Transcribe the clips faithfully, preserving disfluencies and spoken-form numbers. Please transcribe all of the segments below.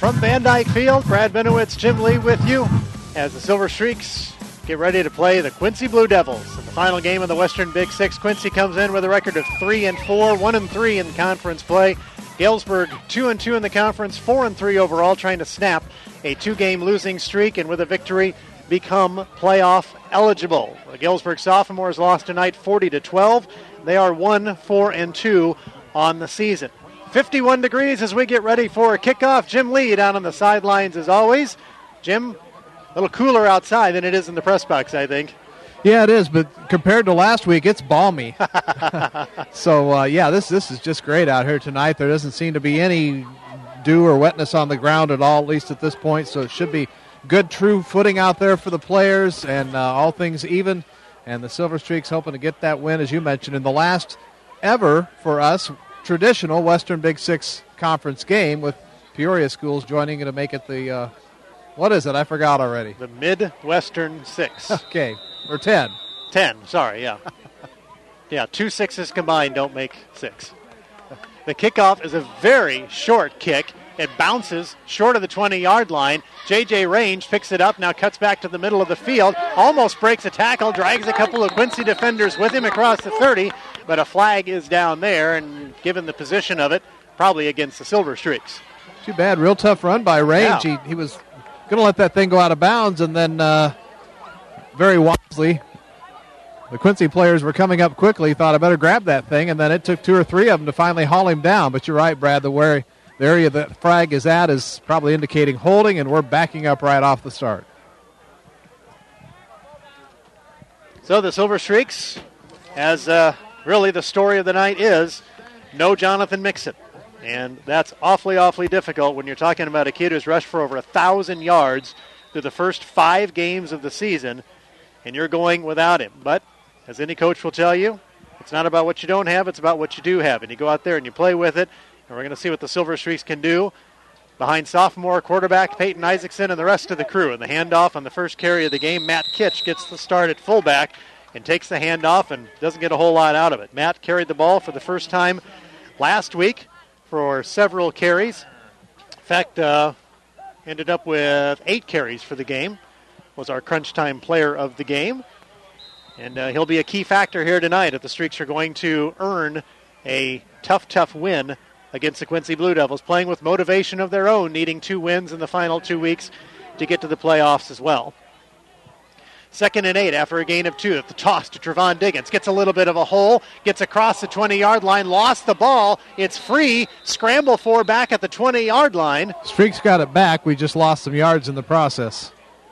From Van Dyke Field, Brad Benowitz, Jim Lee with you as the Silver Streaks get ready to play the Quincy Blue Devils. In the final game of the Western Big Six, Quincy comes in with a record of three and four, one and three in conference play. Galesburg two and two in the conference, four and three overall, trying to snap a two-game losing streak and with a victory become playoff eligible. The Galesburg Sophomores lost tonight forty to twelve. They are one, four, and two on the season. fifty-one degrees as we get ready for a kickoff. Jim Lee down on the sidelines as always. Jim, a little cooler outside than it is in the press box, I think. Yeah, it is, but compared to last week, it's balmy. so, uh, yeah, this this is just great out here tonight. There doesn't seem to be any dew or wetness on the ground at all, at least at this point, so it should be good, true footing out there for the players, and uh, all things even. And the Silver Streaks hoping to get that win, as you mentioned, in the last ever for us traditional Western Big Six conference game, with Peoria schools joining to make it the, uh, what is it? I forgot already. The Midwestern Six. Okay, or ten. Ten, sorry, yeah. yeah, two sixes combined don't make six. The kickoff is a very short kick. It bounces short of the twenty-yard line. J J Range picks it up, now cuts back to the middle of the field, almost breaks a tackle, drags a couple of Quincy defenders with him across the thirty, but a flag is down there, and given the position of it, probably against the Silver Streaks. Too bad. Real tough run by Range. Yeah. He, he was going to let that thing go out of bounds, and then uh, very wisely, the Quincy players were coming up quickly, thought I better grab that thing, and then it took two or three of them to finally haul him down. But you're right, Brad, the, where, the area that flag is at is probably indicating holding, and we're backing up right off the start. So the Silver Streaks, as uh, really the story of the night is, no Jonathan Mixon. And that's awfully, awfully difficult when you're talking about a kid who's rushed for over one thousand yards through the first five games of the season, and you're going without him. But as any coach will tell you, it's not about what you don't have, it's about what you do have. And you go out there and you play with it, and we're going to see what the Silver Streaks can do behind sophomore quarterback Peyton Isaacson and the rest of the crew. And the handoff on the first carry of the game, Matt Kitch gets the start at fullback and takes the handoff and doesn't get a whole lot out of it. Matt carried the ball for the first time last week for several carries. In fact, uh, ended up with eight carries for the game. Was our crunch time player of the game. And uh, he'll be a key factor here tonight if the Streaks are going to earn a tough, tough win against the Quincy Blue Devils, playing with motivation of their own, needing two wins in the final two weeks to get to the playoffs as well. Second and eight after a gain of two. At the toss to Trevon Diggins. Gets a little bit of a hole. Gets across the twenty-yard line. Lost the ball. It's free. Scramble for back at the twenty-yard line. Streaks got it back. We just lost some yards in the process.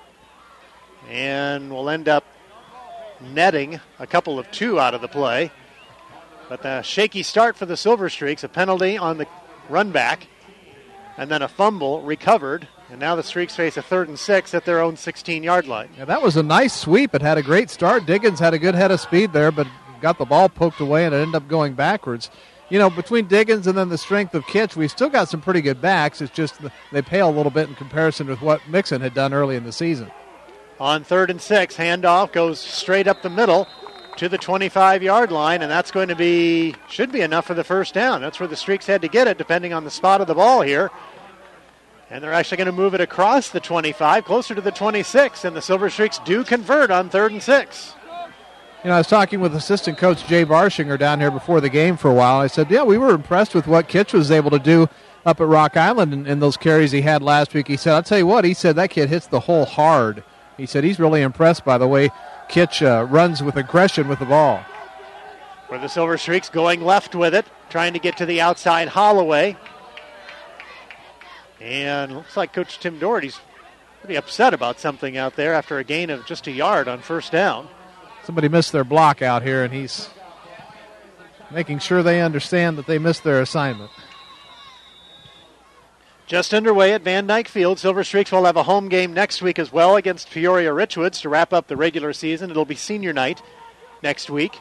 And we'll end up netting a couple of two out of the play. But the shaky start for the Silver Streaks. A penalty on the run back. And then a fumble recovered. And now the Streaks face a third and six at their own sixteen-yard line. Yeah, that was a nice sweep. It had a great start. Diggins had a good head of speed there, but got the ball poked away, and it ended up going backwards. You know, between Diggins and then the strength of Kitch, we've still got some pretty good backs. It's just they pale a little bit in comparison with what Mixon had done early in the season. On third and six, handoff goes straight up the middle to the twenty-five-yard line, and that's going to be, should be enough for the first down. That's where the Streaks had to get it, depending on the spot of the ball here. And they're actually going to move it across the twenty-five, closer to the twenty-six, and the Silver Streaks do convert on third and six. You know, I was talking with assistant coach Jay Barshinger down here before the game for a while. I said, yeah, we were impressed with what Kitch was able to do up at Rock Island in, in those carries he had last week. He said, I'll tell you what, he said that kid hits the hole hard. He said he's really impressed by the way Kitch uh, runs with aggression with the ball. For the Silver Streaks, going left with it, trying to get to the outside Holloway. And looks like Coach Tim Doherty's pretty upset about something out there after a gain of just a yard on first down. Somebody missed their block out here, and he's making sure they understand that they missed their assignment. Just underway at Van Dyke Field. Silver Streaks will have a home game next week as well against Peoria Richwoods to wrap up the regular season. It'll be senior night next week.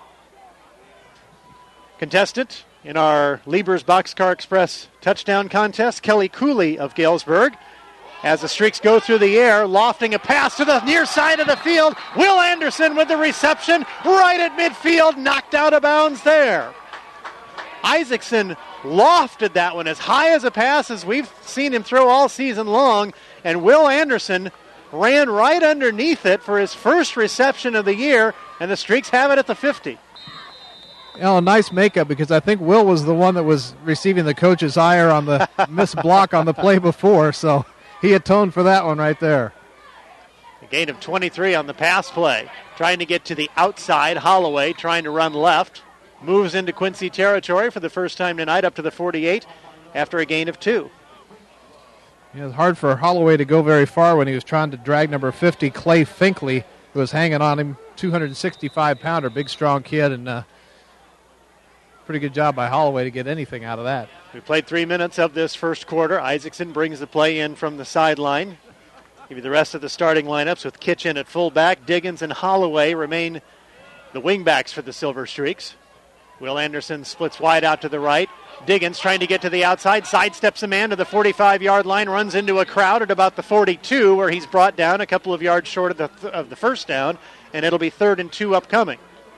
Contestant in our Lieber's Boxcar Express touchdown contest, Kelly Cooley of Galesburg. As the Streaks go through the air, lofting a pass to the near side of the field. Will Anderson with the reception right at midfield, knocked out of bounds there. Isaacson lofted that one as high as a pass as we've seen him throw all season long, and Will Anderson ran right underneath it for his first reception of the year, and the Streaks have it at the fifty. You know, a nice makeup, because I think Will was the one that was receiving the coach's ire on the missed block on the play before, so he atoned for that one right there. A gain of twenty-three on the pass play. Trying to get to the outside, Holloway trying to run left. Moves into Quincy territory for the first time tonight up to the forty-eight after a gain of two. Yeah, it was hard for Holloway to go very far when he was trying to drag number fifty, Clay Finkley, who was hanging on him, two hundred sixty-five pounder, big, strong kid, and uh, pretty good job by Holloway to get anything out of that. We played three minutes of this first quarter. Isaacson brings the play in from the sideline. Give you the rest of the starting lineups with Kitchen at fullback. Diggins and Holloway remain the wingbacks for the Silver Streaks. Will Anderson splits wide out to the right. Diggins trying to get to the outside, sidesteps a man to the forty-five-yard line, runs into a crowd at about the forty-two, where he's brought down a couple of yards short of the, th- of the first down, and it'll be third and two upcoming.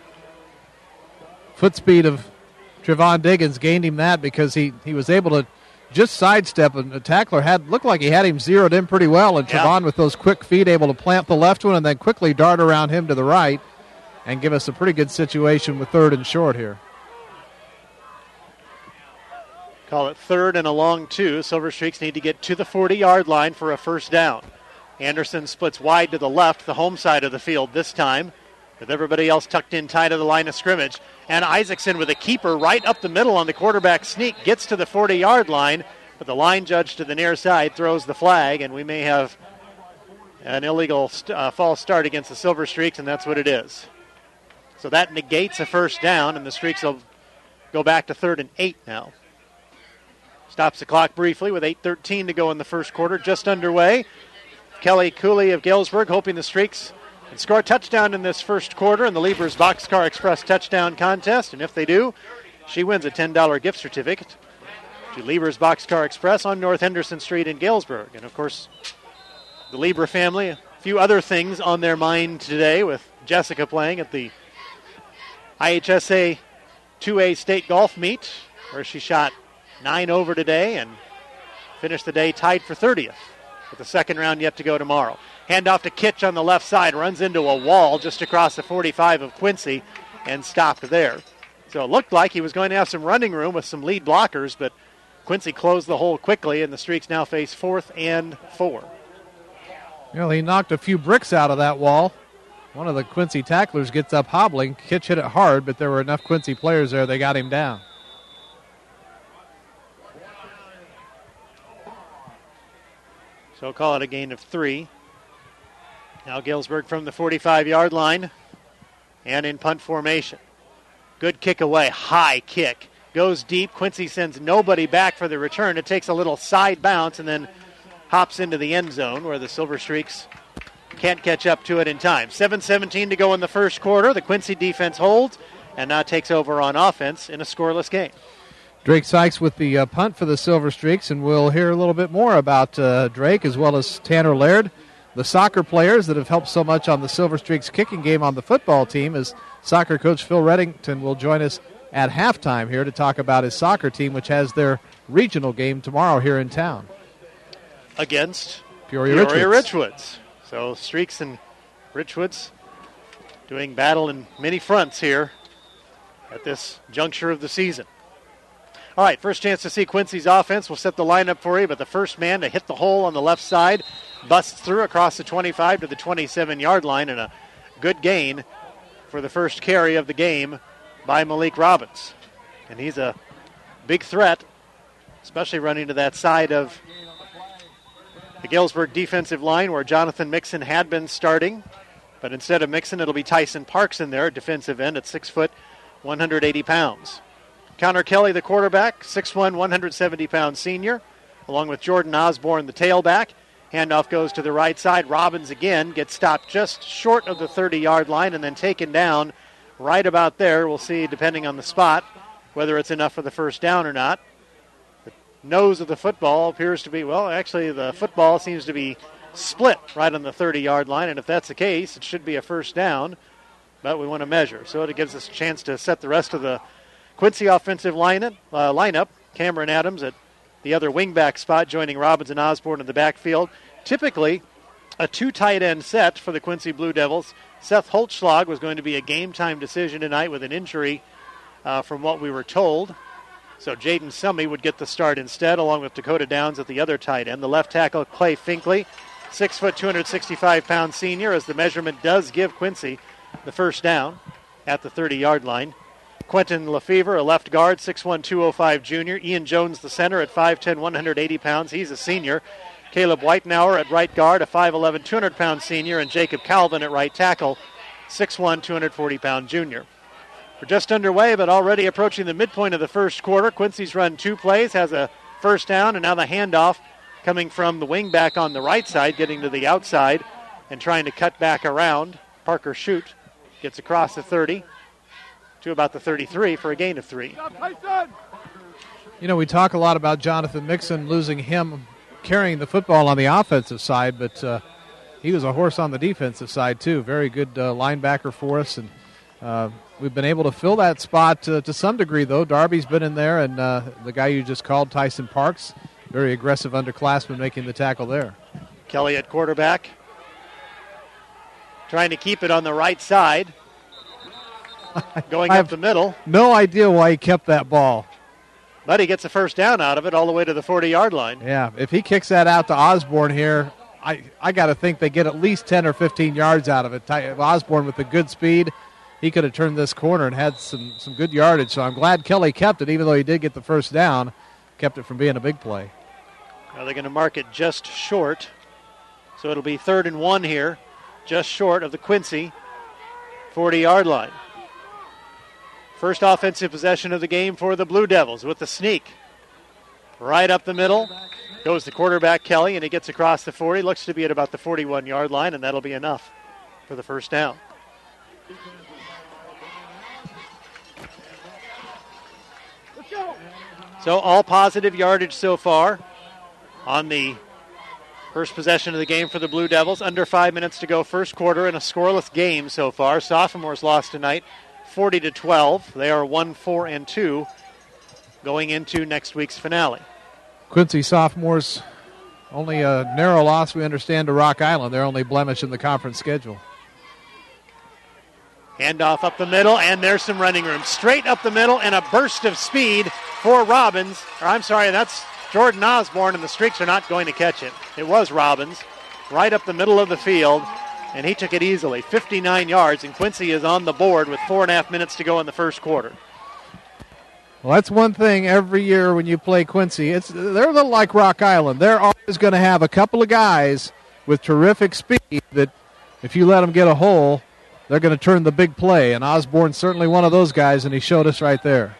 Foot speed of Trevon Diggins gained him that because he, he was able to just sidestep, and the tackler had looked like he had him zeroed in pretty well, and Trevon, yeah, with those quick feet, able to plant the left one and then quickly dart around him to the right and give us a pretty good situation with third and short here. Call it third and a long two. Silver Streaks need to get to the forty-yard line for a first down. Anderson splits wide to the left, the home side of the field this time, with everybody else tucked in tight of the line of scrimmage. And Isaacson with a keeper right up the middle on the quarterback sneak gets to the forty-yard line, but the line judge to the near side throws the flag, and we may have an illegal st- uh, false start against the Silver Streaks, and that's what it is. So that negates a first down, and the Streaks will go back to third and eight now. Stops the clock briefly with eight thirteen to go in the first quarter, just underway. Kelly Cooley of Galesburg hoping the Streaks can score a touchdown in this first quarter in the Lieber's Boxcar Express touchdown contest, and if they do, she wins a ten dollars gift certificate to Lieber's Boxcar Express on North Henderson Street in Galesburg. And of course, the Lieber family, a few other things on their mind today with Jessica playing at the I H S A two A state golf meet, where she shot nine over today and finished the day tied for thirtieth, with the second round yet to go tomorrow. Handoff to Kitch on the left side, runs into a wall just across the forty-five of Quincy and stopped there. So it looked like he was going to have some running room with some lead blockers, but Quincy closed the hole quickly, and the Streaks now face fourth and four. Well, he knocked a few bricks out of that wall. One of the Quincy tacklers gets up hobbling. Kitch hit it hard, but there were enough Quincy players there, they got him down. So call it a gain of three. Now Galesburg from the forty-five-yard line and in punt formation. Good kick away, high kick. Goes deep. Quincy sends nobody back for the return. It takes a little side bounce and then hops into the end zone where the Silver Streaks can't catch up to it in time. seven seventeen to go in the first quarter. The Quincy defense holds and now takes over on offense in a scoreless game. Drake Sykes with the uh, punt for the Silver Streaks, and we'll hear a little bit more about uh, Drake as well as Tanner Laird, the soccer players that have helped so much on the Silver Streaks kicking game on the football team, as soccer coach Phil Reddington will join us at halftime here to talk about his soccer team, which has their regional game tomorrow here in town. Against Peoria, Peoria Richwoods. Richwoods. So Streaks and Richwoods doing battle in many fronts here at this juncture of the season. All right, first chance to see Quincy's offense. We'll set the lineup for you, but the first man to hit the hole on the left side busts through across the twenty-five to the twenty-seven-yard line, and a good gain for the first carry of the game by Malik Robbins. And he's a big threat, especially running to that side of the Galesburg defensive line where Jonathan Mixon had been starting. But instead of Mixon, it'll be Tyson Parks in there, defensive end at six foot, one hundred eighty pounds. Connor Kelly, the quarterback, six one, one hundred seventy pound senior, along with Jordan Osborne, the tailback. Handoff goes to the right side. Robbins again gets stopped just short of the thirty-yard line and then taken down right about there. We'll see, depending on the spot, whether it's enough for the first down or not. The nose of the football appears to be, well, actually the football seems to be split right on the thirty-yard line, and if that's the case, it should be a first down, but we want to measure. So it gives us a chance to set the rest of the Quincy offensive lineup, uh, lineup Cameron Adams at the other wingback spot, joining Robbins and Osborne in the backfield. Typically, a two tight end set for the Quincy Blue Devils. Seth Holtschlag was going to be a game-time decision tonight with an injury uh, from what we were told. So Jaden Summey would get the start instead, along with Dakota Downs at the other tight end. The left tackle, Clay Finkley, six foot, two hundred sixty-five pound senior, as the measurement does give Quincy the first down at the thirty-yard line. Quentin Lefevre, a left guard, six one, two oh five junior. Ian Jones, the center, at five ten, one hundred eighty pounds. He's a senior. Caleb Whitenauer at right guard, a five eleven, two hundred pound senior. And Jacob Calvin at right tackle, six one, two hundred forty pound junior. We're just underway, but already approaching the midpoint of the first quarter. Quincy's run two plays, has a first down, and now the handoff coming from the wing back on the right side, getting to the outside and trying to cut back around. Parker Shute gets across the thirty to about the thirty-three for a gain of three. You know, we talk a lot about Jonathan Mixon, losing him carrying the football on the offensive side, but uh, he was a horse on the defensive side, too. Very good uh, linebacker for us, and uh, we've been able to fill that spot uh, to some degree, though. Darby's been in there, and uh, the guy you just called, Tyson Parks, very aggressive underclassman making the tackle there. Kelly at quarterback, trying to keep it on the right side, going up the middle. No idea why he kept that ball. But he gets a first down out of it all the way to the forty-yard line. Yeah, if he kicks that out to Osborne here, I, I got to think they get at least ten or fifteen yards out of it. Osborne with the good speed, he could have turned this corner and had some, some good yardage. So I'm glad Kelly kept it, even though he did get the first down, kept it from being a big play. Now they're going to mark it just short. So it'll be third and one here, just short of the Quincy forty-yard line. First offensive possession of the game for the Blue Devils with the sneak. Right up the middle goes the quarterback, Kelly, and he gets across the forty. Looks to be at about the forty-one-yard line, and that'll be enough for the first down. So all positive yardage so far on the first possession of the game for the Blue Devils. Under five minutes to go, first quarter, in a scoreless game so far. Sophomores lost tonight, forty to twelve. They are one, four, and two going into next week's finale. Quincy sophomores, only a narrow loss, we understand, to Rock Island. They're only blemish in the conference schedule. Handoff up the middle, and there's some running room. Straight up the middle, and a burst of speed for Robbins. Or I'm sorry, that's Jordan Osborne, and the Streaks are not going to catch it. It was Robbins, right up the middle of the field, and he took it easily. fifty-nine yards, and Quincy is on the board with four and a half minutes to go in the first quarter. Well, that's one thing every year when you play Quincy. It's they're a little like Rock Island. They're always going to have a couple of guys with terrific speed that if you let them get a hole, they're going to turn the big play. And Osborne's certainly one of those guys, and he showed us right there.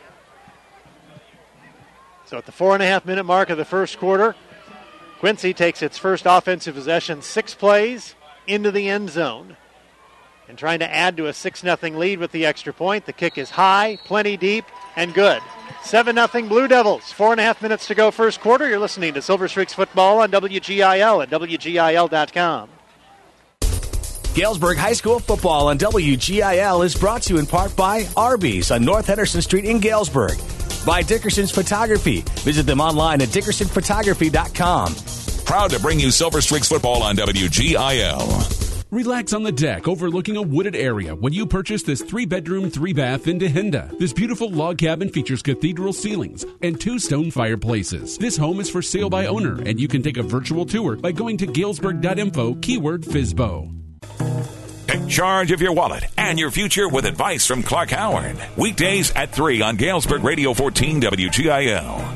So at the four and a half minute mark of the first quarter, Quincy takes its first offensive possession, six plays into the end zone. And trying to add to a six nothing lead with the extra point. The kick is high, plenty deep, and good. seven nothing Blue Devils. Four and a half minutes to go first quarter. You're listening to Silver Streaks Football on W G I L and W G I L dot com. Galesburg High School football on W G I L is brought to you in part by Arby's on North Henderson Street in Galesburg. By Dickerson's Photography. Visit them online at dickerson photography dot com. Proud to bring you Silver Streaks Football on W G I L. Relax on the deck overlooking a wooded area when you purchase this three-bedroom, three-bath in Dehinda. This beautiful log cabin features cathedral ceilings and two stone fireplaces. This home is for sale by owner, and you can take a virtual tour by going to galesburg dot info, keyword F S B O. Take charge of your wallet and your future with advice from Clark Howard. Weekdays at three on Galesburg Radio fourteen W G I L.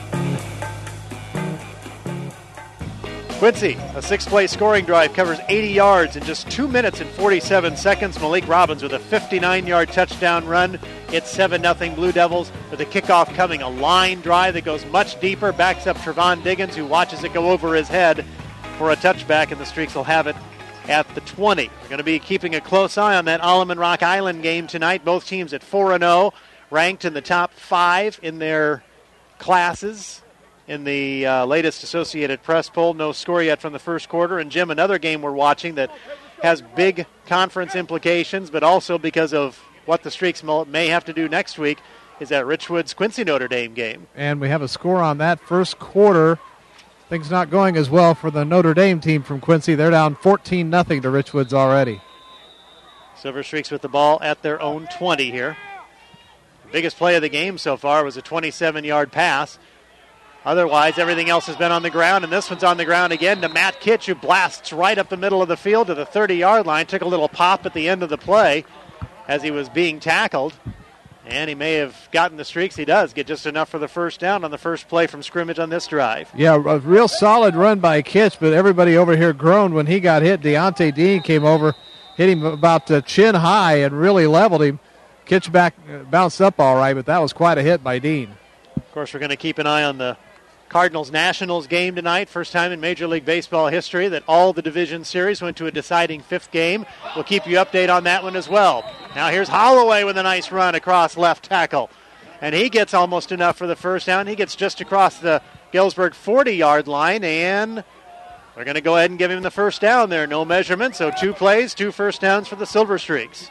Quincy, a six-play scoring drive, covers eighty yards in just two minutes and forty-seven seconds. Malik Robbins with a fifty-nine-yard touchdown run. It's seven nothing Blue Devils with a kickoff coming. A line drive that goes much deeper, backs up Trevon Diggins, who watches it go over his head for a touchback, and the Streaks will have it at the twenty. We're going to be keeping a close eye on that Alleman Rock Island game tonight. Both teams at four and oh, ranked in the top five in their classes. In the uh, latest Associated Press poll, no score yet from the first quarter. And Jim, another game we're watching that has big conference implications, but also because of what the Streaks may have to do next week, is that Richwood's Quincy Notre Dame game. And we have a score on that first quarter. Things not going as well for the Notre Dame team from Quincy. They're down fourteen nothing to Richwoods already. Silver Streaks with the ball at their own twenty here. The biggest play of the game so far was a twenty-seven-yard pass. Otherwise, everything else has been on the ground, and this one's on the ground again to Matt Kitch, who blasts right up the middle of the field to the thirty-yard line. Took a little pop at the end of the play as he was being tackled, and he may have gotten the streaks. He does get just enough for the first down on the first play from scrimmage on this drive. Yeah, a real solid run by Kitch, but everybody over here groaned when he got hit. Deontay Dean came over, hit him about uh, chin high and really leveled him. Kitch back, uh, bounced up all right, but that was quite a hit by Dean. Of course, we're going to keep an eye on the Cardinals-Nationals game tonight. First time in Major League Baseball history that all the division series went to a deciding fifth game. We'll keep you updated on that one as well. Now here's Holloway with a nice run across left tackle. And he gets almost enough for the first down. He gets just across the Galesburg forty-yard line, and they're going to go ahead and give him the first down there. No measurement, so two plays, two first downs for the Silver Streaks.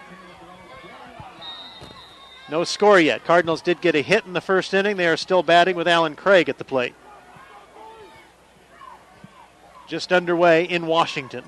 No score yet. Cardinals did get a hit in the first inning. They are still batting with Alan Craig at the plate. Just underway in Washington.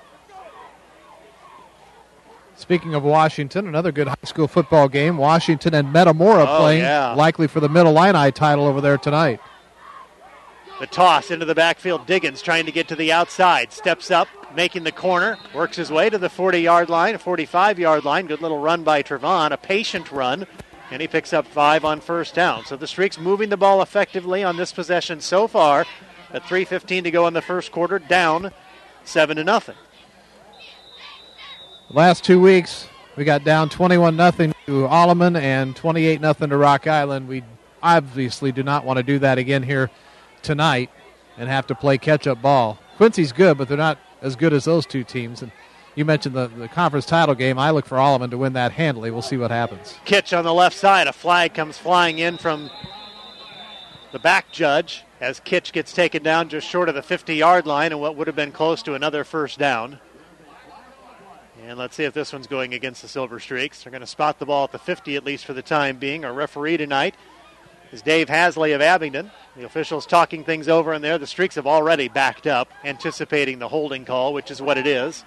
Speaking of Washington, another good high school football game. Washington and Metamora oh, playing, yeah. likely for the Middle Illini title over there tonight. The toss into the backfield. Diggins trying to get to the outside. Steps up, making the corner. Works his way to the forty-yard line, forty-five-yard line. Good little run by Trevon, a patient run. And he picks up five on first down. So the Streaks moving the ball effectively on this possession so far. At three fifteen to go in the first quarter, down seven to nothing. Last two weeks, we got down twenty-one nothing to Alleman and twenty-eight nothing to Rock Island. We obviously do not want to do that again here tonight and have to play catch-up ball. Quincy's good, but they're not as good as those two teams. And you mentioned the, the conference title game. I look for Alleman to win that handily. We'll see what happens. Kitch on the left side. A flag comes flying in from the back judge as Kitch gets taken down just short of the fifty-yard line and what would have been close to another first down. And let's see if this one's going against the Silver Streaks. They're going to spot the ball at the fifty, at least for the time being. Our referee tonight is Dave Hasley of Abingdon. The officials talking things over in there. The Streaks have already backed up, anticipating the holding call, which is what it is.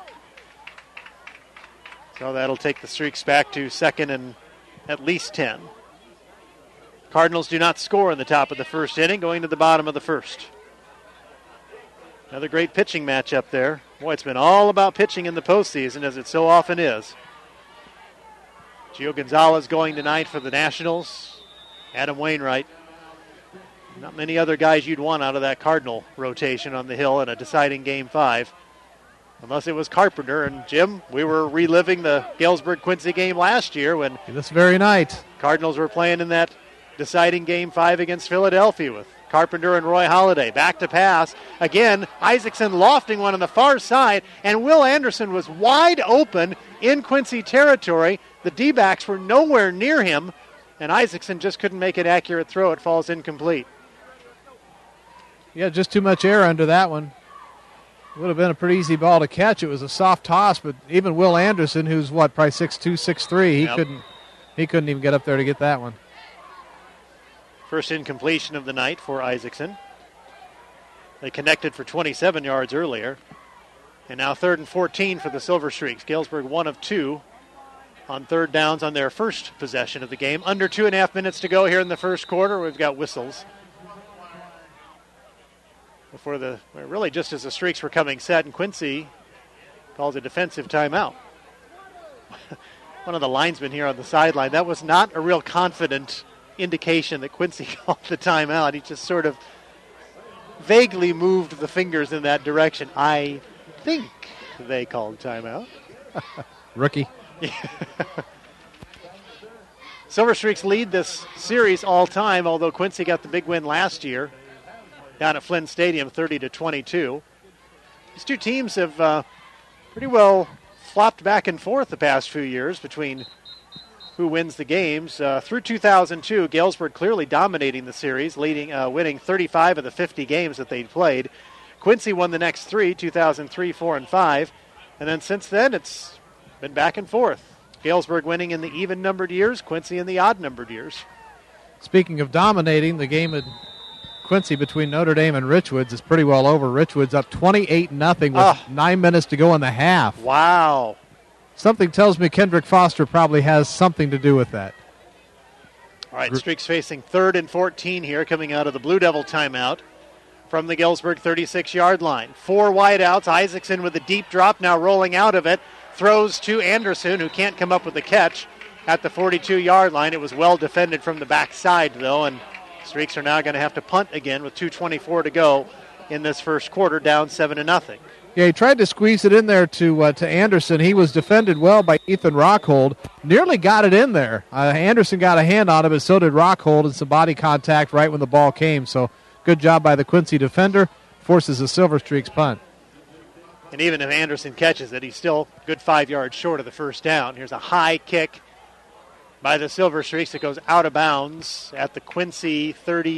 So that'll take the Streaks back to second and at least ten. Cardinals do not score in the top of the first inning, going to the bottom of the first. Another great pitching matchup there. Boy, it's been all about pitching in the postseason, as it so often is. Gio Gonzalez going tonight for the Nationals. Adam Wainwright. Not many other guys you'd want out of that Cardinal rotation on the hill in a deciding game five. Unless it was Carpenter. And, Jim, we were reliving the Galesburg-Quincy game last year when this very night Cardinals were playing in that deciding game five against Philadelphia with Carpenter and Roy Halladay. Back to pass. Again, Isaacson lofting one on the far side, and Will Anderson was wide open in Quincy territory. The D-backs were nowhere near him, and Isaacson just couldn't make an accurate throw. It falls incomplete. Yeah, just too much air under that one. Would have been a pretty easy ball to catch. It was a soft toss, but even Will Anderson, who's what, probably six two, six three, he yep. couldn't he couldn't even get up there to get that one. First incompletion of the night for Isaacson. They connected for twenty-seven yards earlier. And now third and fourteen for the Silver Streaks. Galesburg one of two on third downs on their first possession of the game. Under two and a half minutes to go here in the first quarter. We've got whistles. Before the, really just as the Streaks were coming set, and Quincy calls a defensive timeout. One of the linesmen here on the sideline, that was not a real confident indication that Quincy called the timeout. He just sort of vaguely moved the fingers in that direction. I think they called timeout. Rookie. Silver Streaks lead this series all time, although Quincy got the big win last year down at Flynn Stadium, thirty to twenty-two. These two teams have uh, pretty well flopped back and forth the past few years between who wins the games. Uh, through two thousand two, Galesburg clearly dominating the series, leading, uh, winning thirty-five of the fifty games that they'd played. Quincy won the next three, two thousand three, four, and five. And then since then, it's been back and forth. Galesburg winning in the even-numbered years, Quincy in the odd-numbered years. Speaking of dominating, the game at Quincy between Notre Dame and Richwoods is pretty well over. Richwoods up twenty-eight nothing with oh. nine minutes to go in the half. Wow. Something tells me Kendrick Foster probably has something to do with that. All right, Streaks facing third and fourteen here, coming out of the Blue Devil timeout from the Galesburg thirty-six-yard line. Four wideouts. Isaacson with a deep drop, now rolling out of it. Throws to Anderson, who can't come up with the catch at the forty-two-yard line. It was well defended from the backside, though, and Streaks are now going to have to punt again with two twenty-four to go in this first quarter, down seven to nothing. Yeah, he tried to squeeze it in there to uh, to Anderson. He was defended well by Ethan Rockhold. Nearly got it in there. Uh, Anderson got a hand on it, but so did Rockhold, and some body contact right when the ball came. So good job by the Quincy defender. Forces a Silver Streaks punt. And even if Anderson catches it, he's still a good five yards short of the first down. Here's a high kick by the Silver Streaks that goes out of bounds at the Quincy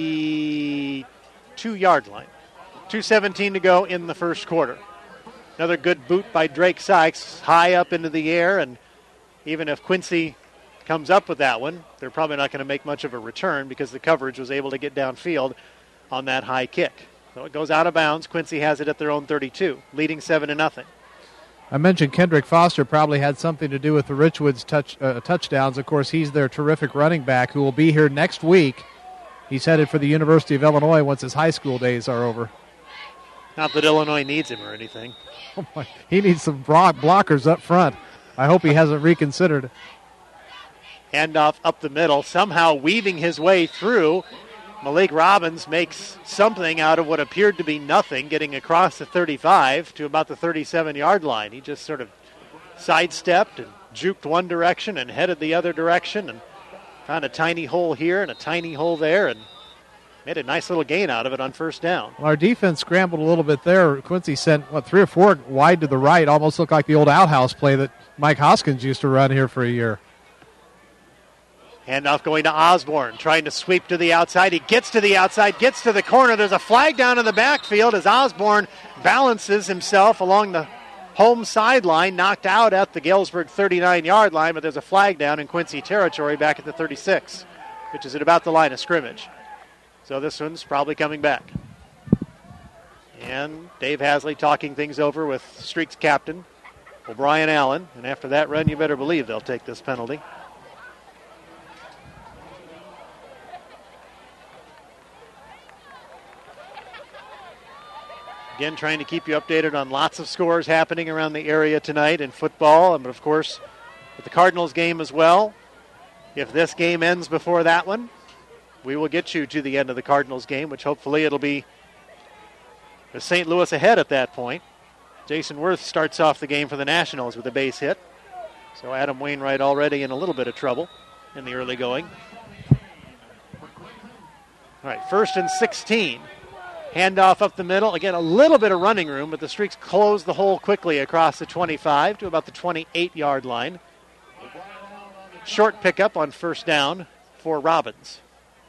thirty-two-yard line. two seventeen to go in the first quarter. Another good boot by Drake Sykes, high up into the air, and even if Quincy comes up with that one, they're probably not going to make much of a return because the coverage was able to get downfield on that high kick. So it goes out of bounds. Quincy has it at their own thirty-two, leading seven to nothing. I mentioned Kendrick Foster probably had something to do with the Richwoods touch, uh, touchdowns. Of course, he's their terrific running back who will be here next week. He's headed for the University of Illinois once his high school days are over. Not that Illinois needs him or anything. Oh my, he needs some blockers up front. I hope he hasn't reconsidered. Handoff up the middle, somehow weaving his way through. Malik Robbins makes something out of what appeared to be nothing, getting across the thirty-five to about the thirty-seven-yard line. He just sort of sidestepped and juked one direction and headed the other direction and found a tiny hole here and a tiny hole there and made a nice little gain out of it on first down. Well, our defense scrambled a little bit there. Quincy sent, what, three or four wide to the right, almost looked like the old outhouse play that Mike Hoskins used to run here for a year. Handoff going to Osborne, trying to sweep to the outside. He gets to the outside, gets to the corner. There's a flag down in the backfield as Osborne balances himself along the home sideline, knocked out at the Galesburg thirty-nine-yard line, but there's a flag down in Quincy territory back at the thirty-six, which is at about the line of scrimmage. So this one's probably coming back. And Dave Hasley talking things over with Streaks captain, O'Brien Allen, and after that run, you better believe they'll take this penalty. Again, trying to keep you updated on lots of scores happening around the area tonight in football, and of course, with the Cardinals game as well. If this game ends before that one, we will get you to the end of the Cardinals game, which hopefully it'll be with Saint Louis ahead at that point. Jason Worth starts off the game for the Nationals with a base hit. So Adam Wainwright already in a little bit of trouble in the early going. All right, first and sixteen. Handoff up the middle. Again, a little bit of running room, but the Streaks close the hole quickly across the twenty-five to about the twenty-eight-yard line. Short pickup on first down for Robbins.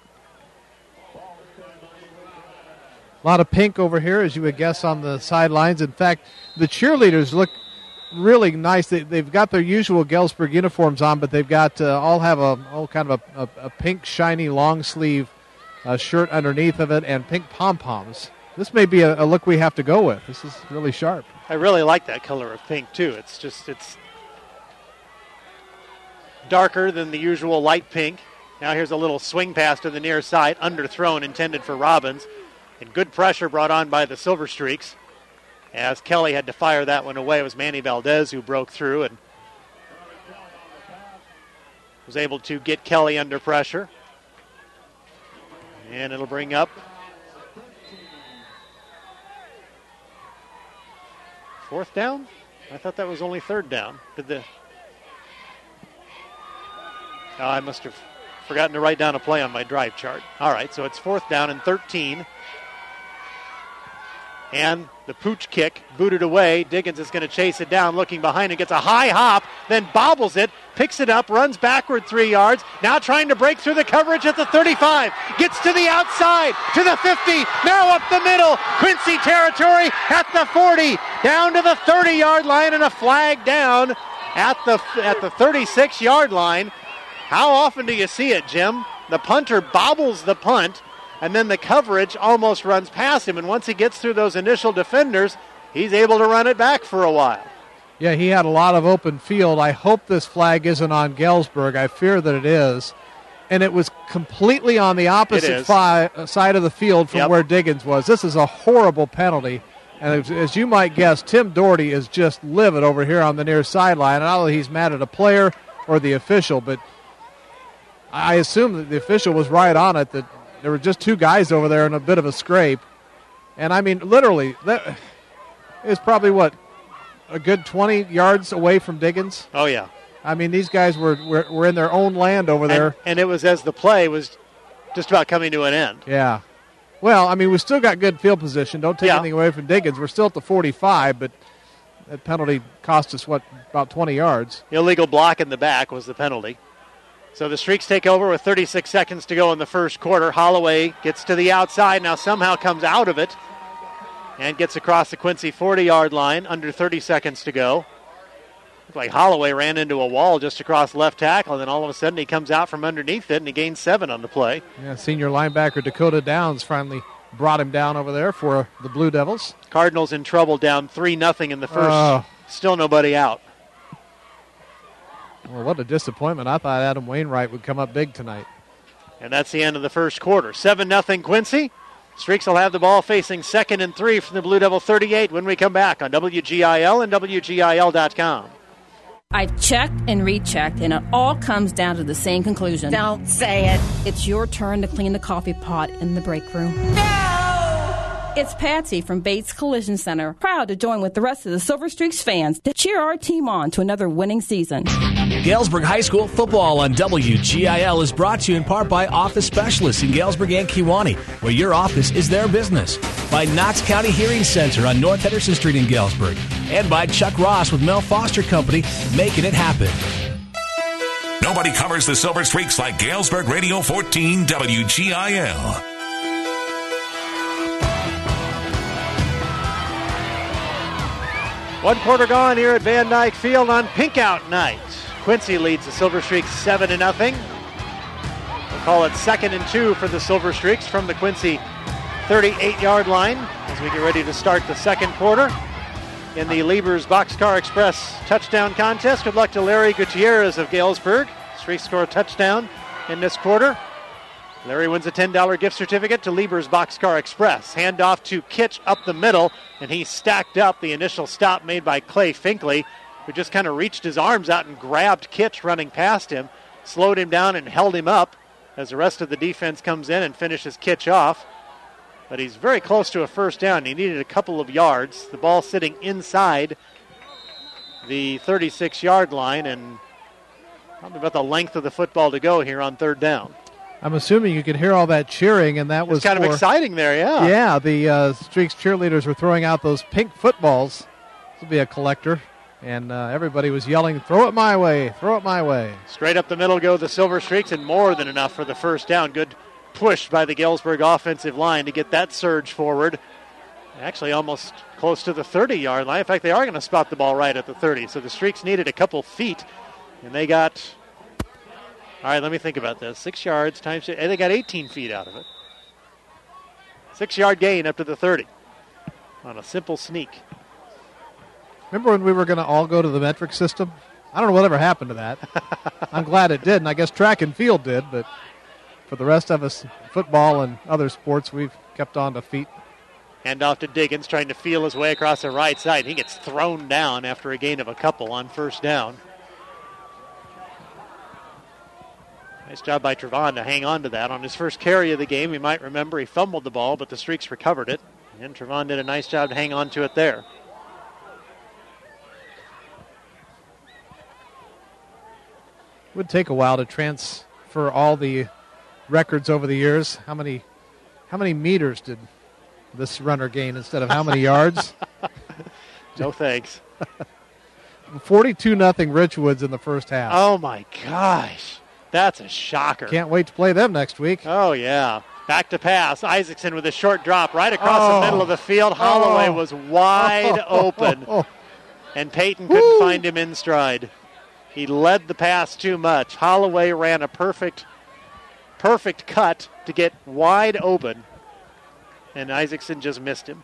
A lot of pink over here, as you would guess, on the sidelines. In fact, the cheerleaders look really nice. They, they've got their usual Galesburg uniforms on, but they've got uh, all have a all kind of a, a, a pink, shiny, long sleeve uh, shirt underneath of it, and pink pom poms. This may be a, a look we have to go with. This is really sharp. I really like that color of pink too. It's just it's darker than the usual light pink. Now here's a little swing pass to the near side, underthrown, intended for Robbins. And good pressure brought on by the Silver Streaks. As Kelly had to fire that one away, it was Manny Valdez who broke through and was able to get Kelly under pressure. And it'll bring up fourth down? I thought that was only third down. Did the oh, I must have forgotten to write down a play on my drive chart. All right, so it's fourth down and thirteen. And the pooch kick booted away. Diggins is going to chase it down, looking behind and gets a high hop, then bobbles it, picks it up, runs backward three yards, now trying to break through the coverage at the thirty-five, gets to the outside, to the fifty, now up the middle, Quincy territory at the forty, down to the thirty-yard line, and a flag down at the at the thirty-six-yard line. How often do you see it, Jim? The punter bobbles the punt, and then the coverage almost runs past him. And once he gets through those initial defenders, he's able to run it back for a while. Yeah, he had a lot of open field. I hope this flag isn't on Galesburg. I fear that it is. And it was completely on the opposite fi- side of the field from yep. where Diggins was. This is a horrible penalty. And as, as you might guess, Tim Doherty is just livid over here on the near sideline. I don't know if he's mad at a player or the official, but I assume that the official was right on it, that there were just two guys over there in a bit of a scrape. And, I mean, literally, that is probably, what, a good twenty yards away from Diggins? Oh, yeah. I mean, these guys were, were, were in their own land over there. And, and it was as the play was just about coming to an end. Yeah. Well, I mean, we still got good field position. Don't take yeah. anything away from Diggins. We're still at the forty-five, but that penalty cost us, what, about twenty yards. Illegal block in the back was the penalty. So the Streaks take over with thirty-six seconds to go in the first quarter. Holloway gets to the outside, now somehow comes out of it and gets across the Quincy forty-yard line, under thirty seconds to go. Looked like Holloway ran into a wall just across left tackle, and then all of a sudden he comes out from underneath it, and he gains seven on the play. Yeah, senior linebacker Dakota Downs finally brought him down over there for the Blue Devils. Cardinals in trouble, down three nothing in the first. Uh, Still nobody out. Well, what a disappointment. I thought Adam Wainwright would come up big tonight. And that's the end of the first quarter. seven nothing Quincy. Streaks will have the ball facing second and three from the Blue Devil thirty-eight when we come back on W G I L and W G I L dot com. I've checked and rechecked, and it all comes down to the same conclusion. Don't say it. It's your turn to clean the coffee pot in the break room. No! It's Patsy from Bates Collision Center, proud to join with the rest of the Silver Streaks fans to cheer our team on to another winning season. Galesburg High School football on W G I L is brought to you in part by Office Specialists in Galesburg and Kewanee, where your office is their business. By Knox County Hearing Center on North Henderson Street in Galesburg. And by Chuck Ross with Mel Foster Company, making it happen. Nobody covers the Silver Streaks like Galesburg Radio fourteen W G I L. One quarter gone here at Van Dyke Field on Pink Out Night. Quincy leads the Silver Streaks seven to nothing. We'll call it second and two for the Silver Streaks from the Quincy thirty-eight-yard line as we get ready to start the second quarter in the Liebers Boxcar Express touchdown contest. Good luck to Larry Gutierrez of Galesburg. Streaks score a touchdown in this quarter. Larry wins a ten dollars gift certificate to Liebers Boxcar Express. Handoff to Kitch up the middle, and he stacked up the initial stop made by Clay Finkley, who just kind of reached his arms out and grabbed Kitch running past him, slowed him down and held him up as the rest of the defense comes in and finishes Kitch off. But he's very close to a first down. He needed a couple of yards. The ball sitting inside the thirty-six-yard line, and probably about the length of the football to go here on third down. I'm assuming you could hear all that cheering, and that It's was kind for, of exciting there, yeah. Yeah, the uh, Streaks cheerleaders were throwing out those pink footballs. This will be a collector. And uh, everybody was yelling, throw it my way, throw it my way. Straight up the middle go the Silver Streaks, and more than enough for the first down. Good push by the Galesburg offensive line to get that surge forward. Actually almost close to the thirty-yard line. In fact, they are going to spot the ball right at the thirty. So the Streaks needed a couple feet, and they got... All right, let me think about this. Six yards times... And they got eighteen feet out of it. Six-yard gain up to the thirty on a simple sneak. Remember when we were going to all go to the metric system? I don't know whatever happened to that. I'm glad it did, and I guess track and field did, but for the rest of us, football and other sports, we've kept on to feet. Hand off to Diggins, trying to feel his way across the right side. He gets thrown down after a gain of a couple on first down. Nice job by Trevon to hang on to that. On his first carry of the game, you might remember he fumbled the ball, but the Streaks recovered it. And Trevon did a nice job to hang on to it there. It would take a while to transfer all the records over the years. How many how many meters did this runner gain instead of how many yards? No thanks. forty-two nothing Richwoods in the first half. Oh, my gosh. That's a shocker. Can't wait to play them next week. Oh, yeah. Back to pass. Isaacson with a short drop right across oh. the middle of the field. Holloway oh. was wide open, and Peyton couldn't Woo. find him in stride. He led the pass too much. Holloway ran a perfect, perfect cut to get wide open, and Isaacson just missed him.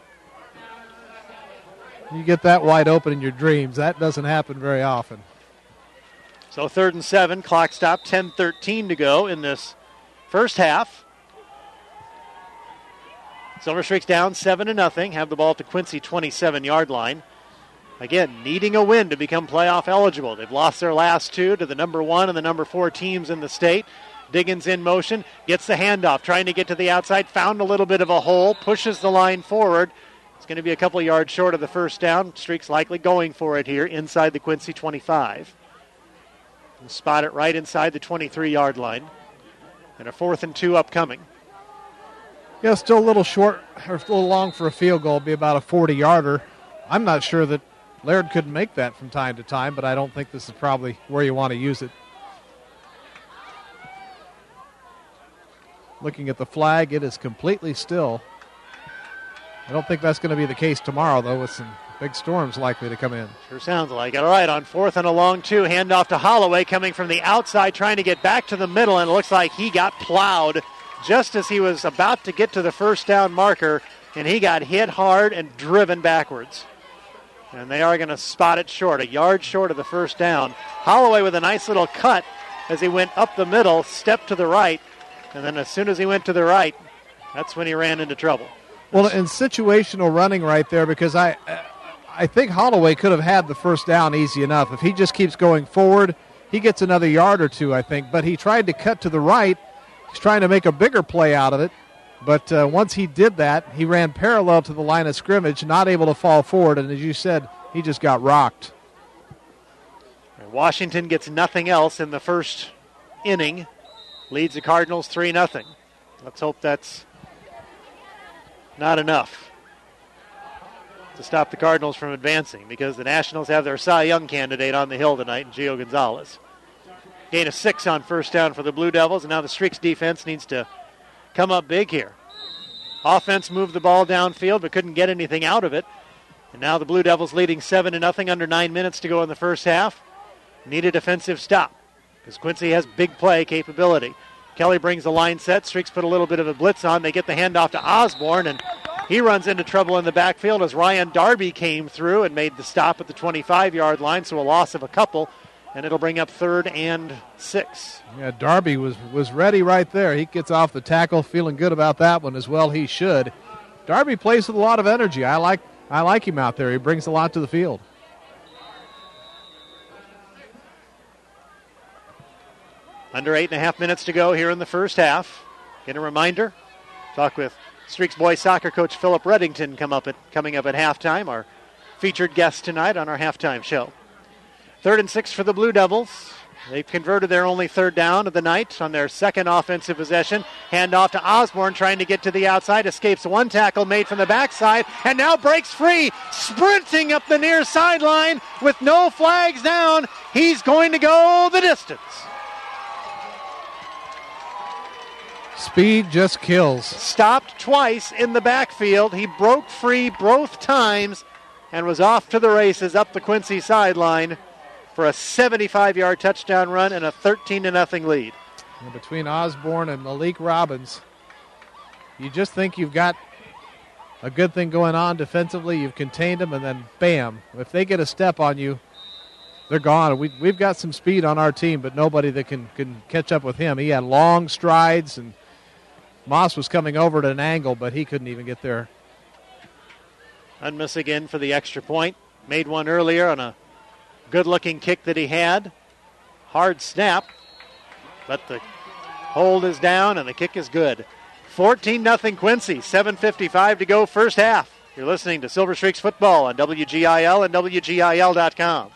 You get that wide open in your dreams. That doesn't happen very often. So third and seven, clock stop, ten thirteen to go in this first half. Silver Streaks down seven to nothing. Have the ball at the Quincy twenty-seven-yard line. Again, needing a win to become playoff eligible. They've lost their last two to the number one and the number four teams in the state. Diggins in motion, gets the handoff, trying to get to the outside, found a little bit of a hole, pushes the line forward. It's going to be a couple yards short of the first down. Streaks likely going for it here inside the Quincy twenty-five. We'll spot it right inside the twenty-three-yard line. And a fourth and two upcoming. Yeah, still a little short, or a little long for a field goal. It'll be about a forty-yarder. I'm not sure that Laird couldn't make that from time to time, but I don't think this is probably where you want to use it. Looking at the flag, it is completely still. I don't think that's going to be the case tomorrow, though, with some big storms likely to come in. Sure sounds like it. All right, on fourth and a long two, handoff to Holloway coming from the outside, trying to get back to the middle, and it looks like he got plowed just as he was about to get to the first down marker, and he got hit hard and driven backwards. And they are going to spot it short, a yard short of the first down. Holloway with a nice little cut as he went up the middle, stepped to the right, and then as soon as he went to the right, that's when he ran into trouble. Well, in situational running right there, because I I think Holloway could have had the first down easy enough. If he just keeps going forward, he gets another yard or two, I think. But he tried to cut to the right. He's trying to make a bigger play out of it. But uh, once he did that, he ran parallel to the line of scrimmage, not able to fall forward. And as you said, he just got rocked. Washington gets nothing else in the first inning. Leads the Cardinals three nothing. Let's hope that's not enough to stop the Cardinals from advancing, because the Nationals have their Cy Young candidate on the hill tonight, Gio Gonzalez. Gain of six on first down for the Blue Devils, and now the Streaks defense needs to come up big here. Offense moved the ball downfield but couldn't get anything out of it. And now the Blue Devils leading seven to nothing, under nine minutes to go in the first half. Need a defensive stop because Quincy has big play capability. Kelly brings the line set. Streaks put a little bit of a blitz on. They get the handoff to Osborne, and he runs into trouble in the backfield as Ryan Darby came through and made the stop at the twenty-five-yard line, so a loss of a couple, and it'll bring up third and six. Yeah, Darby was, was ready right there. He gets off the tackle, feeling good about that one as well. He should. Darby plays with a lot of energy. I like I like him out there. He brings a lot to the field. Under eight and a half minutes to go here in the first half. Get a reminder, talk with Streaks boys soccer coach Philip Reddington come up at, coming up at halftime, our featured guest tonight on our halftime show. Third and six for the Blue Devils. They've converted their only third down of the night on their second offensive possession. Hand off to Osborne, trying to get to the outside. Escapes one tackle made from the backside, and now breaks free, sprinting up the near sideline with no flags down. He's going to go the distance. Speed just kills. Stopped twice in the backfield. He broke free both times and was off to the races up the Quincy sideline for a seventy-five-yard touchdown run and a thirteen to nothing lead. And between Osborne and Malik Robbins, you just think you've got a good thing going on defensively. You've contained them, and then bam, if they get a step on you, they're gone. We, we've got some speed on our team, but nobody that can, can catch up with him. He had long strides, and Moss was coming over at an angle, but he couldn't even get there. Unmiss again for the extra point. Made one earlier on a good-looking kick that he had. Hard snap, but the hold is down and the kick is good. fourteen nothing Quincy, seven fifty-five to go first half. You're listening to Silver Streaks Football on W G I L and W G I L dot com.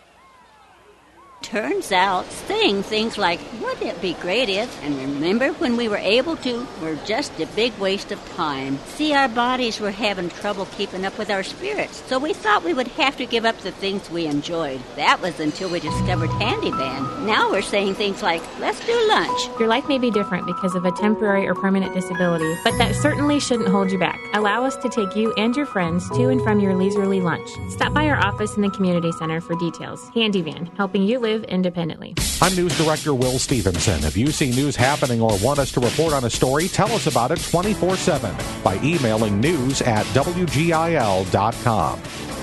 Turns out saying things like, wouldn't it be great if, and remember when we were able to, were just a big waste of time. See, our bodies were having trouble keeping up with our spirits, so we thought we would have to give up the things we enjoyed. That was until we discovered Handyman. Now we're saying things like, let's do lunch. Your life may be different because of a temporary or permanent disability, but that certainly shouldn't hold you back. Allow us to take you and your friends to and from your leisurely lunch. Stop by our office in the community center for details. Handyman, helping you live live independently. I'm News Director Will Stevenson. If you see news happening or want us to report on a story, tell us about it twenty-four seven by emailing news at W G I L dot com.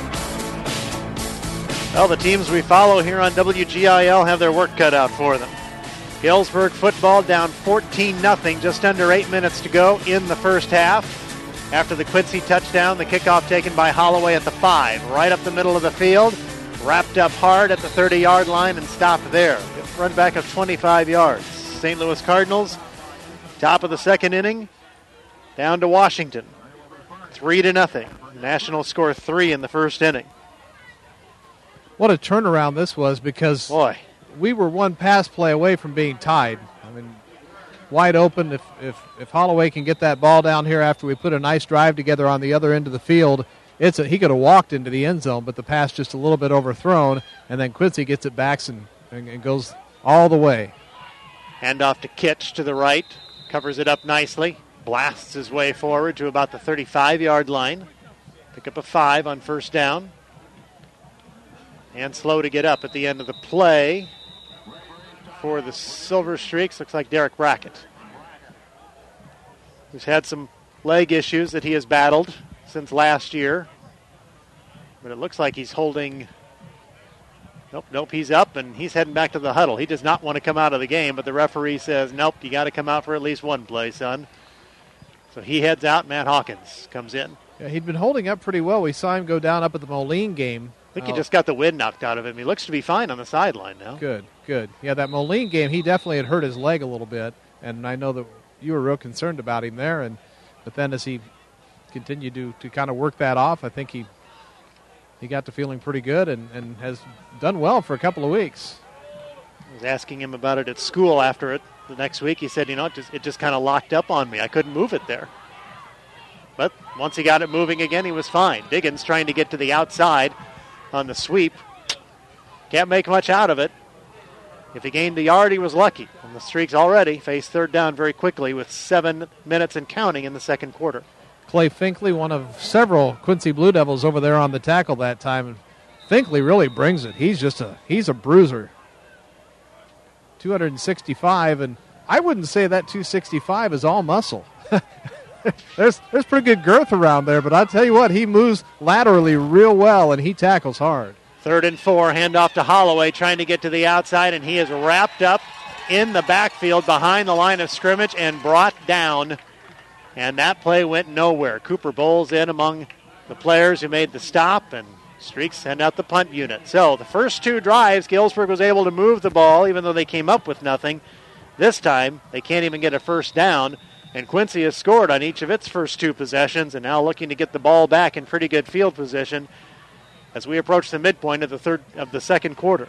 Well, the teams we follow here on W G I L have their work cut out for them. Galesburg football down fourteen nothing, just under eight minutes to go in the first half. After the Quincy touchdown, the kickoff taken by Holloway at the five, right up the middle of the field, wrapped up hard at the thirty-yard line and stopped there. Run back of twenty-five yards. Saint Louis Cardinals, top of the second inning, down to Washington, three to nothing. National score three in the first inning. What a turnaround this was, because Boy. we were one pass play away from being tied. I mean, wide open. If, if if Holloway can get that ball down here after we put a nice drive together on the other end of the field, it's a, he could have walked into the end zone, but the pass just a little bit overthrown, and then Quincy gets it back and, and, and goes all the way. Handoff to Kitch to the right, covers it up nicely, blasts his way forward to about the thirty-five-yard line. Pick up a five on first down. And slow to get up at the end of the play for the Silver Streaks. Looks like Derek Brackett, who's had some leg issues that he has battled since last year. But it looks like he's holding. Nope, nope, he's up and he's heading back to the huddle. He does not want to come out of the game, but the referee says, nope, you got to come out for at least one play, son. So he heads out. Matt Hawkins comes in. Yeah, he'd been holding up pretty well. We saw him go down up at the Moline game. I think he just got the wind knocked out of him. He looks to be fine on the sideline now. Good, good. Yeah, that Moline game, he definitely had hurt his leg a little bit, and I know that you were real concerned about him there. And but then as he continued to, to kind of work that off, I think he he got to feeling pretty good and, and has done well for a couple of weeks. I was asking him about it at school after it the next week. He said, you know, it just, it just kind of locked up on me. I couldn't move it there. But once he got it moving again, he was fine. Diggins trying to get to the outside on the sweep. Can't make much out of it. If he gained a yard, he was lucky. And the Streaks already face third down very quickly with seven minutes and counting in the second quarter. Clay Finkley, one of several Quincy Blue Devils over there on the tackle that time. And Finkley really brings it. He's just a he's a bruiser. two sixty-five, and I wouldn't say that two sixty-five is all muscle. There's there's pretty good girth around there, but I'll tell you what, he moves laterally real well, and he tackles hard. Third and four, handoff to Holloway, trying to get to the outside, and he is wrapped up in the backfield behind the line of scrimmage and brought down. And that play went nowhere. Cooper Bowles in among the players who made the stop, and Streaks send out the punt unit. So the first two drives, Galesburg was able to move the ball, even though they came up with nothing. This time, they can't even get a first down. And Quincy has scored on each of its first two possessions and now looking to get the ball back in pretty good field position as we approach the midpoint of the third of the second quarter.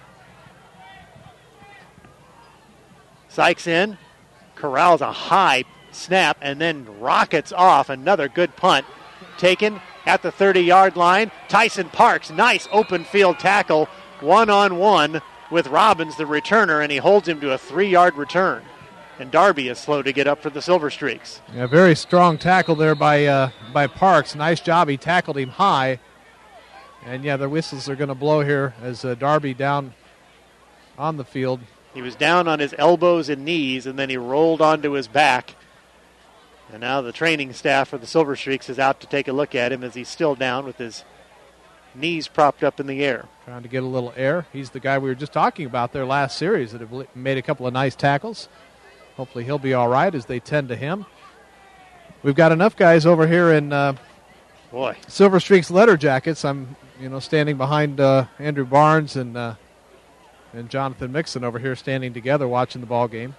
Sykes in, corrals a high snap, and then rockets off. Another good punt taken at the thirty-yard line. Tyson Parks, nice open field tackle, one-on-one with Robbins, the returner, and he holds him to a three-yard return. And Darby is slow to get up for the Silver Streaks. Yeah, very strong tackle there by uh, by Parks. Nice job. He tackled him high. And, yeah, the whistles are going to blow here as uh, Darby down on the field. He was down on his elbows and knees, and then he rolled onto his back. And now the training staff for the Silver Streaks is out to take a look at him as he's still down with his knees propped up in the air. Trying to get a little air. He's the guy we were just talking about there last series that have made a couple of nice tackles. Hopefully he'll be all right as they tend to him. We've got enough guys over here in uh, boy Silver Streaks letter jackets. I'm, you know, standing behind uh, Andrew Barnes and uh, and Jonathan Mixon over here, standing together watching the ball game.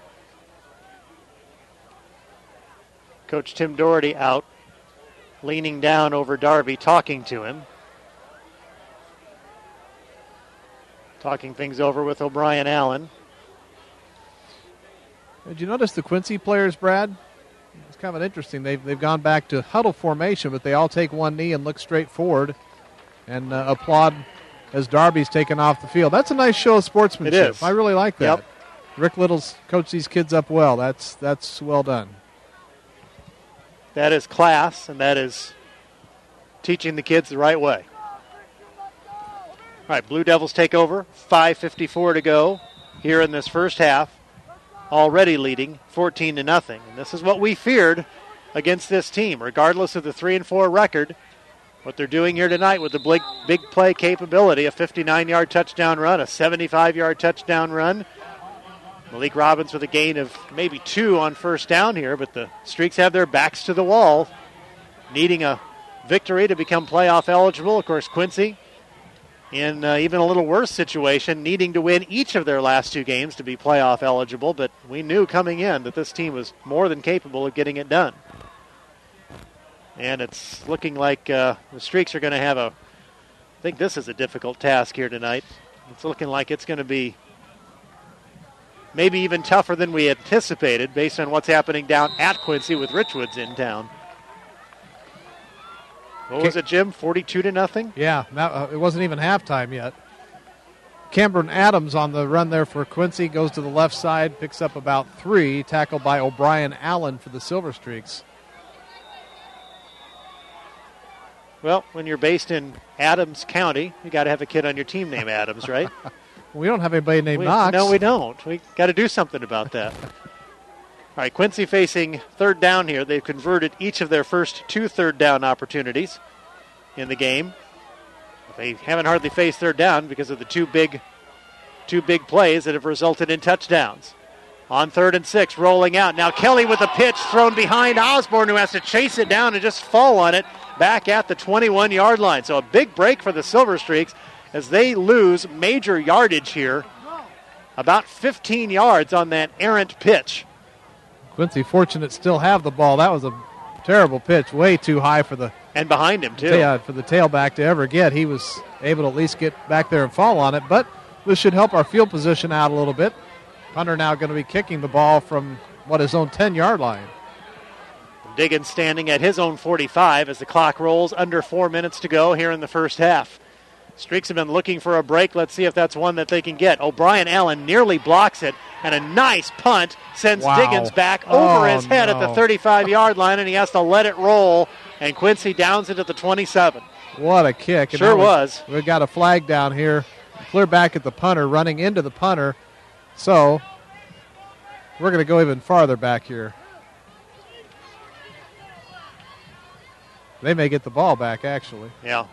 Coach Tim Doherty out, leaning down over Darby, talking to him, talking things over with O'Brien Allen. Did you notice the Quincy players, Brad? It's kind of interesting. They've, they've gone back to huddle formation, but they all take one knee and look straight forward and uh, applaud as Darby's taken off the field. That's a nice show of sportsmanship. It is. I really like that. Yep. Rick Little's coached these kids up well. That's that's well done. That is class, and that is teaching the kids the right way. right, Blue Devils take over. five fifty-four to go here in this first half. Already leading fourteen to nothing. And this is what we feared against this team, regardless of the three and four record. What they're doing here tonight with the big, big play capability, a fifty-nine-yard touchdown run, a seventy-five-yard touchdown run. Malik Robbins with a gain of maybe two on first down here, but the Streaks have their backs to the wall, needing a victory to become playoff eligible. Of course, Quincy in uh, even a little worse situation, needing to win each of their last two games to be playoff eligible, but we knew coming in that this team was more than capable of getting it done. And it's looking like uh, the Streaks are going to have a, I think this is a difficult task here tonight. It's looking like it's going to be maybe even tougher than we anticipated based on what's happening down at Quincy with Richwoods in town. What was it, Jim? forty-two to nothing? Yeah, that, uh, it wasn't even halftime yet. Cameron Adams on the run there for Quincy goes to the left side, picks up about three, tackled by O'Brien Allen for the Silver Streaks. Well, when you're based in Adams County, you got to have a kid on your team named Adams, right? We don't have anybody named we, Knox. No, we don't. We got to do something about that. All right, Quincy facing third down here. They've converted each of their first two third down opportunities in the game. They haven't hardly faced third down because of the two big, two big plays that have resulted in touchdowns. On third and six, rolling out. Now Kelly with the pitch thrown behind Osborne, who has to chase it down and just fall on it back at the twenty-one-yard line. So a big break for the Silver Streaks as they lose major yardage here. About fifteen yards on that errant pitch. Quincy fortunate still have the ball. That was a terrible pitch, way too high for the and behind him too. Yeah, for the tailback to ever get. He was able to at least get back there and fall on it, but this should help our field position out a little bit. Hunter now going to be kicking the ball from what his own ten-yard line. Diggins standing at his own forty-five as the clock rolls. Under four minutes to go here in the first half. Streaks have been looking for a break. Let's see if that's one that they can get. O'Brien Allen nearly blocks it, and a nice punt sends wow. Diggins back over oh, his head no. at the thirty-five-yard line, and he has to let it roll, and Quincy downs it at the twenty-seven. What a kick. And sure was. was. We've got a flag down here. Clear back at the punter, running into the punter. So we're going to go even farther back here. They may get the ball back, actually. Yeah.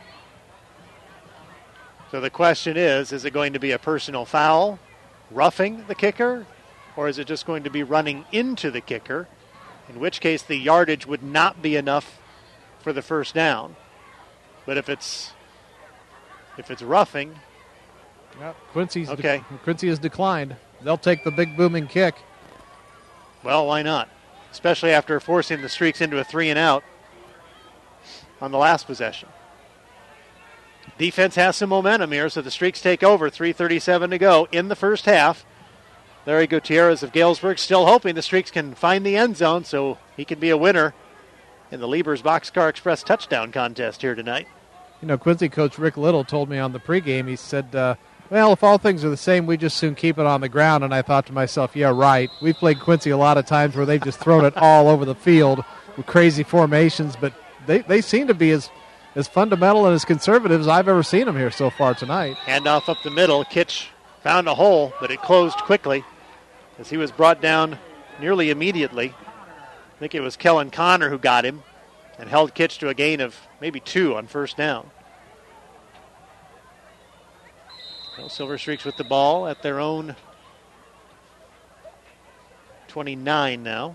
So the question is, is it going to be a personal foul, roughing the kicker, or is it just going to be running into the kicker, in which case the yardage would not be enough for the first down. But if it's if it's roughing, yep. Quincy's okay. De- Quincy has declined. They'll take the big booming kick. Well, why not? Especially after forcing the Streaks into a three and out on the last possession. Defense has some momentum here, so the Streaks take over. three thirty-seven to go in the first half. Larry Gutierrez of Galesburg still hoping the Streaks can find the end zone so he can be a winner in the Liebers Boxcar Express touchdown contest here tonight. You know, Quincy coach Rick Little told me on the pregame, he said, uh, well, if all things are the same, we just soon keep it on the ground. And I thought to myself, yeah, right. We've played Quincy a lot of times where they've just thrown it all over the field with crazy formations, but they, they seem to be as as fundamental and as conservative as I've ever seen them here so far tonight. Handoff up the middle. Kitch found a hole, but it closed quickly as he was brought down nearly immediately. I think it was Kellen Connor who got him and held Kitch to a gain of maybe two on first down. Well, Silver Streaks with the ball at their own twenty-nine now.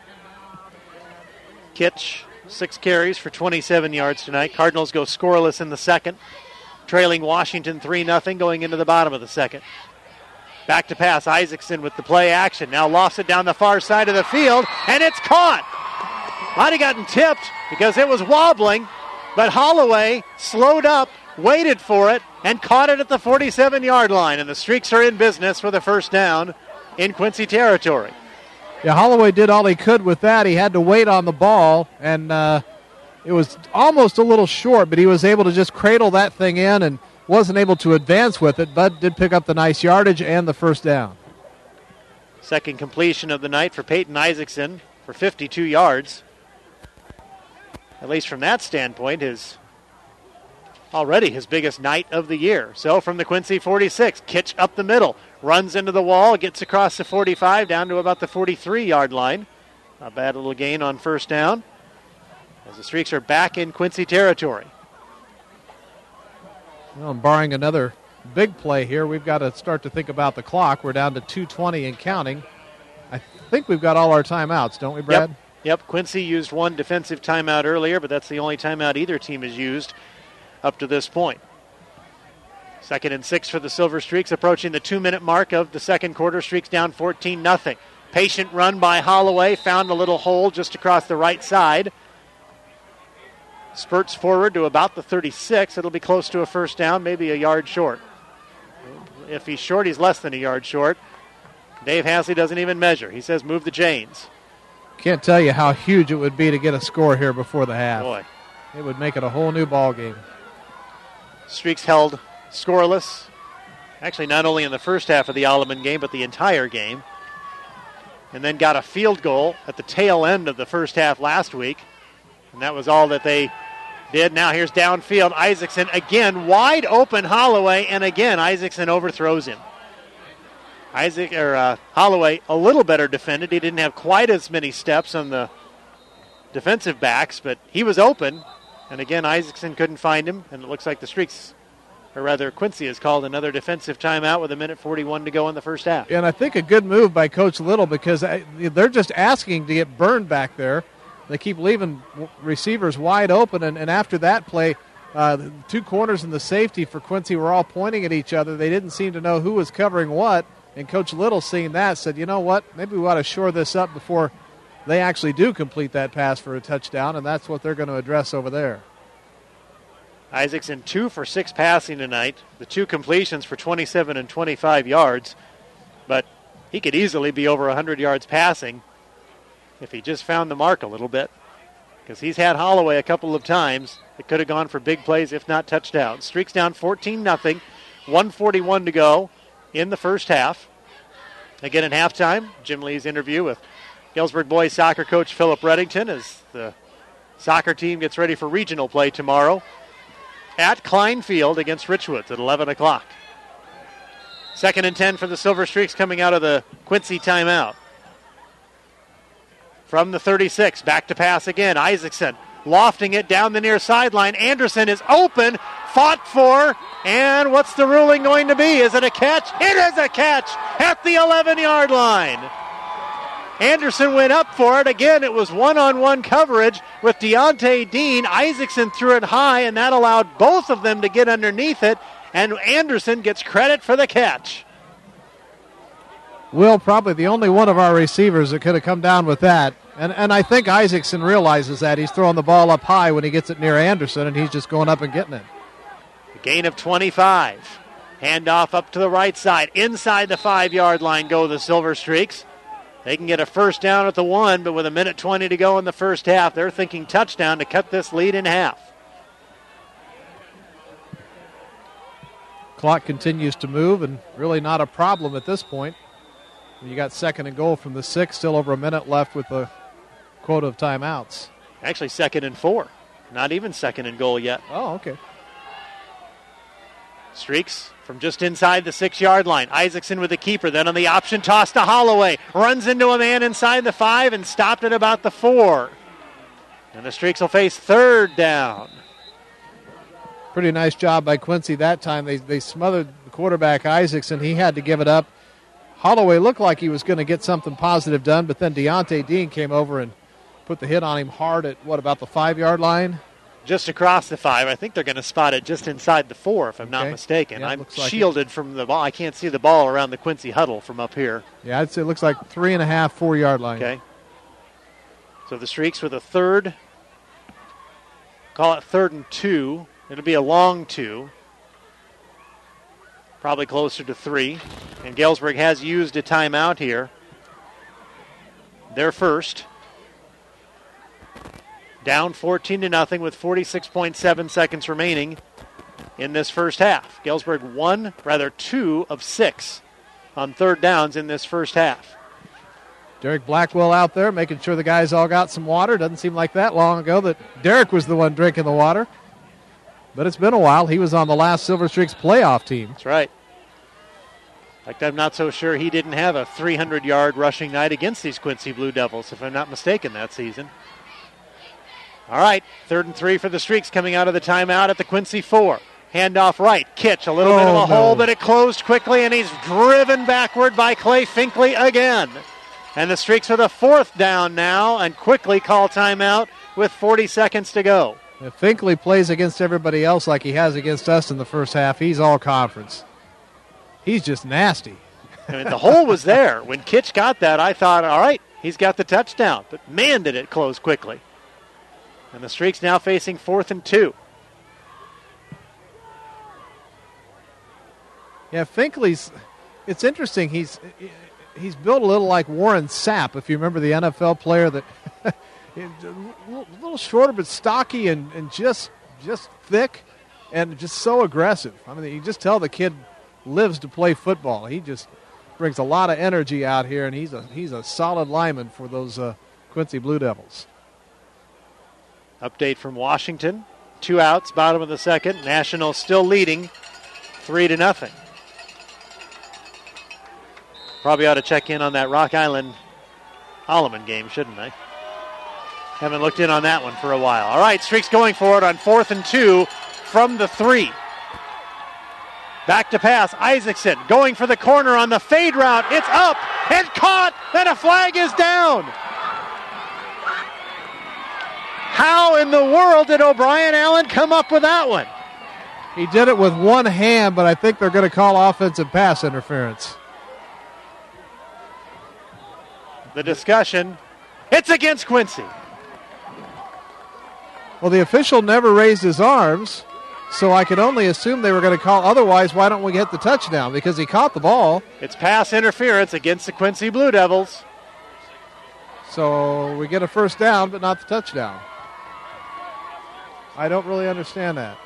Kitch, six carries for twenty-seven yards tonight. Cardinals go scoreless in the second, trailing Washington three nothing going into the bottom of the second. Back to pass, Isaacson with the play action. Now lofts it down the far side of the field, and it's caught. Might have gotten tipped because it was wobbling, but Holloway slowed up, waited for it, and caught it at the forty-seven-yard line, and the Streaks are in business for the first down in Quincy territory. Yeah, Holloway did all he could with that. He had to wait on the ball, and uh, it was almost a little short, but he was able to just cradle that thing in and wasn't able to advance with it, but did pick up the nice yardage and the first down. Second completion of the night for Peyton Isaacson for fifty-two yards. At least from that standpoint, his already his biggest night of the year. So from the Quincy forty-six, Kitch up the middle, runs into the wall, gets across the forty-five down to about the forty-three-yard line. A bad little gain on first down as the Streaks are back in Quincy territory. Well, barring another big play here, we've got to start to think about the clock. We're down to two twenty and counting. I think we've got all our timeouts, don't we, Brad? Yep. Yep. Quincy used one defensive timeout earlier, but that's the only timeout either team has used up to this point. Second and six for the Silver Streaks, approaching the two-minute mark of the second quarter. Streaks down fourteen nothing. Patient run by Holloway, found a little hole just across the right side. Spurts forward to about the thirty-six. It'll be close to a first down, maybe a yard short. If he's short, he's less than a yard short. Dave Hasley doesn't even measure. He says move the chains. Can't tell you how huge it would be to get a score here before the half. Boy. It would make it a whole new ball game. Streaks held scoreless. Actually, not only in the first half of the Alleman game, but the entire game. And then got a field goal at the tail end of the first half last week. And that was all that they did. Now here's downfield. Isaacson again, wide open Holloway, and again Isaacson overthrows him. Isaac or uh, Holloway a little better defended. He didn't have quite as many steps on the defensive backs, but he was open. And again, Isaacson couldn't find him, and it looks like the Streaks, or rather Quincy, has called another defensive timeout with a minute forty-one to go in the first half. And I think a good move by Coach Little, because they're just asking to get burned back there. They keep leaving receivers wide open, and, and after that play, uh, the two corners and the safety for Quincy were all pointing at each other. They didn't seem to know who was covering what, and Coach Little, seeing that, said, you know what, maybe we ought to shore this up before they actually do complete that pass for a touchdown, and that's what they're going to address over there. Isaacson two for six passing tonight, the two completions for twenty-seven and twenty-five yards, but he could easily be over one hundred yards passing if he just found the mark a little bit, because he's had Holloway a couple of times that could have gone for big plays, if not touchdowns. Streaks down fourteen nothing, one forty-one to go in the first half. Again at halftime, Jim Lee's interview with Galesburg boys soccer coach Philip Reddington as the soccer team gets ready for regional play tomorrow at Klein Field against Richwoods at eleven o'clock. Second and ten for the Silver Streaks coming out of the Quincy timeout. From the thirty-six, back to pass again. Isaacson lofting it down the near sideline. Anderson is open, fought for, and what's the ruling going to be? Is it a catch? It is a catch at the eleven-yard line. Anderson went up for it. Again, it was one-on-one coverage with Deontay Dean. Isaacson threw it high, and that allowed both of them to get underneath it, and Anderson gets credit for the catch. Will, probably the only one of our receivers that could have come down with that. And and I think Isaacson realizes that. He's throwing the ball up high when he gets it near Anderson, and he's just going up and getting it. A gain of twenty-five. Handoff up to the right side. Inside the five-yard line go the Silver Streaks. They can get a first down at the one, but with a minute twenty to go in the first half, they're thinking touchdown to cut this lead in half. Clock continues to move, and really not a problem at this point. You got second and goal from the six, still over a minute left with the quota of timeouts. Actually, second and four. Not even second and goal yet. Oh, okay. Streaks from just inside the six-yard line. Isaacson with the keeper, then on the option toss to Holloway. Runs into a man inside the five and stopped at about the four. And the Streaks will face third down. Pretty nice job by Quincy that time. They, they smothered the quarterback, Isaacson. He had to give it up. Holloway looked like he was going to get something positive done, but then Deontay Dean came over and put the hit on him hard at, what, about the five-yard line? Just across the five. I think they're going to spot it just inside the four, if I'm okay. not mistaken. Yeah, I'm like shielded it. from the ball. I can't see the ball around the Quincy huddle from up here. Yeah, I'd say it looks like three and a half, four-yard line. Okay. So the Streaks with a third. Call it third and two. It'll be a long two. Probably closer to three. And Galesburg has used a timeout here. Their first. Down fourteen to nothing with forty-six point seven seconds remaining in this first half. Galesburg one, rather two of six on third downs in this first half. Derek Blackwell out there making sure the guys all got some water. Doesn't seem like that long ago that Derek was the one drinking the water. but it's been a while. He was on the last Silver Streaks playoff team. That's right. In fact, I'm not so sure he didn't have a three hundred yard rushing night against these Quincy Blue Devils, if I'm not mistaken, that season. All right, third and three for the Streaks coming out of the timeout at the Quincy four. Handoff right, Kitch, a little oh, bit of a no. hole, but it closed quickly, and he's driven backward by Clay Finkley again. And the Streaks with a fourth down now, and quickly call timeout with forty seconds to go. If Finkley plays against everybody else like he has against us in the first half, he's all conference. He's just nasty. I mean, the hole was there. When Kitch got that, I thought, all right, he's got the touchdown. But man, did it close quickly. And the Streaks now facing fourth and two. Yeah, Finkley's, it's interesting. He's he's built a little like Warren Sapp, if you remember the N F L player that a little shorter but stocky and, and just just thick and just so aggressive. I mean, you just tell the kid lives to play football. He just brings a lot of energy out here, and he's a he's a solid lineman for those uh, Quincy Blue Devils. Update from Washington. Two outs, bottom of the second. National still leading three to nothing. Probably ought to check in on that Rock Island Holloman game, shouldn't I? Haven't looked in on that one for a while. All right, Streaks going for it on fourth and two from the three. Back to pass, Isaacson going for the corner on the fade route. It's up and caught, and a flag is down. How in the world did O'Brien Allen come up with that one? He did it with one hand, but I think they're going to call offensive pass interference. The discussion, it's against Quincy. Well, the official never raised his arms, so I could only assume they were going to call. Otherwise, why don't we get the touchdown? Because he caught the ball. It's pass interference against the Quincy Blue Devils. So we get a first down, but not the touchdown. I don't really understand that.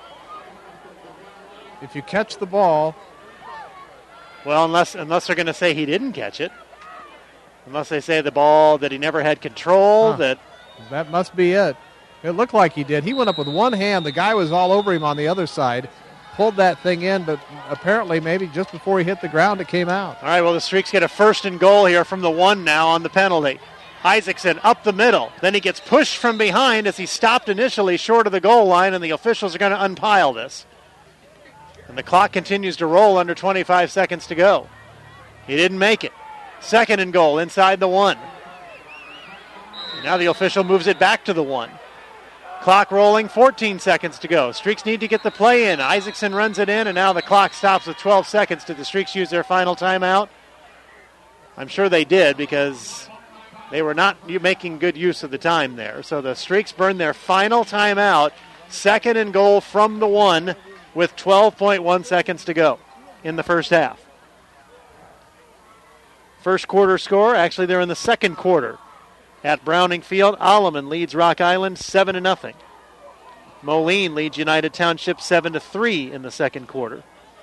If you catch the ball. Well, unless unless they're going to say he didn't catch it. Unless they say the ball that he never had control. Huh. That That must be it. It looked like he did. He went up with one hand. The guy was all over him on the other side. Pulled that thing in, but apparently maybe just before he hit the ground, it came out. All right, well, the Streaks get a first and goal here from the one now on the penalty. Isaacson up the middle. Then he gets pushed from behind as he stopped initially short of the goal line, and the officials are going to unpile this. And the clock continues to roll under twenty-five seconds to go. He didn't make it. Second and goal inside the one. And now the official moves it back to the one. Clock rolling, fourteen seconds to go. Streaks need to get the play in. Isaacson runs it in, and now the clock stops with twelve seconds. Did the Streaks use their final timeout? I'm sure they did, because they were not making good use of the time there. So the Streaks burned their final timeout. Second and goal from the one with twelve point one seconds to go in the first half. First quarter score, actually they're in the second quarter. At Browning Field, Alleman leads Rock Island seven to nothing. Moline leads United Township seven to three in the second quarter.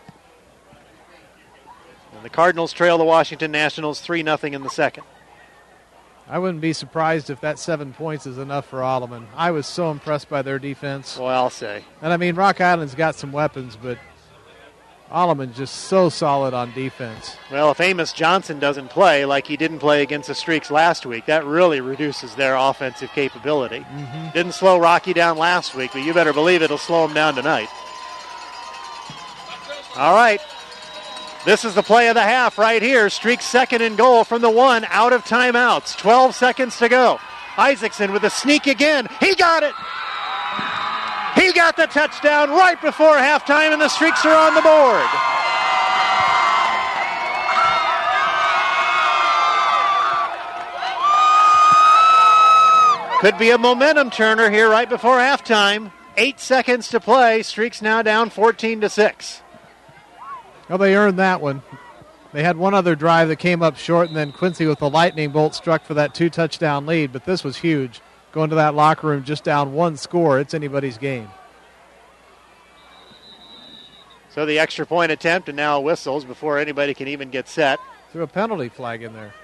And the Cardinals trail the Washington Nationals three nothing in the second. I wouldn't be surprised if that seven points is enough for Alleman. I was so impressed by their defense. Well, I'll say. And I mean, Rock Island's got some weapons, but Alleman's just so solid on defense. Well, if Amos Johnson doesn't play like he didn't play against the Streaks last week, that really reduces their offensive capability. Mm-hmm. Didn't slow Rocky down last week, but you better believe it'll slow him down tonight. All right. This is the play of the half right here. Streaks second and goal from the one, out of timeouts. twelve seconds to go. Isaacson with a sneak again. He got it. He got the touchdown right before halftime, and the Streaks are on the board. Could be a momentum turner here right before halftime. Eight seconds to play. Streaks now down fourteen to six. Well, they earned that one. They had one other drive that came up short, and then Quincy with the lightning bolt struck for that two-touchdown lead, but this was huge. Going to that locker room just down one score, it's anybody's game. So the extra point attempt, and now whistles before anybody can even get set. Threw a penalty flag in there.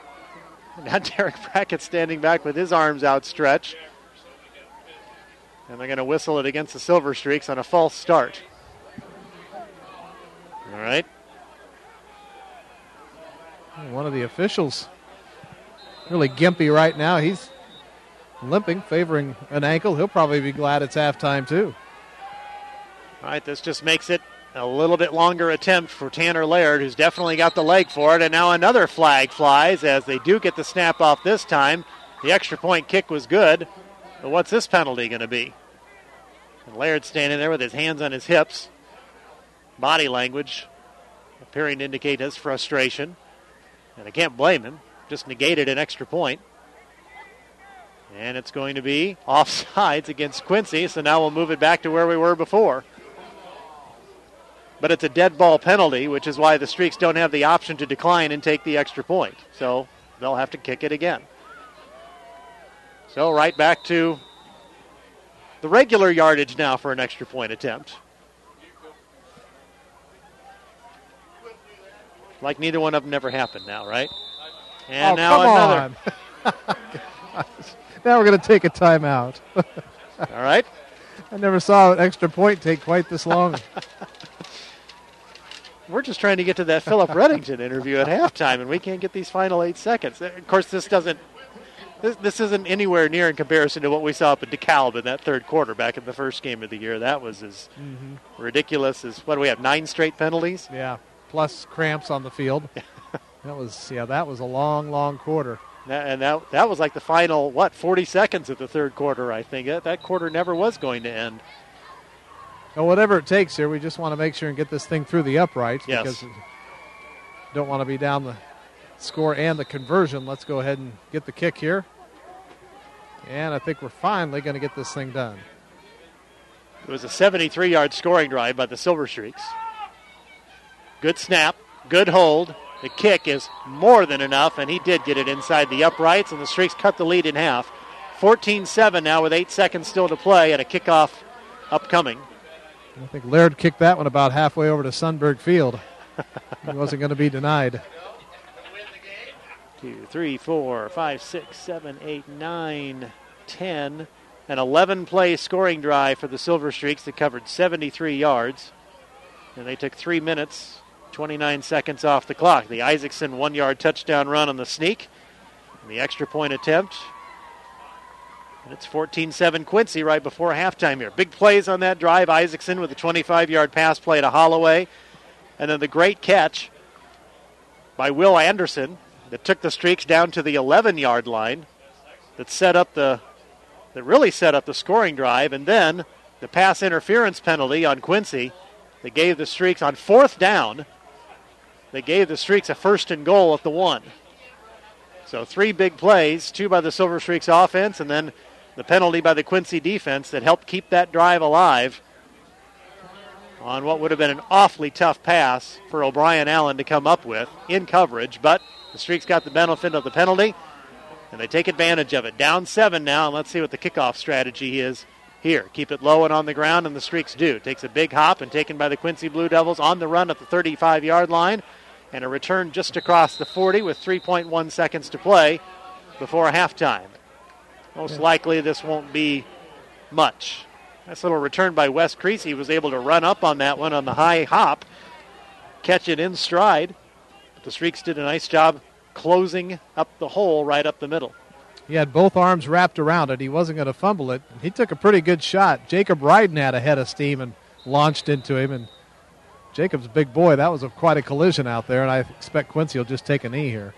Now Derek Brackett standing back with his arms outstretched. And they're going to whistle it against the Silver Streaks on a false start. All right. One of the officials really gimpy right now. He's limping, favoring an ankle. He'll probably be glad it's halftime, too. All right, this just makes it a little bit longer attempt for Tanner Laird, who's definitely got the leg for it. And now another flag flies as they do get the snap off this time. The extra point kick was good. But what's this penalty going to be? And Laird standing there with his hands on his hips. Body language appearing to indicate his frustration. And I can't blame him. Just negated an extra point. And it's going to be offsides against Quincy. So now we'll move it back to where we were before. But it's a dead ball penalty, which is why the Streaks don't have the option to decline and take the extra point. So they'll have to kick it again. So right back to the regular yardage now for an extra point attempt. Like neither one of them never happened now, right? And oh, now come another. On. Now we're going to take a timeout. All right. I never saw an extra point take quite this long. We're just trying to get to that Philip Reddington interview at halftime, and we can't get these final eight seconds. Of course, this doesn't. This, this isn't anywhere near in comparison to what we saw up at DeKalb in that third quarter back in the first game of the year. That was as mm-hmm. ridiculous as, what do we have, nine straight penalties? Yeah, plus cramps on the field. that was yeah, that was a long, long quarter. That, and that that was like the final, what, forty seconds of the third quarter, I think. That, that quarter never was going to end. Well, whatever it takes here, we just want to make sure and get this thing through the uprights. Yes. Because we don't want to be down the score and the conversion. Let's go ahead and get the kick here. And I think we're finally going to get this thing done. It was a seventy-three-yard scoring drive by the Silver Streaks. Good snap, good hold. The kick is more than enough, and he did get it inside the uprights, and the Streaks cut the lead in half. fourteen seven now with eight seconds still to play and a kickoff upcoming. I think Laird kicked that one about halfway over to Sunberg Field. He wasn't going to be denied. Two, three, four, five, six, seven, eight, nine, ten. An eleven-play scoring drive for the Silver Streaks that covered seventy-three yards. And they took three minutes, twenty-nine seconds off the clock. The Isaacson one-yard touchdown run on the sneak. And the extra point attempt. And it's fourteen seven Quincy right before halftime here. Big plays on that drive. Isaacson with a twenty-five-yard pass play to Holloway. And then the great catch by Will Anderson that took the Streaks down to the eleven-yard line that set up the that really set up the scoring drive. And then the pass interference penalty on Quincy that gave the Streaks on fourth down. They gave the Streaks a first and goal at the one. So three big plays, two by the Silver Streaks offense, and then the penalty by the Quincy defense that helped keep that drive alive on what would have been an awfully tough pass for O'Brien Allen to come up with in coverage. But the Streaks got the benefit of the penalty, and they take advantage of it. Down seven now, and let's see what the kickoff strategy is here. Keep it low and on the ground, and the Streaks do. Takes a big hop and taken by the Quincy Blue Devils on the run at the thirty-five-yard line, and a return just across the forty with three point one seconds to play before halftime. Most yeah. likely this won't be much. Nice little return by Wes Creasy. Was able to run up on that one on the high hop, catch it in stride. But the Streaks did a nice job closing up the hole right up the middle. He had both arms wrapped around it. He wasn't going to fumble it. He took a pretty good shot. Jacob Ryden had a head of steam and launched into him. And Jacob's a big boy. That was a, quite a collision out there, and I expect Quincy will just take a knee here.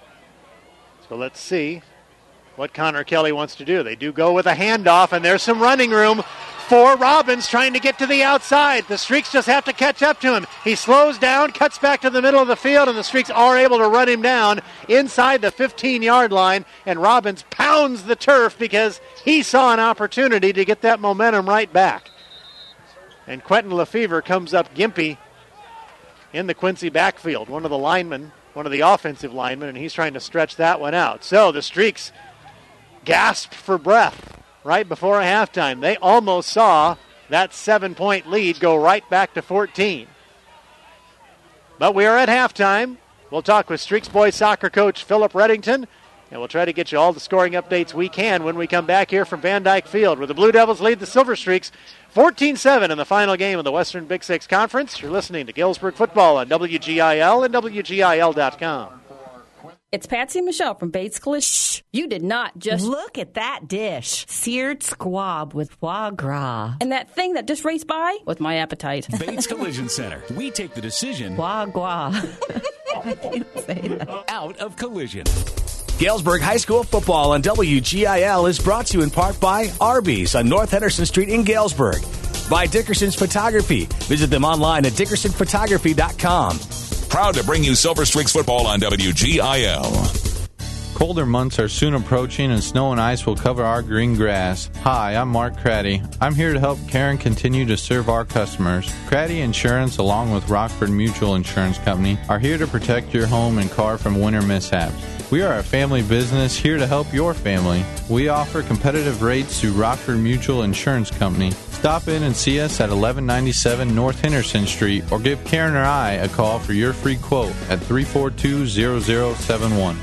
So let's see what Connor Kelly wants to do. They do go with a handoff, and there's some running room for Robbins trying to get to the outside. The Streaks just have to catch up to him. He slows down, cuts back to the middle of the field, and the Streaks are able to run him down inside the fifteen-yard line, and Robbins pounds the turf because he saw an opportunity to get that momentum right back. And Quentin Lefevre comes up gimpy in the Quincy backfield, one of the linemen, one of the offensive linemen, and he's trying to stretch that one out. So the Streaks gasped for breath right before halftime. They almost saw that seven-point lead go right back to fourteen. But we are at halftime. We'll talk with Streaks boys soccer coach Philip Reddington And we'll try to get you all the scoring updates we can when we come back here from Van Dyke Field, where the Blue Devils lead the Silver Streaks fourteen seven in the final game of the Western Big Six Conference. You're listening to Galesburg Football on W G I L and W G I L dot com. It's Patsy and Michelle from Bates Collision. Shh, you did not just... Look at that dish. Seared squab with foie gras. And that thing that just raced by with my appetite. Bates Collision Center. We take the decision... Foie gras. I can't say that. Out of collision. Galesburg High School football on W G I L is brought to you in part by Arby's on North Henderson Street in Galesburg. By Dickerson's Photography. Visit them online at dickerson photography dot com. Proud to bring you Silver Streaks football on W G I L. Colder months are soon approaching and snow and ice will cover our green grass. Hi, I'm Mark Craddy. I'm here to help Karen continue to serve our customers. Craddy Insurance, along with Rockford Mutual Insurance Company, are here to protect your home and car from winter mishaps. We are a family business here to help your family. We offer competitive rates through Rockford Mutual Insurance Company. Stop in and see us at eleven ninety-seven North Henderson Street or give Karen or I a call for your free quote at three four two, zero zero seven one.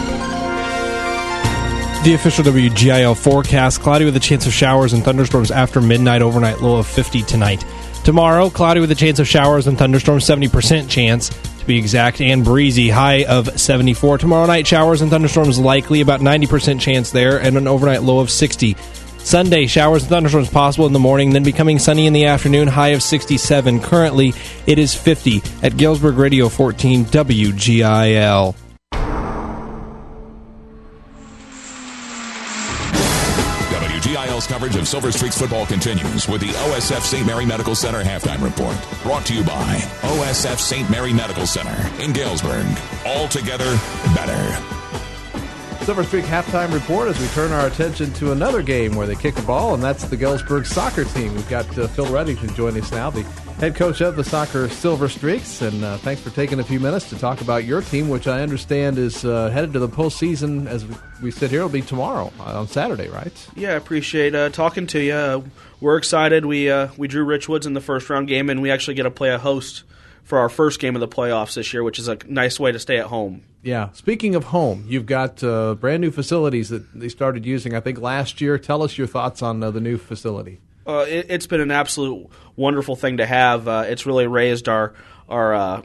The official W G I L forecast: cloudy with a chance of showers and thunderstorms after midnight, overnight low of fifty tonight. Tomorrow, cloudy with a chance of showers and thunderstorms, seventy percent chance to be exact, and breezy, high of seventy-four. Tomorrow night, showers and thunderstorms likely, about ninety percent chance there, and an overnight low of sixty. Sunday, showers and thunderstorms possible in the morning, then becoming sunny in the afternoon, high of sixty-seven. Currently, it is fifty at Galesburg Radio fourteen W G I L. W G I L's coverage of Silver Streaks football continues with the O S F Saint Mary Medical Center halftime report. Brought to you by O S F Saint Mary Medical Center in Galesburg. All together better. Silver Streak halftime report as we turn our attention to another game where they kick a ball, and that's the Galesburg soccer team. We've got uh, Phil Reddington joining us now, the head coach of the soccer Silver Streaks, and uh, thanks for taking a few minutes to talk about your team, which I understand is uh, headed to the postseason as we, we sit here. It'll be tomorrow uh, on Saturday, right? Yeah, I appreciate uh, talking to you. Uh, we're excited. We uh, we drew Richwoods in the first round game, and we actually get to play a host for our first game of the playoffs this year, which is a nice way to stay at home. Yeah. Speaking of home, you've got uh, brand new facilities that they started using, I think, last year. Tell us your thoughts on uh, the new facility. Uh, it, it's been an absolute wonderful thing to have. Uh, it's really raised our our uh,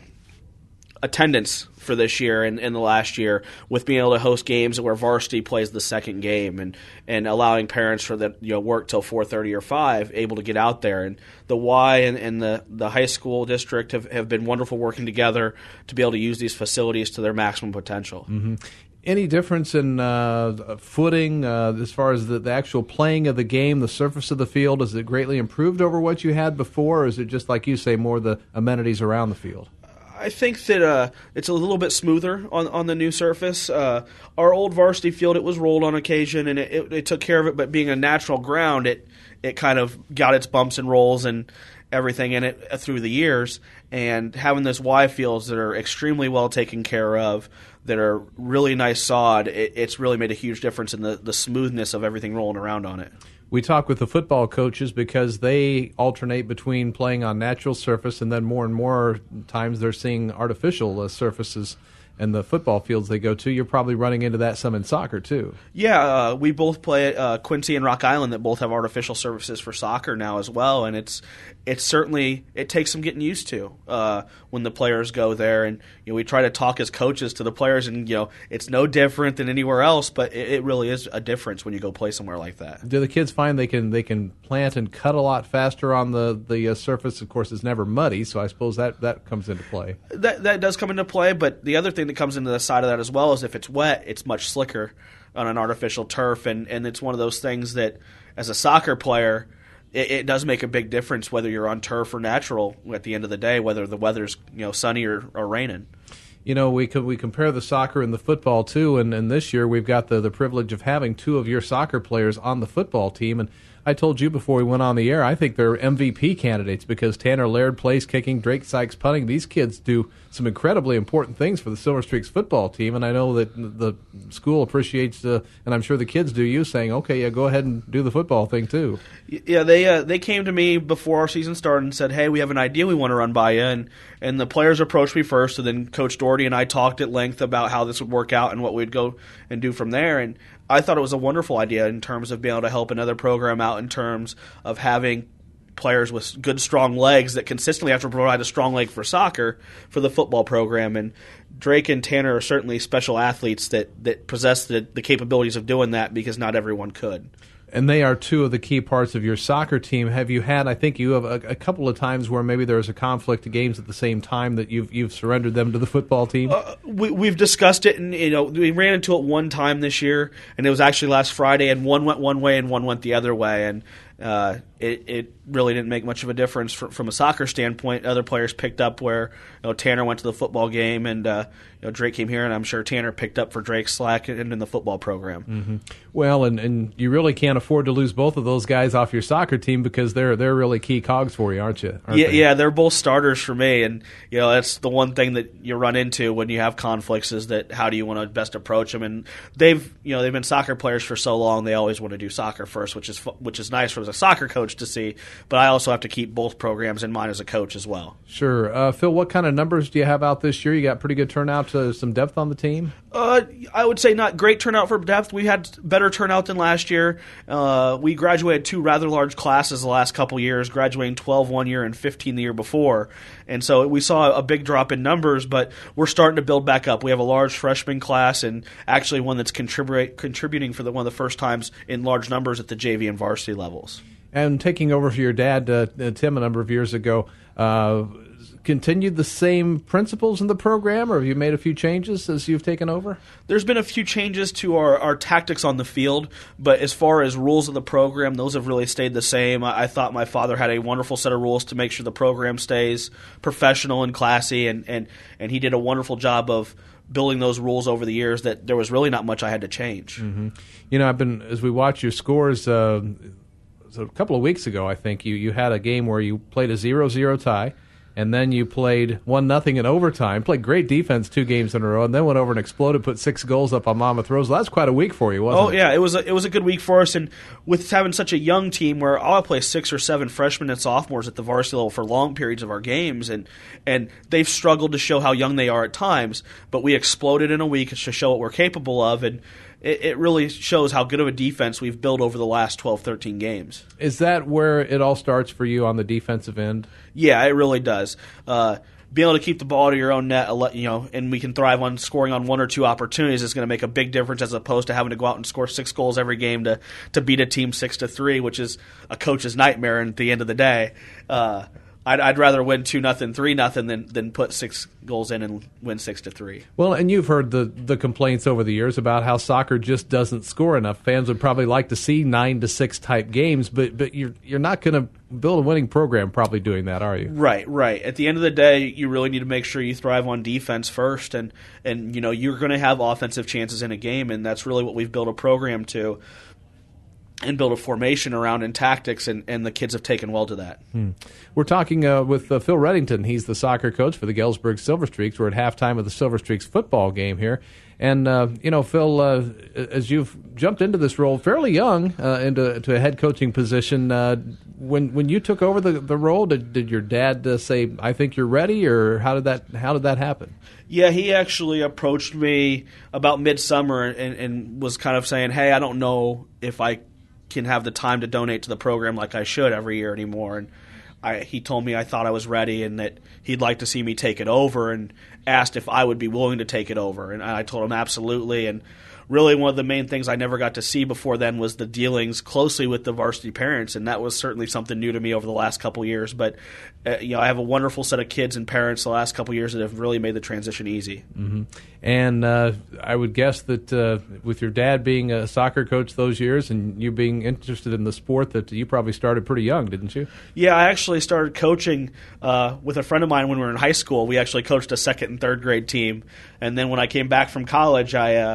attendance for this year and in the last year with being able to host games where varsity plays the second game and, and allowing parents for that you know work till four thirty or five able to get out there. And the Y and, and the, the high school district have, have been wonderful working together to be able to use these facilities to their maximum potential. Mm-hmm. Any difference in uh, footing uh, as far as the, the actual playing of the game, the surface of the field? Is it greatly improved over what you had before, or is it just, like you say, more the amenities around the field? I think that uh, it's a little bit smoother on, on the new surface. Uh, our old varsity field, it was rolled on occasion, and it, it, it took care of it, but being a natural ground, it it kind of got its bumps and rolls and everything in it through the years. And having this Y fields that are extremely well taken care of, that are really nice sod, it, it's really made a huge difference in the, the smoothness of everything rolling around on it. We talk with the football coaches because they alternate between playing on natural surface and then more and more times they're seeing artificial uh, surfaces and the football fields they go to. You're probably running into that some in soccer too. Yeah, uh, we both play at uh, Quincy and Rock Island that both have artificial surfaces for soccer now as well, and it's it's certainly it takes some getting used to uh, when the players go there. And you know, we try to talk as coaches to the players, and you know, it's no different than anywhere else, but it, it really is a difference when you go play somewhere like that. Do the kids find they can they can plant and cut a lot faster on the the uh, surface? Of course, it's never muddy, so I suppose that that comes into play. That that does come into play, but the other thing that comes into the side of that as well is if it's wet, it's much slicker on an artificial turf, and, and it's one of those things that as a soccer player, it, it does make a big difference whether you're on turf or natural at the end of the day, whether the weather's you know sunny or, or raining. You know, we could we compare the soccer and the football too, and, and this year we've got the, the privilege of having two of your soccer players on the football team, and I told you before we went on the air, I think they're M V P candidates because Tanner Laird plays kicking, Drake Sykes punting. These kids do some incredibly important things for the Silver Streaks football team, and I know that the school appreciates, uh, and I'm sure the kids do, you saying, okay, yeah, go ahead and do the football thing too. Yeah, they uh, they came to me before our season started and said, hey, we have an idea we want to run by you, and, and the players approached me first, and then Coach Doherty and I talked at length about how this would work out and what we'd go and do from there, and I thought it was a wonderful idea in terms of being able to help another program out in terms of having players with good, strong legs that consistently have to provide a strong leg for soccer for the football program. And Drake and Tanner are certainly special athletes that, that possess the, the capabilities of doing that because not everyone could. And they are two of the key parts of your soccer team. Have you had, I think you have a, a couple of times where maybe there was a conflict of games at the same time that you've you've surrendered them to the football team? Uh, we, we've discussed it, and you know we ran into it one time this year, and it was actually last Friday, and one went one way and one went the other way, and uh, it, it really didn't make much of a difference from, from a soccer standpoint. Other players picked up where you know, Tanner went to the football game, and uh, you know, Drake came here, and I'm sure Tanner picked up for Drake's slack in, in the football program. Mm-hmm. Well, and, and you really can't afford to lose both of those guys off your soccer team because they're they're really key cogs for you, aren't you? Aren't yeah, they? yeah, they're both starters for me, and you know that's the one thing that you run into when you have conflicts is that how do you want to best approach them? And they've you know they've been soccer players for so long, they always want to do soccer first, which is which is nice for as a soccer coach to see. But I also have to keep both programs in mind as a coach as well. Sure, uh, Phil. What kind of numbers do you have out this year? You got pretty good turnout, to some depth on the team. Uh, I would say not great turnout for depth. We had better turnout than last year. Uh, we graduated two rather large classes the last couple years, graduating twelve one year and fifteen the year before. And so we saw a big drop in numbers, but we're starting to build back up. We have a large freshman class and actually one that's contribute, contributing for the, one of the first times in large numbers at the J V and varsity levels. And taking over for your dad, uh, Tim, a number of years ago, uh, continued the same principles in the program, or have you made a few changes as you've taken over? There's been a few changes to our, our tactics on the field, but as far as rules of the program, those have really stayed the same. I, I thought my father had a wonderful set of rules to make sure the program stays professional and classy, and, and, and he did a wonderful job of building those rules over the years that there was really not much I had to change. Mm-hmm. You know, I've been, as we watch your scores, uh, so a couple of weeks ago, I think, you, you had a game where you played a zero zero tie, and then you played one nothing in overtime, played great defense two games in a row, and then went over and exploded, put six goals up on Monmouth Roseville. That's quite a week for you, wasn't oh, it? Oh, yeah, it was, a, it was a good week for us, and with having such a young team where I'll play six or seven freshmen and sophomores at the varsity level for long periods of our games, and, and they've struggled to show how young they are at times, but we exploded in a week to show what we're capable of, and it, it really shows how good of a defense we've built over the last twelve, thirteen games. Is that where it all starts for you on the defensive end? Yeah, it really does. Uh, being able to keep the ball to your own net, you know, and we can thrive on scoring on one or two opportunities is going to make a big difference as opposed to having to go out and score six goals every game to, to beat a team six to three, which is a coach's nightmare at the end of the day. Uh, I'd, I'd rather win two nothing, three nothing than than put six goals in and win six to three. Well, and you've heard the the complaints over the years about how soccer just doesn't score enough. Fans would probably like to see nine to six type games, but but you're you're not going to build a winning program probably doing that, are you? Right, right. At the end of the day, you really need to make sure you thrive on defense first, and and you know you're going to have offensive chances in a game, and that's really what we've built a program to. And build a formation around in tactics, and, and the kids have taken well to that. Hmm. We're talking uh, with uh, Phil Reddington. He's the soccer coach for the Galesburg Silver Streaks. We're at halftime of the Silver Streaks football game here. And, uh, you know, Phil, uh, as you've jumped into this role fairly young, uh, into to a head coaching position, uh, when when you took over the, the role, did, did your dad uh, say, I think you're ready, or how did that how did that happen? Yeah, he actually approached me about midsummer and, and was kind of saying, hey, I don't know if I can have the time to donate to the program like I should every year anymore. And I, he told me I thought I was ready and that he'd like to see me take it over, and asked if I would be willing to take it over. And I told him absolutely. And really one of the main things I never got to see before then was the dealings closely with the varsity parents, and that was certainly something new to me over the last couple of years. But uh, you know, I have a wonderful set of kids and parents the last couple of years that have really made the transition easy. Mm-hmm. And uh, I would guess that uh, with your dad being a soccer coach those years and you being interested in the sport, that you probably started pretty young, didn't you? Yeah, I actually started coaching uh, with a friend of mine when we were in high school. We actually coached a second and third grade team, and then when I came back from college, I uh,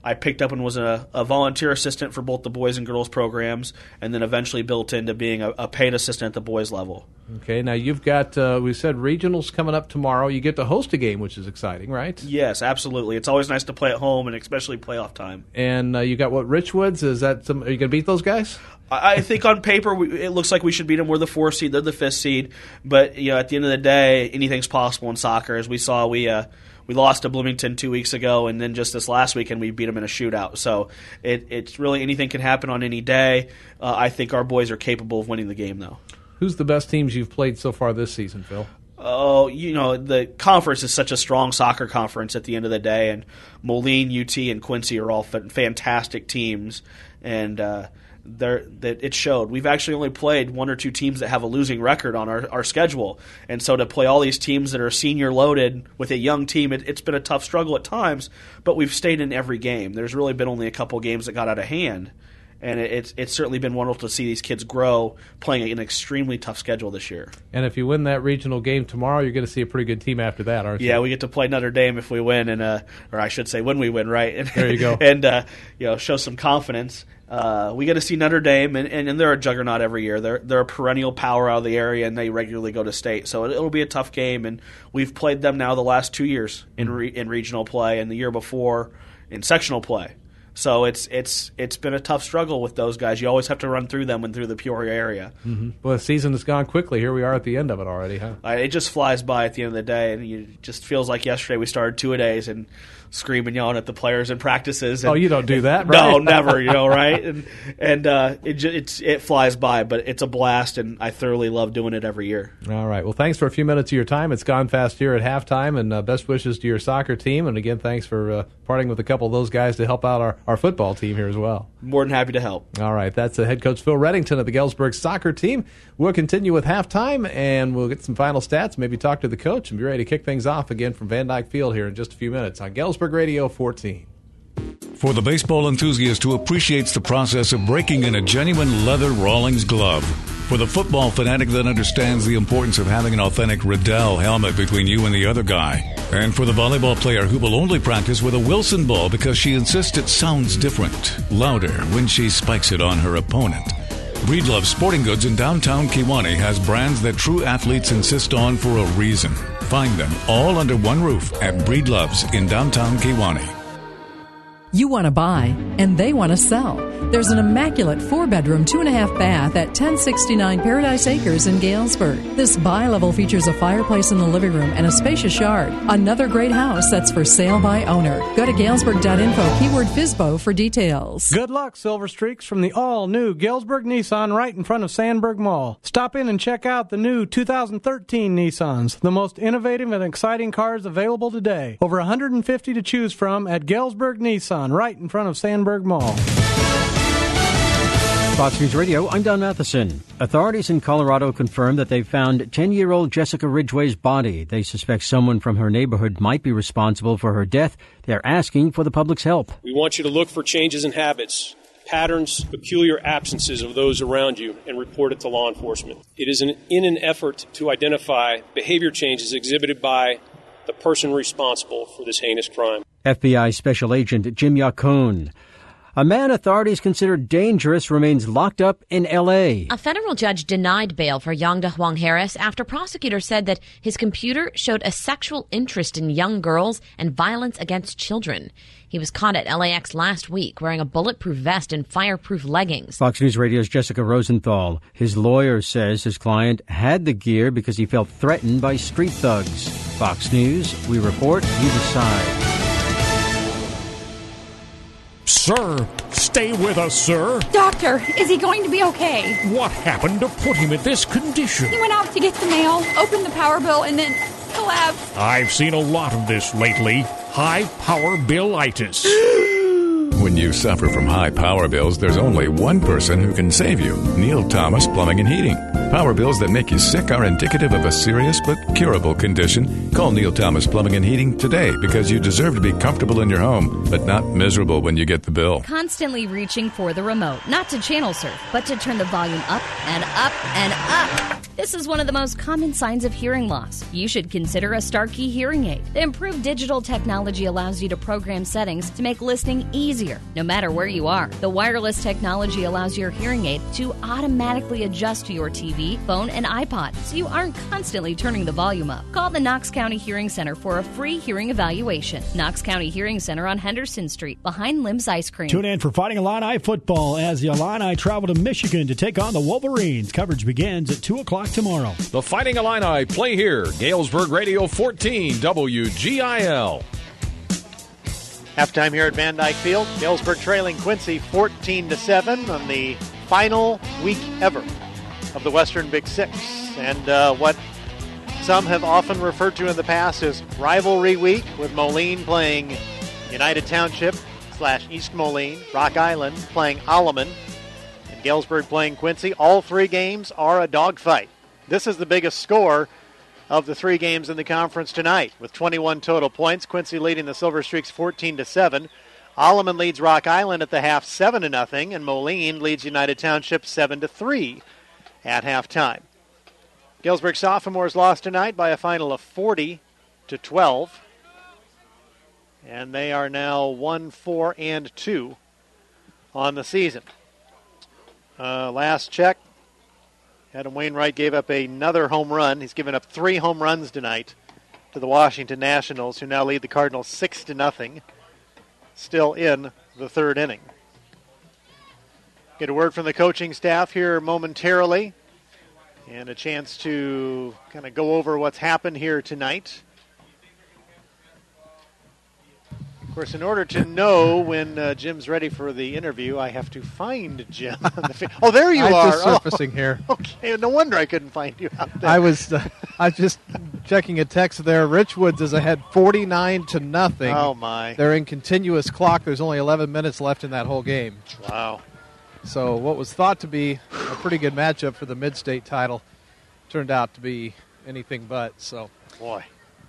I picked up and was a, a volunteer assistant for both the boys and girls programs, and then eventually built into being a, a paid assistant at the boys level. Okay, now you've got, uh, we said regionals coming up tomorrow. You get to host a game, which is exciting, right? Yes, absolutely. It's always nice to play at home, and especially playoff time. And uh, you got what, Richwoods? Is that some? Are you going to beat those guys? I think on paper we, it looks like we should beat them. We're the fourth seed; they're the fifth seed. But you know, at the end of the day, anything's possible in soccer. As we saw, we uh, we lost to Bloomington two weeks ago, and then just this last weekend we beat them in a shootout. So it, it's really anything can happen on any day. Uh, I think our boys are capable of winning the game, though. Who's the best teams you've played so far this season, Phil? Oh, you know, the conference is such a strong soccer conference at the end of the day, and Moline, U T, and Quincy are all f- fantastic teams, and uh, they're, that it showed. We've actually only played one or two teams that have a losing record on our, our schedule, and so to play all these teams that are senior loaded with a young team, it, it's been a tough struggle at times, but we've stayed in every game. There's really been only a couple games that got out of hand. And it's it's certainly been wonderful to see these kids grow playing an extremely tough schedule this year. And if you win that regional game tomorrow, you're going to see a pretty good team after that, aren't you? Yeah, we get to play Notre Dame if we win, and uh, or I should say when we win, right? And, there you go. and uh, you know, show some confidence. Uh, we get to see Notre Dame, and, and, and they're a juggernaut every year. They're they're a perennial power out of the area, and they regularly go to state. So it, it'll be a tough game, and we've played them now the last two years in re, in regional play, and the year before in sectional play. So it's it's it's been a tough struggle with those guys. You always have to run through them and through the Peoria area. Mm-hmm. Well, the season has gone quickly. Here we are at the end of it already, huh? Uh, it just flies by at the end of the day, and it just feels like yesterday we started two-a-days and screaming, yelling at the players in practices. And, oh, you don't do that, right? No, never, you know, right? And and uh, it just, it's it flies by, but it's a blast, and I thoroughly love doing it every year. All right. Well, thanks for a few minutes of your time. It's gone fast here at halftime, and uh, best wishes to your soccer team. And again, thanks for uh, parting with a couple of those guys to help out our, our football team here as well. More than happy to help. All right. That's the head coach Phil Reddington of the Galesburg soccer team. We'll continue with halftime, and we'll get some final stats, maybe talk to the coach, and be ready to kick things off again from Van Dyke Field here in just a few minutes on Galesburg Radio fourteen. For the baseball enthusiast who appreciates the process of breaking in a genuine leather Rawlings glove. For the football fanatic that understands the importance of having an authentic Riddell helmet between you and the other guy. And for the volleyball player who will only practice with a Wilson ball because she insists it sounds different, louder when she spikes it on her opponent. Breedlove Sporting Goods in downtown Kewanee has brands that true athletes insist on for a reason. Find them all under one roof at Breedlove's in downtown Kewanee. You want to buy, and they want to sell. There's an immaculate four-bedroom, two-and-a-half bath at ten sixty-nine Paradise Acres in Galesburg. This bi-level features a fireplace in the living room and a spacious yard. Another great house that's for sale by owner. Go to galesburg dot info, keyword F S B O for details. Good luck, Silver Streaks, from the all-new Galesburg Nissan right in front of Sandburg Mall. Stop in and check out the new two thousand thirteen Nissans, the most innovative and exciting cars available today. Over one hundred fifty to choose from at Galesburg Nissan, right in front of Sandburg Mall. Fox News Radio, I'm Don Matheson. Authorities in Colorado confirmed that they found ten-year-old Jessica Ridgway's body. They suspect someone from her neighborhood might be responsible for her death. They're asking for the public's help. We want you to look for changes in habits, patterns, peculiar absences of those around you, and report it to law enforcement. It is an, in an effort to identify behavior changes exhibited by the person responsible for this heinous crime. F B I Special Agent Jim Yacone. A man authorities consider dangerous remains locked up in L A. A federal judge denied bail for Yongda Huang Harris after prosecutors said that his computer showed a sexual interest in young girls and violence against children. He was caught at L A X last week wearing a bulletproof vest and fireproof leggings. Fox News Radio's Jessica Rosenthal. His lawyer says his client had the gear because he felt threatened by street thugs. Fox News, we report, you decide. Sir, stay with us, sir. Doctor, is he going to be okay? What happened to put him in this condition? He went out to get the mail, opened the power bill, and then collapsed. I've seen a lot of this lately. High power billitis. When you suffer from high power bills, there's only one person who can save you. Neil Thomas Plumbing and Heating. Power bills that make you sick are indicative of a serious but curable condition. Call Neil Thomas Plumbing and Heating today because you deserve to be comfortable in your home, but not miserable when you get the bill. Constantly reaching for the remote, not to channel surf, but to turn the volume up and up and up. This is one of the most common signs of hearing loss. You should consider a Starkey hearing aid. The improved digital technology allows you to program settings to make listening easier, no matter where you are. The wireless technology allows your hearing aid to automatically adjust to your T V, phone, and iPod, so you aren't constantly turning the volume up. Call the Knox County Hearing Center for a free hearing evaluation. Knox County Hearing Center on Henderson Street, behind Lim's Ice Cream. Tune in for Fighting Illini football as the Illini travel to Michigan to take on the Wolverines. Coverage begins at two o'clock tomorrow. The Fighting Illini play here. Galesburg Radio fourteen, W G I L. Halftime here at Van Dyke Field. Galesburg trailing Quincy fourteen to seven on the final week ever of the Western Big Six. And uh, what some have often referred to in the past as rivalry week, with Moline playing United Township slash East Moline, Rock Island playing Alleman, and Galesburg playing Quincy. All three games are a dogfight. This is the biggest score of the three games in the conference tonight, with twenty-one total points. Quincy leading the Silver Streaks fourteen to seven. Alleman leads Rock Island at the half seven to nothing, and Moline leads United Township seven to three at halftime. Galesburg Sophomores lost tonight by a final of forty to twelve, and they are now one, four, and two on the season. Uh, last check, Adam Wainwright gave up another home run. He's given up three home runs tonight to the Washington Nationals, who now lead the Cardinals six to nothing. Still in the third inning. Get a word from the coaching staff here momentarily, and a chance to kind of go over what's happened here tonight. Of course, in order to know when uh, Jim's ready for the interview, I have to find Jim. On the fi- oh, there you I'm are. just surfacing oh, here. Okay, no wonder I couldn't find you out there. I was, uh, I was just checking a text there. Richwoods is ahead forty-nine to nothing. Oh my! They're in continuous clock. There's only eleven minutes left in that whole game. Wow. So what was thought to be a pretty good matchup for the mid-state title turned out to be anything but. So boy.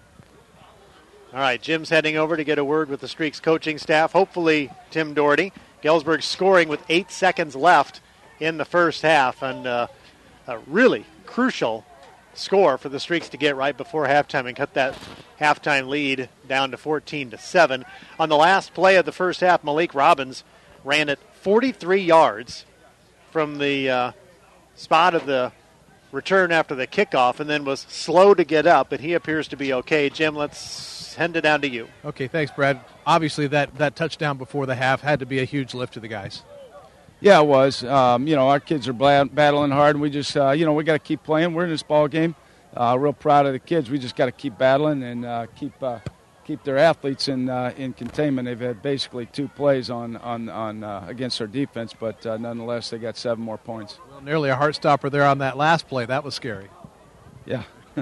All right, Jim's heading over to get a word with the Streaks coaching staff. Hopefully, Tim Doherty. Galesburg scoring with eight seconds left in the first half, and uh, a really crucial score for the Streaks to get right before halftime and cut that halftime lead down to fourteen to seven. On the last play of the first half, Malik Robbins ran it forty-three yards from the uh, spot of the return after the kickoff, and then was slow to get up, but he appears to be okay. Jim, let's hand it down to you. Okay, thanks, Brad. Obviously, that, that touchdown before the half had to be a huge lift to the guys. Yeah, it was. Um, you know, our kids are bla- battling hard, and we just, uh, you know, we got to keep playing. We're in this ball game. Uh, real proud of the kids. We just got to keep battling and uh, keep uh, keep their athletes in uh, in containment. They've had basically two plays on on on uh, against our defense, but uh, nonetheless, they got seven more points. Well, nearly a heart stopper there on that last play. That was scary. Yeah.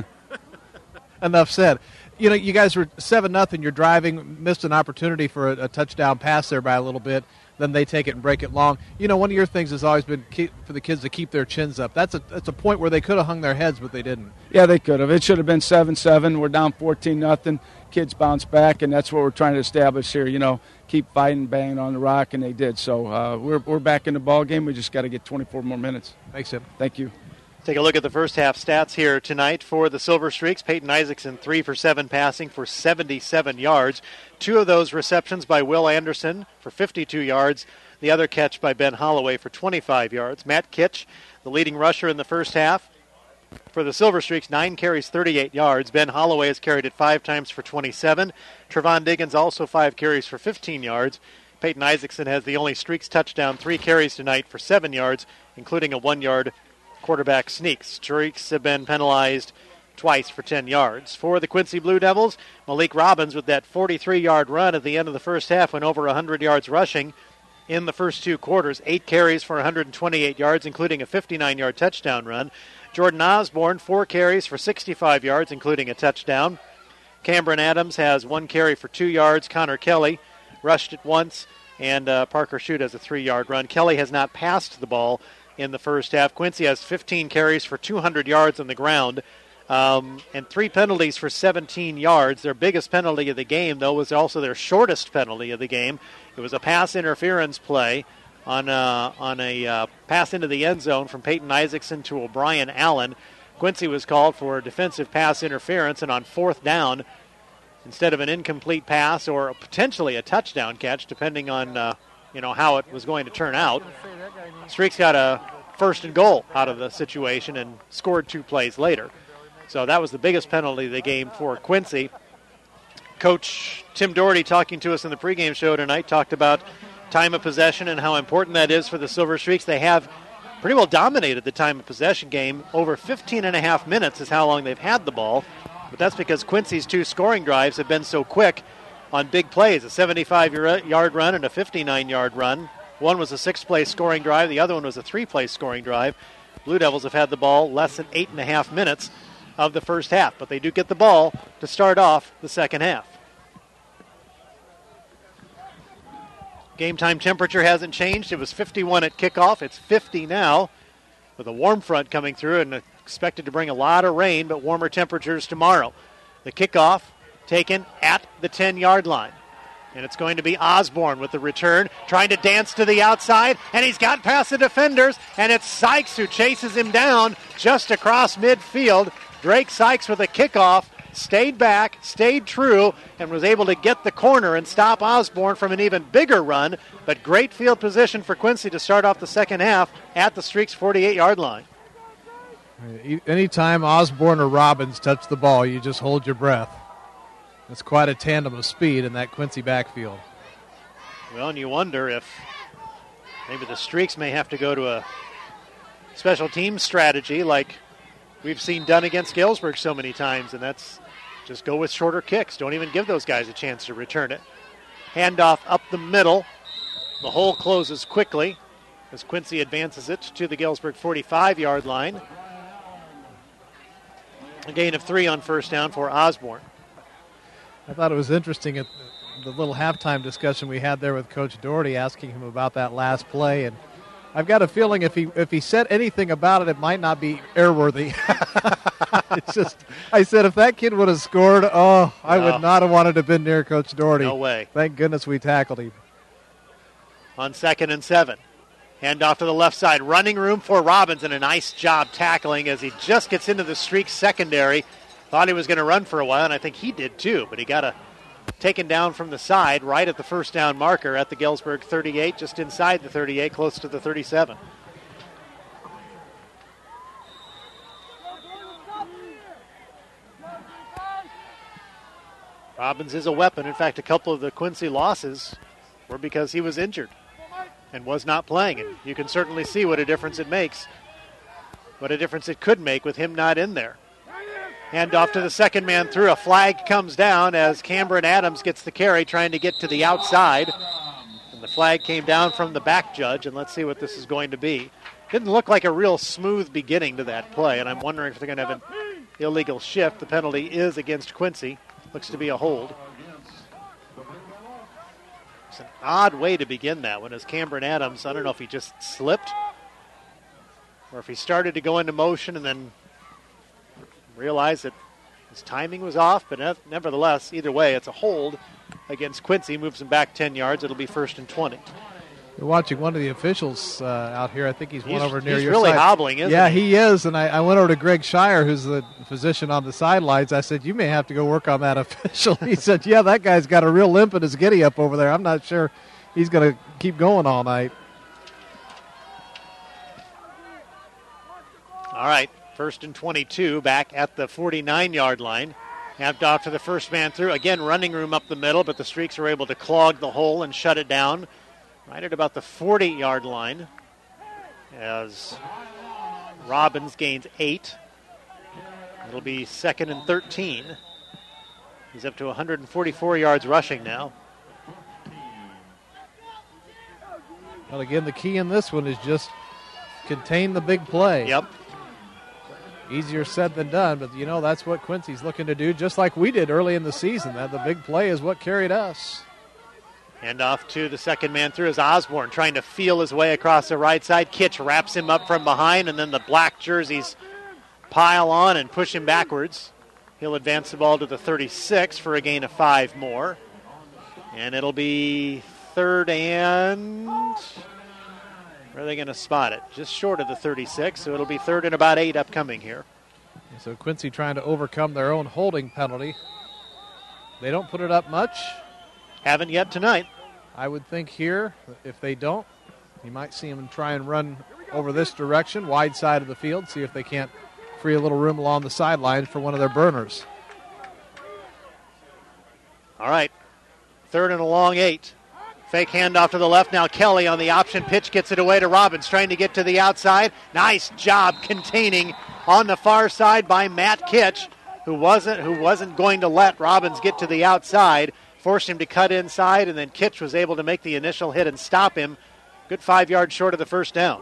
Enough said. You know, you guys were seven nothing. You're driving, missed an opportunity for a, a touchdown pass there by a little bit. Then they take it and break it long. You know, one of your things has always been keep, for the kids to keep their chins up. That's a that's a point where they could have hung their heads, but they didn't. Yeah, they could have. It should have been seven seven. We're down fourteen nothing. Kids bounce back, and that's what we're trying to establish here. You know, keep fighting, banging on the rock, and they did. So uh, we're we're back in the ball game. We just got to get twenty-four more minutes. Thanks, Tim. Thank you. Take a look at the first half stats here tonight for the Silver Streaks. Peyton Isaacson, three for seven passing for seventy-seven yards. Two of those receptions by Will Anderson for fifty-two yards. The other catch by Ben Holloway for twenty-five yards. Matt Kitch, the leading rusher in the first half for the Silver Streaks, nine carries, thirty-eight yards. Ben Holloway has carried it five times for twenty-seven. Trevon Diggins also five carries for fifteen yards. Peyton Isaacson has the only Streaks touchdown, three carries tonight for seven yards, including a one-yard quarterback sneak. Streaks have been penalized twice for ten yards. For the Quincy Blue Devils, Malik Robbins with that forty-three-yard run at the end of the first half went over one hundred yards rushing in the first two quarters. Eight carries for one hundred twenty-eight yards, including a fifty-nine-yard touchdown run. Jordan Osborne, four carries for sixty-five yards, including a touchdown. Cameron Adams has one carry for two yards. Connor Kelly rushed it once and uh, Parker Shute has a three-yard run. Kelly has not passed the ball in the first half. Quincy has fifteen carries for two hundred yards on the ground, um, and three penalties for seventeen yards. Their biggest penalty of the game, though, was also their shortest penalty of the game. It was a pass interference play on, uh, on a uh, pass into the end zone from Peyton Isaacson to O'Brien Allen. Quincy was called for defensive pass interference, and on fourth down, instead of an incomplete pass or potentially a touchdown catch, depending on uh, you know how it was going to turn out, Streaks got a first and goal out of the situation and scored two plays later. So that was the biggest penalty of the game for Quincy. Coach Tim Doherty, talking to us in the pregame show tonight, talked about time of possession and how important that is for the Silver Streaks. They have pretty well dominated the time of possession game. Over fifteen and a half minutes is how long they've had the ball. But that's because Quincy's two scoring drives have been so quick on big plays, a seventy-five-yard run and a fifty-nine-yard run. One was a six-play scoring drive. The other one was a three-play scoring drive. Blue Devils have had the ball less than eight and a half minutes of the first half, but they do get the ball to start off the second half. Game time temperature hasn't changed. It was fifty-one at kickoff. It's fifty now with a warm front coming through and expected to bring a lot of rain, but warmer temperatures tomorrow. The kickoff taken at the ten-yard line. And it's going to be Osborne with the return, trying to dance to the outside, and he's got past the defenders, and it's Sykes who chases him down just across midfield. Drake Sykes with a kickoff, stayed back, stayed true, and was able to get the corner and stop Osborne from an even bigger run. But great field position for Quincy to start off the second half at the Streaks' forty-eight-yard line. Anytime Osborne or Robbins touch the ball, you just hold your breath. It's quite a tandem of speed in that Quincy backfield. Well, and you wonder if maybe the Streaks may have to go to a special team strategy like we've seen done against Galesburg so many times, and that's just go with shorter kicks. Don't even give those guys a chance to return it. Handoff up the middle. The hole closes quickly as Quincy advances it to the Galesburg forty-five-yard line. A gain of three on first down for Osborne. I thought it was interesting at the little halftime discussion we had there with Coach Doherty, asking him about that last play, and I've got a feeling if he if he said anything about it, it might not be airworthy. It's just, I said, if that kid would have scored, oh, I no. would not have wanted to have been near Coach Doherty. No way. Thank goodness we tackled him. On second and seven. Hand off to the left side. Running room for Robbins, and a nice job tackling as he just gets into the Streaks secondary. Thought he was going to run for a while, and I think he did too, but he got a taken down from the side right at the first down marker at the Galesburg thirty-eight, just inside the thirty-eight, close to the thirty-seven. Robbins is a weapon. In fact, a couple of the Quincy losses were because he was injured and was not playing. And you can certainly see what a difference it makes, what a difference it could make with him not in there. Hand off to the second man through. A flag comes down as Cameron Adams gets the carry, trying to get to the outside. And the flag came down from the back judge, and let's see what this is going to be. Didn't look like a real smooth beginning to that play, and I'm wondering if they're going to have an illegal shift. The penalty is against Quincy. Looks to be a hold. It's an odd way to begin that one as Cameron Adams, I don't know if he just slipped or if he started to go into motion and then realized that his timing was off, but nevertheless, either way, it's a hold against Quincy. Moves him back ten yards. It'll be first and twenty. You're watching one of the officials uh, out here. I think he's, he's one over near he's your really side. hobbling, isn't yeah, he? Yeah, he is. And I, I went over to Greg Shire, who's the physician on the sidelines. I said, you may have to go work on that official. He said, yeah, that guy's got a real limp in his giddy up over there. I'm not sure he's going to keep going all night. All right. First and twenty-two, back at the forty-nine-yard line. Handed off to the first man through. Again, running room up the middle, but the Streaks are able to clog the hole and shut it down right at about the forty-yard line as Robbins gains eight. It'll be second and thirteen. He's up to one hundred forty-four yards rushing now. Well, again, the key in this one is just contain the big play. Yep. Easier said than done, but, you know, that's what Quincy's looking to do, just like we did early in the season. That the big play is what carried us. And off to the second man through is Osborne, trying to feel his way across the right side. Kitch wraps him up from behind, and then the black jerseys pile on and push him backwards. He'll advance the ball to the thirty-six for a gain of five more. And it'll be third and... where are they going to spot it? Just short of the thirty-six, so it'll be third and about eight upcoming here. So Quincy trying to overcome their own holding penalty. They don't put it up much. Haven't yet tonight. I would think here, if they don't, you might see them try and run over this direction, wide side of the field, see if they can't free a little room along the sideline for one of their burners. All right, third and a long eight. Fake handoff to the left. Now Kelly on the option pitch gets it away to Robbins, trying to get to the outside. Nice job containing on the far side by Matt Kitch, who wasn't who wasn't going to let Robbins get to the outside. Forced him to cut inside, and then Kitch was able to make the initial hit and stop him. Good five yards short of the first down.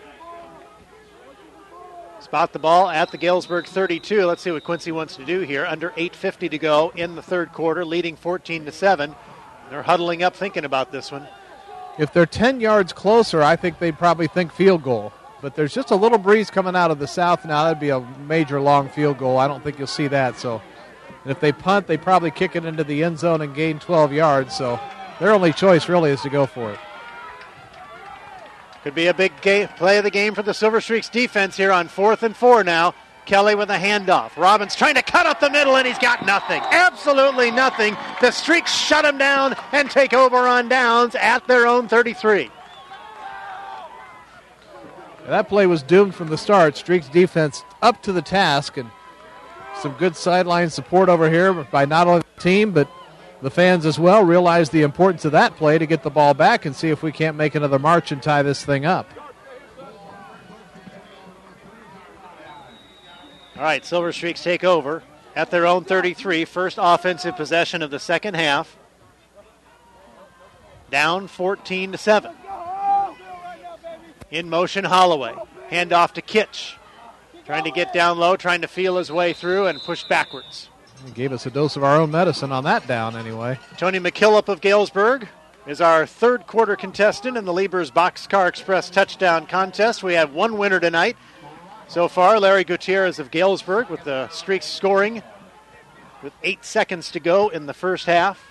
Spot the ball at the Galesburg thirty-two. Let's see what Quincy wants to do here. Under eight fifty to go in the third quarter, leading fourteen to seven. They're huddling up thinking about this one. If they're ten yards closer, I think they'd probably think field goal. But there's just a little breeze coming out of the south now. That'd be a major long field goal. I don't think you'll see that. So and if they punt, they probably kick it into the end zone and gain twelve yards. So their only choice really is to go for it. Could be a big game, play of the game for the Silver Streaks defense here on fourth and four now. Kelly with a handoff. Robbins trying to cut up the middle, and he's got nothing. Absolutely nothing. The Streaks shut him down and take over on downs at their own thirty-three. That play was doomed from the start. Streaks defense up to the task, and some good sideline support over here by not only the team, but the fans as well realize the importance of that play to get the ball back and see if we can't make another march and tie this thing up. All right, Silver Streaks take over at their own thirty-three. First offensive possession of the second half. Down fourteen to seven. In motion, Holloway. Handoff to Kitch. Trying to get down low, trying to feel his way through and push backwards. He gave us a dose of our own medicine on that down anyway. Tony McKillop of Galesburg is our third quarter contestant in the Liebers Boxcar Express touchdown contest. We have one winner tonight. So far, Larry Gutierrez of Galesburg with the Streaks scoring with eight seconds to go in the first half.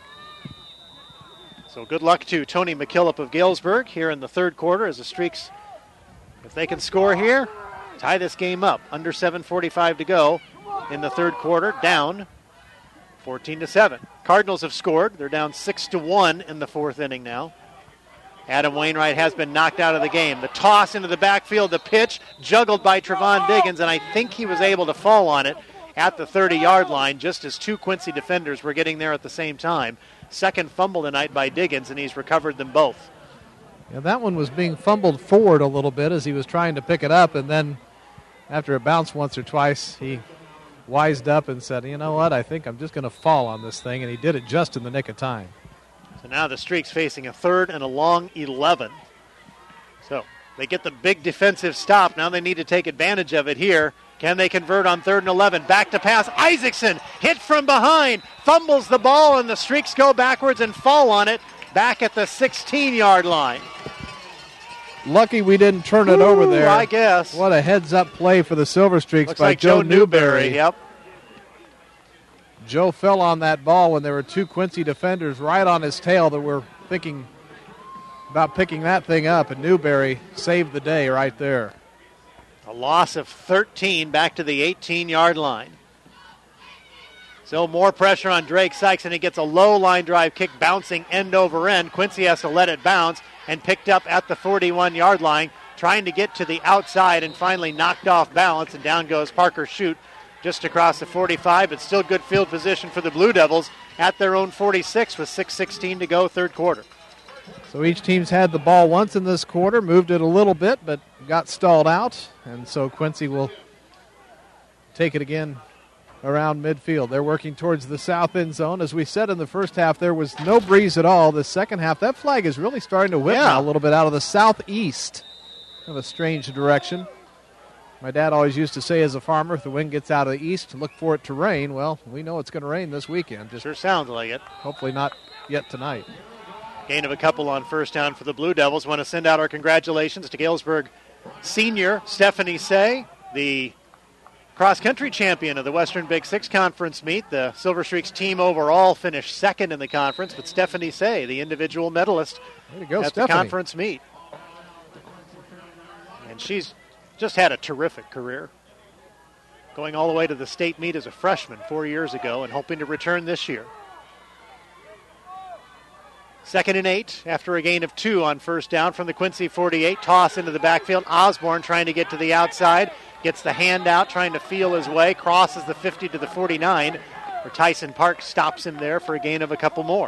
So good luck to Tony McKillop of Galesburg here in the third quarter as the Streaks, if they can score here, tie this game up. Under seven forty-five to go in the third quarter, down fourteen to seven. Cardinals have scored. They're down six to one in the fourth inning now. Adam Wainwright has been knocked out of the game. The toss into the backfield, the pitch, juggled by Trevon Diggins, and I think he was able to fall on it at the thirty-yard line just as two Quincy defenders were getting there at the same time. Second fumble tonight by Diggins, and he's recovered them both. Yeah, that one was being fumbled forward a little bit as he was trying to pick it up, and then after it bounced once or twice, he wised up and said, you know what, I think I'm just going to fall on this thing, and he did it just in the nick of time. So now the Streaks facing a third and a long eleven. So they get the big defensive stop. Now they need to take advantage of it here. Can they convert on third and eleven? Back to pass. Isaacson hit from behind. Fumbles the ball, and the Streaks go backwards and fall on it back at the sixteen-yard line. Lucky we didn't turn it Ooh, over there. I guess. What a heads-up play for the Silver Streaks Looks by like Joe, Joe Newberry. Newberry. Yep. Joe fell on that ball when there were two Quincy defenders right on his tail that were thinking about picking that thing up, and Newberry saved the day right there. A loss of thirteen back to the eighteen-yard line. So more pressure on Drake Sykes, and he gets a low line drive kick bouncing end over end. Quincy has to let it bounce and picked up at the forty-one-yard line, trying to get to the outside and finally knocked off balance, and down goes Parker Shute just across the forty-five, but still good field position for the Blue Devils at their own forty-six with six sixteen to go, third quarter. So each team's had the ball once in this quarter, moved it a little bit, but got stalled out, and so Quincy will take it again around midfield. They're working towards the south end zone. As we said in the first half, there was no breeze at all. The second half, that flag is really starting to whip yeah. now a little bit out of the southeast. Kind of a strange direction. My dad always used to say as a farmer, if the wind gets out of the east, look for it to rain. Well, we know it's going to rain this weekend. Just sure sounds like it. Hopefully not yet tonight. Gain of a couple on first down for the Blue Devils. Want to send out our congratulations to Galesburg senior Stephanie Say, the cross-country champion of the Western Big Six Conference meet. The Silver Streaks team overall finished second in the conference, but Stephanie Say, the individual medalist Way to go, at Stephanie. the conference meet. And she's just had a terrific career, going all the way to the state meet as a freshman four years ago and hoping to return this year. Second and eight after a gain of two on first down from the Quincy forty-eight. Toss into the backfield. Osborne trying to get to the outside. Gets the hand out, trying to feel his way. Crosses the fifty to the forty-nine, where Tyson Park stops him there for a gain of a couple more.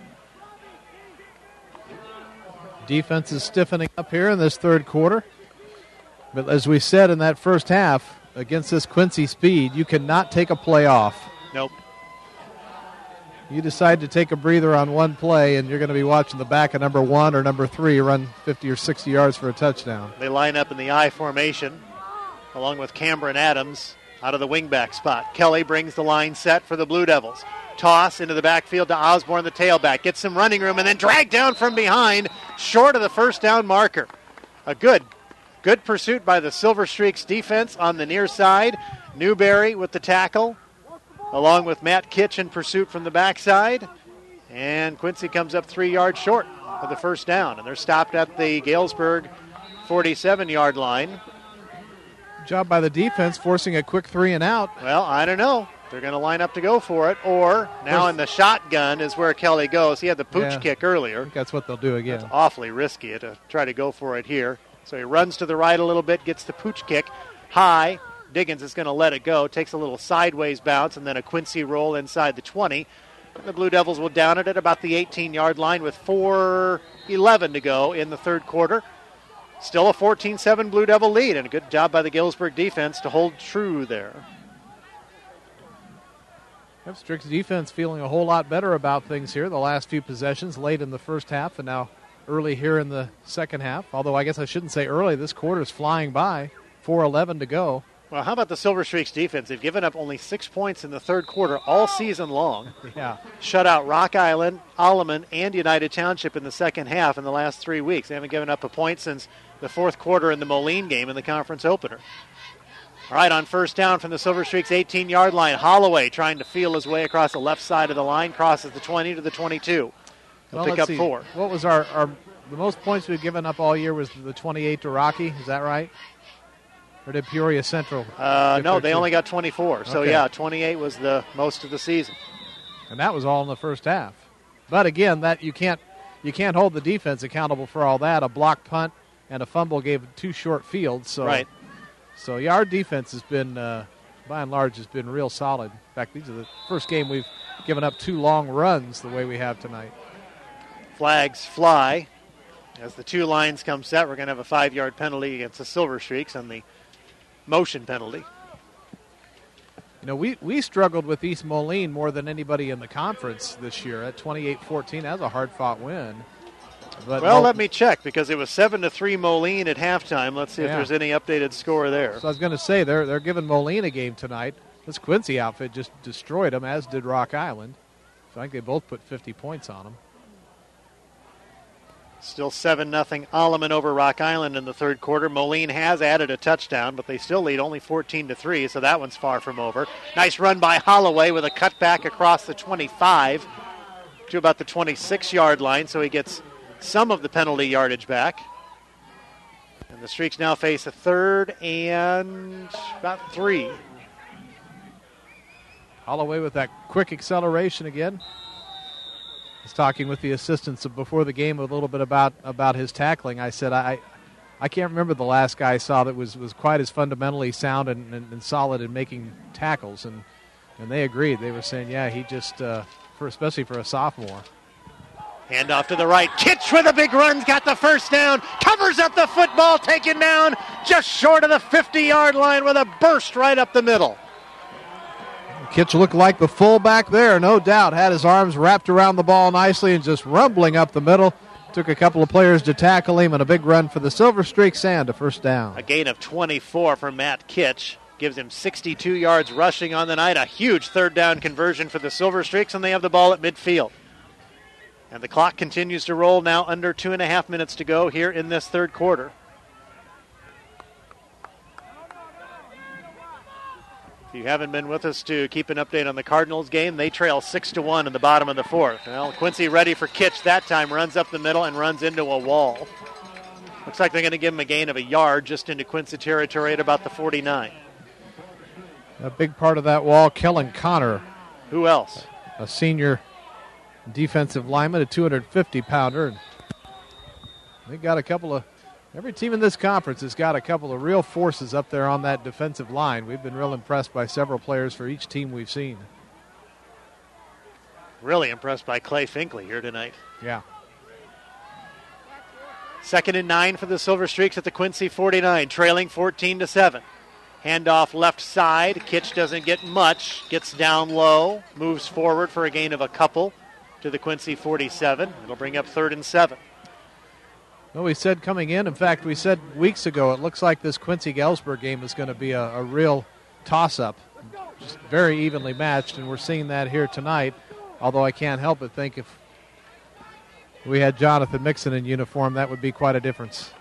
Defense is stiffening up here in this third quarter. But as we said in that first half, against this Quincy speed, you cannot take a play off. Nope. You decide to take a breather on one play, and you're going to be watching the back of number one or number three run fifty or sixty yards for a touchdown. They line up in the I formation, along with Cameron Adams out of the wingback spot. Kelly brings the line set for the Blue Devils. Toss into the backfield to Osborne, the tailback. Gets some running room and then dragged down from behind, short of the first down marker. A good, good pursuit by the Silver Streaks defense on the near side. Newberry with the tackle, along with Matt Kitch in pursuit from the backside. And Quincy comes up three yards short of the first down. And they're stopped at the Galesburg forty-seven-yard line. Job by the defense, forcing a quick three and out. Well, I don't know. They're going to line up to go for it. Or now in the shotgun is where Kelly goes. He had the pooch Yeah. kick earlier. I think that's what they'll do again. It's awfully risky to try to go for it here. So he runs to the right a little bit, gets the pooch kick high. Diggins is going to let it go. Takes a little sideways bounce and then a Quincy roll inside the twenty. The Blue Devils will down it at about the eighteen-yard line with four eleven to go in the third quarter. Still a fourteen seven Blue Devil lead, and a good job by the Galesburg defense to hold true there. Yep, Strick's defense feeling a whole lot better about things here the last few possessions, late in the first half and now early here in the second half. Although I guess I shouldn't say early. This quarter's flying by. four eleven to go. Well, how about the Silver Streaks defense? They've given up only six points in the third quarter all season long. Yeah. Shut out Rock Island, Alleman, and United Township in the second half in the last three weeks. They haven't given up a point since the fourth quarter in the Moline game in the conference opener. All right, on first down from the Silver Streaks eighteen-yard line, Holloway trying to feel his way across the left side of the line, crosses the twenty to the twenty-two. He'll Well, pick let's up see. four. What was our, our the most points we've given up all year was the twenty-eight to Rocky? Is that right? Or did Peoria Central? Uh, get no, there they too? only got twenty-four. So, Okay. yeah, twenty-eight was the most of the season. And that was all in the first half. But again, that you can't you can't hold the defense accountable for all that. A block punt and a fumble gave two short fields. So, Right. So yeah, our defense has been, uh, by and large, has been real solid. In fact, these are the first game we've given up two long runs the way we have tonight. Flags fly. As the two lines come set, we're going to have a five-yard penalty against the Silver Streaks on the motion penalty. You know, we, we struggled with East Moline more than anybody in the conference this year at twenty-eight fourteen. That was a hard-fought win. But Well, Mo- let me check because it was seven to three Moline at halftime. Let's see if Yeah. there's any updated score there. So I was going to say, they're, they're giving Moline a game tonight. This Quincy outfit just destroyed them, as did Rock Island. So I think they both put fifty points on them. Still seven nothing Alleman over Rock Island in the third quarter. Moline has added a touchdown, but they still lead only fourteen to three, so that one's far from over. Nice run by Holloway with a cutback across the twenty-five to about the twenty-six-yard line, so he gets some of the penalty yardage back. And the Streaks now face a third and about three. Holloway with that quick acceleration again. He's talking with the assistants before the game a little bit about, about his tackling. I said, I I can't remember the last guy I saw that was, was quite as fundamentally sound and, and, and solid in making tackles. And, and they agreed. They were saying, yeah, he just, uh, for especially for a sophomore. Hand off to the right. Kitch with a big run, got the first down, covers up the football, taken down just short of the fifty-yard line with a burst right up the middle. Kitch looked like the fullback there, no doubt. Had his arms wrapped around the ball nicely and just rumbling up the middle. Took a couple of players to tackle him, and a big run for the Silver Streaks and a first down. A gain of twenty-four from Matt Kitch. Gives him sixty-two yards rushing on the night. A huge third down conversion for the Silver Streaks, and they have the ball at midfield. And the clock continues to roll now, under two and a half minutes to go here in this third quarter. If you haven't been with us to keep an update on the Cardinals game, they trail six to one in the bottom of the fourth. Well, Quincy ready for Kitch that time, runs up the middle and runs into a wall. Looks like they're going to give him a gain of a yard just into Quincy territory at about the forty-nine. A big part of that wall, Kellen Connor. Who else? A senior defensive lineman, a two hundred fifty pounder. They got a couple of, every team in this conference has got a couple of real forces up there on that defensive line. We've been real impressed by several players for each team we've seen. Really impressed by Clay Finkley here tonight. Yeah. Second and nine for the Silver Streaks at the Quincy forty-nine, trailing fourteen to seven. Handoff left side. Kitch doesn't get much. Gets down low. Moves forward for a gain of a couple to the Quincy forty-seven. It'll bring up third and seven. Well, we said coming in, in fact, we said weeks ago, it looks like this Quincy-Galesburg game is going to be a, a real toss-up. Just very evenly matched, and we're seeing that here tonight, although I can't help but think if we had Jonathan Mixon in uniform, that would be quite a difference.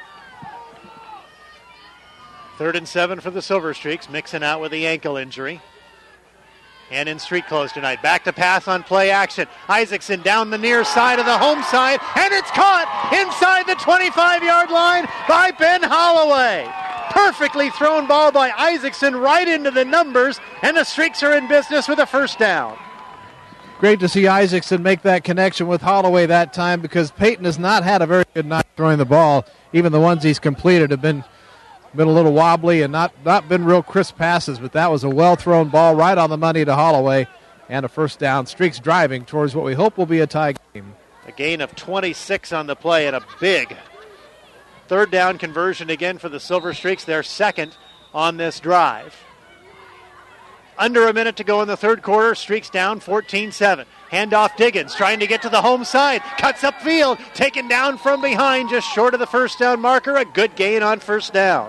Third and seven for the Silver Streaks. Mixon out with the ankle injury. And in street clothes tonight. Back to pass on play action. Isaacson down the near side of the home side, and it's caught inside the twenty-five-yard line by Ben Holloway. Perfectly thrown ball by Isaacson right into the numbers, and the Streaks are in business with a first down. Great to see Isaacson make that connection with Holloway that time, because Peyton has not had a very good night throwing the ball. Even the ones he's completed have been been a little wobbly and not, not been real crisp passes, but that was a well-thrown ball right on the money to Holloway, and a first down. Streaks driving towards what we hope will be a tie game. A gain of twenty-six on the play and a big third down conversion again for the Silver Streaks, their second on this drive. Under a minute to go in the third quarter. Streaks down fourteen seven. Handoff Diggins trying to get to the home side. Cuts upfield. Taken down from behind just short of the first down marker. A good gain on first down.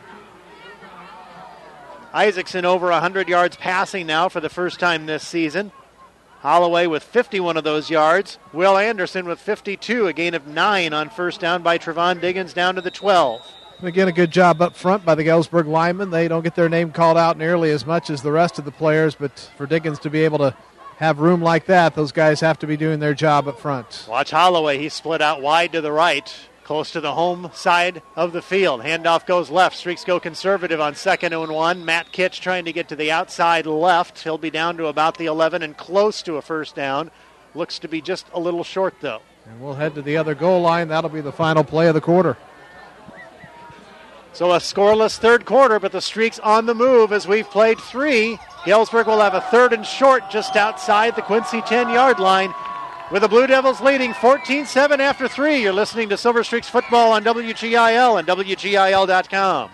Isaacson over one hundred yards passing now for the first time this season. Holloway with fifty-one of those yards. Will Anderson with fifty-two. A gain of nine on first down by Trevon Diggins down to the twelve. Again, a good job up front by the Galesburg linemen. They don't get their name called out nearly as much as the rest of the players, but for Diggins to be able to have room like that, those guys have to be doing their job up front. Watch Holloway. He's split out wide to the right, close to the home side of the field. Handoff goes left. Streaks go conservative on second and one. Matt Kitch trying to get to the outside left. He'll be down to about the eleven and close to a first down. Looks to be just a little short, though. And we'll head to the other goal line. That'll be the final play of the quarter. So a scoreless third quarter, but the Streaks on the move as we've played three. Galesburg will have a third and short just outside the Quincy ten-yard line, with the Blue Devils leading fourteen seven after three. You're listening to Silver Streaks football on W G I L and W G I L dot com.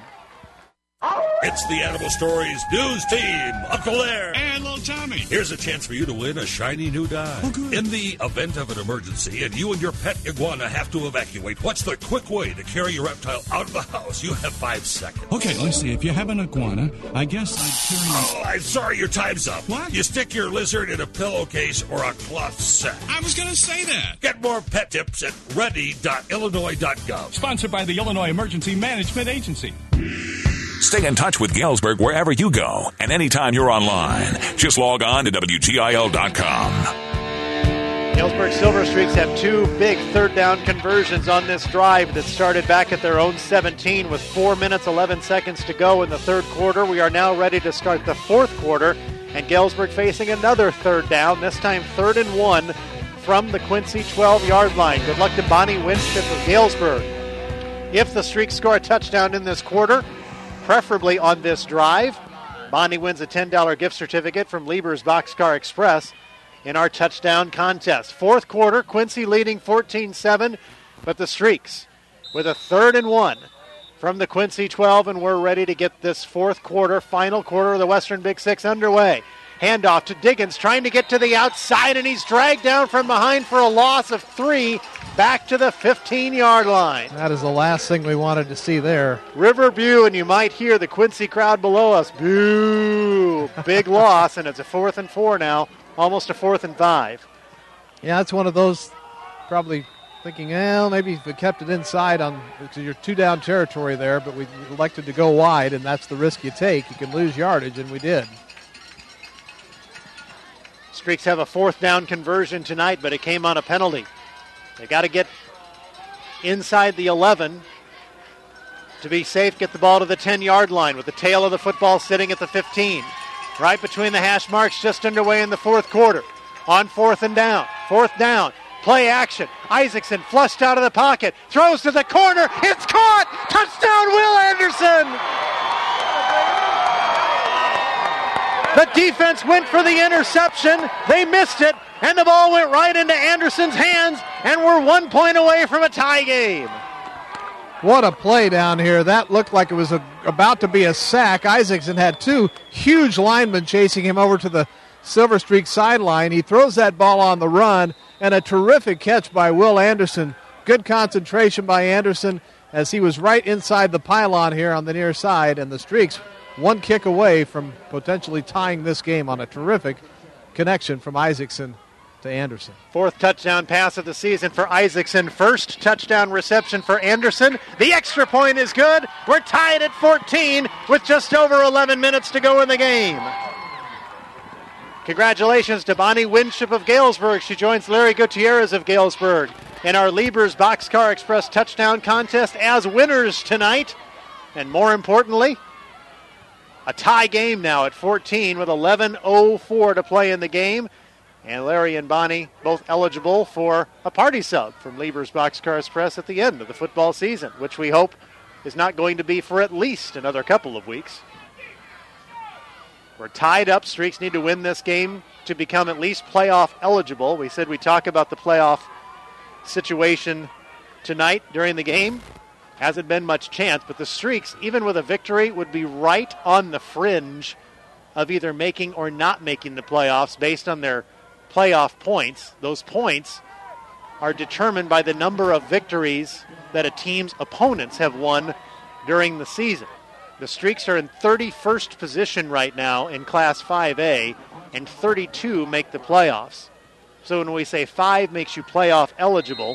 It's the Animal Stories news team. Uncle Larry. And Little Tommy. Here's a chance for you to win a shiny new dime. Oh, good. In the event of an emergency and you and your pet iguana have to evacuate, what's the quick way to carry your reptile out of the house? You have five seconds. Okay, let's see. If you have an iguana, I guess I'd carry... Oh, I'm sorry, your time's up. What? You stick your lizard in a pillowcase or a cloth sack. I was going to say that. Get more pet tips at ready dot illinois dot gov. Sponsored by the Illinois Emergency Management Agency. Stay in touch with Galesburg wherever you go and anytime you're online. Just log on to W G I L dot com. Galesburg Silver Streaks have two big third down conversions on this drive that started back at their own seventeen with four minutes, eleven seconds to go in the third quarter. We are now ready to start the fourth quarter, and Galesburg facing another third down, this time third and one from the Quincy twelve-yard line. Good luck to Bonnie Winship of Galesburg. If the Streaks score a touchdown in this quarter, preferably on this drive, Bonnie wins a ten dollars gift certificate from Lieber's Boxcar Express in our touchdown contest. Fourth quarter, Quincy leading fourteen seven, but the Streaks with a third and one from the Quincy twelve, and we're ready to get this fourth quarter, final quarter of the Western Big Six underway. Handoff to Diggins, trying to get to the outside, and he's dragged down from behind for a loss of three, back to the fifteen-yard line. That is the last thing we wanted to see there. Riverview, and you might hear the Quincy crowd below us. Boo! Big loss, and it's a fourth and four now, almost a fourth and five. Yeah, it's one of those probably thinking, well, maybe if we kept it inside on because you're two down territory there, but we elected to go wide, and that's the risk you take. You can lose yardage, and we did. Streaks have a fourth down conversion tonight, but it came on a penalty. They got to get inside the eleven to be safe, get the ball to the ten-yard line with the tail of the football sitting at the fifteen. Right between the hash marks, just underway in the fourth quarter. On fourth and down. Fourth down. Play action. Isaacson flushed out of the pocket. Throws to the corner. It's caught. Touchdown, Will Anderson. The defense went for the interception. They missed it, and the ball went right into Anderson's hands, and we're one point away from a tie game. What a play down here. That looked like it was a, about to be a sack. Isaacson had two huge linemen chasing him over to the Silver Streak sideline. He throws that ball on the run, and a terrific catch by Will Anderson. Good concentration by Anderson as he was right inside the pylon here on the near side, and the Streaks one kick away from potentially tying this game on a terrific connection from Isaacson to Anderson. Fourth touchdown pass of the season for Isaacson. First touchdown reception for Anderson. The extra point is good. We're tied at fourteen with just over eleven minutes to go in the game. Congratulations to Bonnie Winship of Galesburg. She joins Larry Gutierrez of Galesburg in our Liebers Boxcar Express touchdown contest as winners tonight. And more importantly, a tie game now at fourteen with eleven oh four to play in the game. And Larry and Bonnie both eligible for a party sub from Liebers Boxcar Express at the end of the football season, which we hope is not going to be for at least another couple of weeks. We're tied up. Streaks need to win this game to become at least playoff eligible. We said we'd talk about the playoff situation tonight during the game. Hasn't been much chance, but the Streaks, even with a victory, would be right on the fringe of either making or not making the playoffs based on their playoff points. Those points are determined by the number of victories that a team's opponents have won during the season. The Streaks are in thirty-first position right now in Class five A, and thirty-two make the playoffs. So when we say five makes you playoff eligible,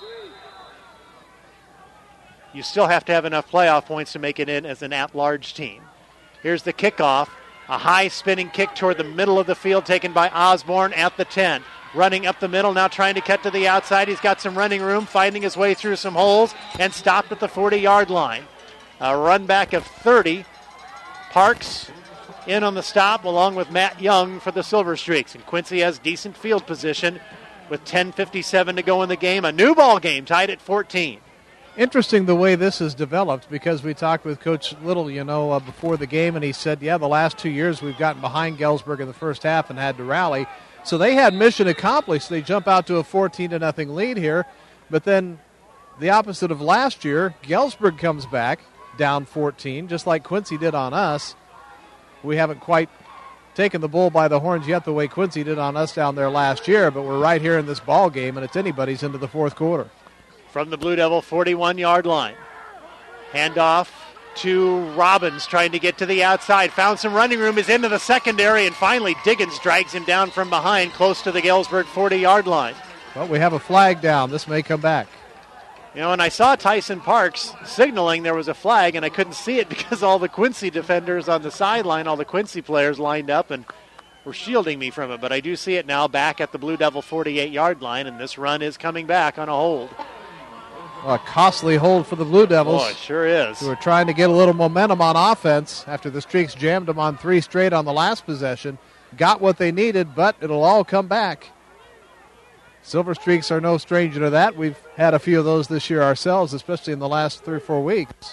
you still have to have enough playoff points to make it in as an at-large team. Here's the kickoff. A high spinning kick toward the middle of the field taken by Osborne at the ten. Running up the middle, now trying to cut to the outside. He's got some running room, finding his way through some holes, and stopped at the forty-yard line. A run back of thirty. Parks in on the stop along with Matt Young for the Silver Streaks. And Quincy has decent field position with ten fifty-seven to go in the game. A new ball game tied at fourteen. Interesting the way this has developed, because we talked with Coach Little, you know, uh, before the game, and he said, yeah, the last two years we've gotten behind Galesburg in the first half and had to rally. So they had mission accomplished. They jump out to a fourteen to nothing lead here. But then the opposite of last year, Galesburg comes back down fourteen, just like Quincy did on us. We haven't quite taken the bull by the horns yet the way Quincy did on us down there last year, but we're right here in this ball game, and it's anybody's into the fourth quarter. From the Blue Devil forty-one-yard line. Handoff to Robbins, trying to get to the outside. Found some running room, is into the secondary, and finally Diggins drags him down from behind, close to the Galesburg forty-yard line. Well, we have a flag down. This may come back. You know, and I saw Tyson Parks signaling there was a flag, and I couldn't see it because all the Quincy defenders on the sideline, all the Quincy players lined up and were shielding me from it. But I do see it now back at the Blue Devil forty-eight-yard line, and this run is coming back on a hold. Well, a costly hold for the Blue Devils. Oh, it sure is. Who were trying to get a little momentum on offense after the Streaks jammed them on three straight on the last possession. Got what they needed, but it'll all come back. Silver Streaks are no stranger to that. We've had a few of those this year ourselves, especially in the last three or four weeks.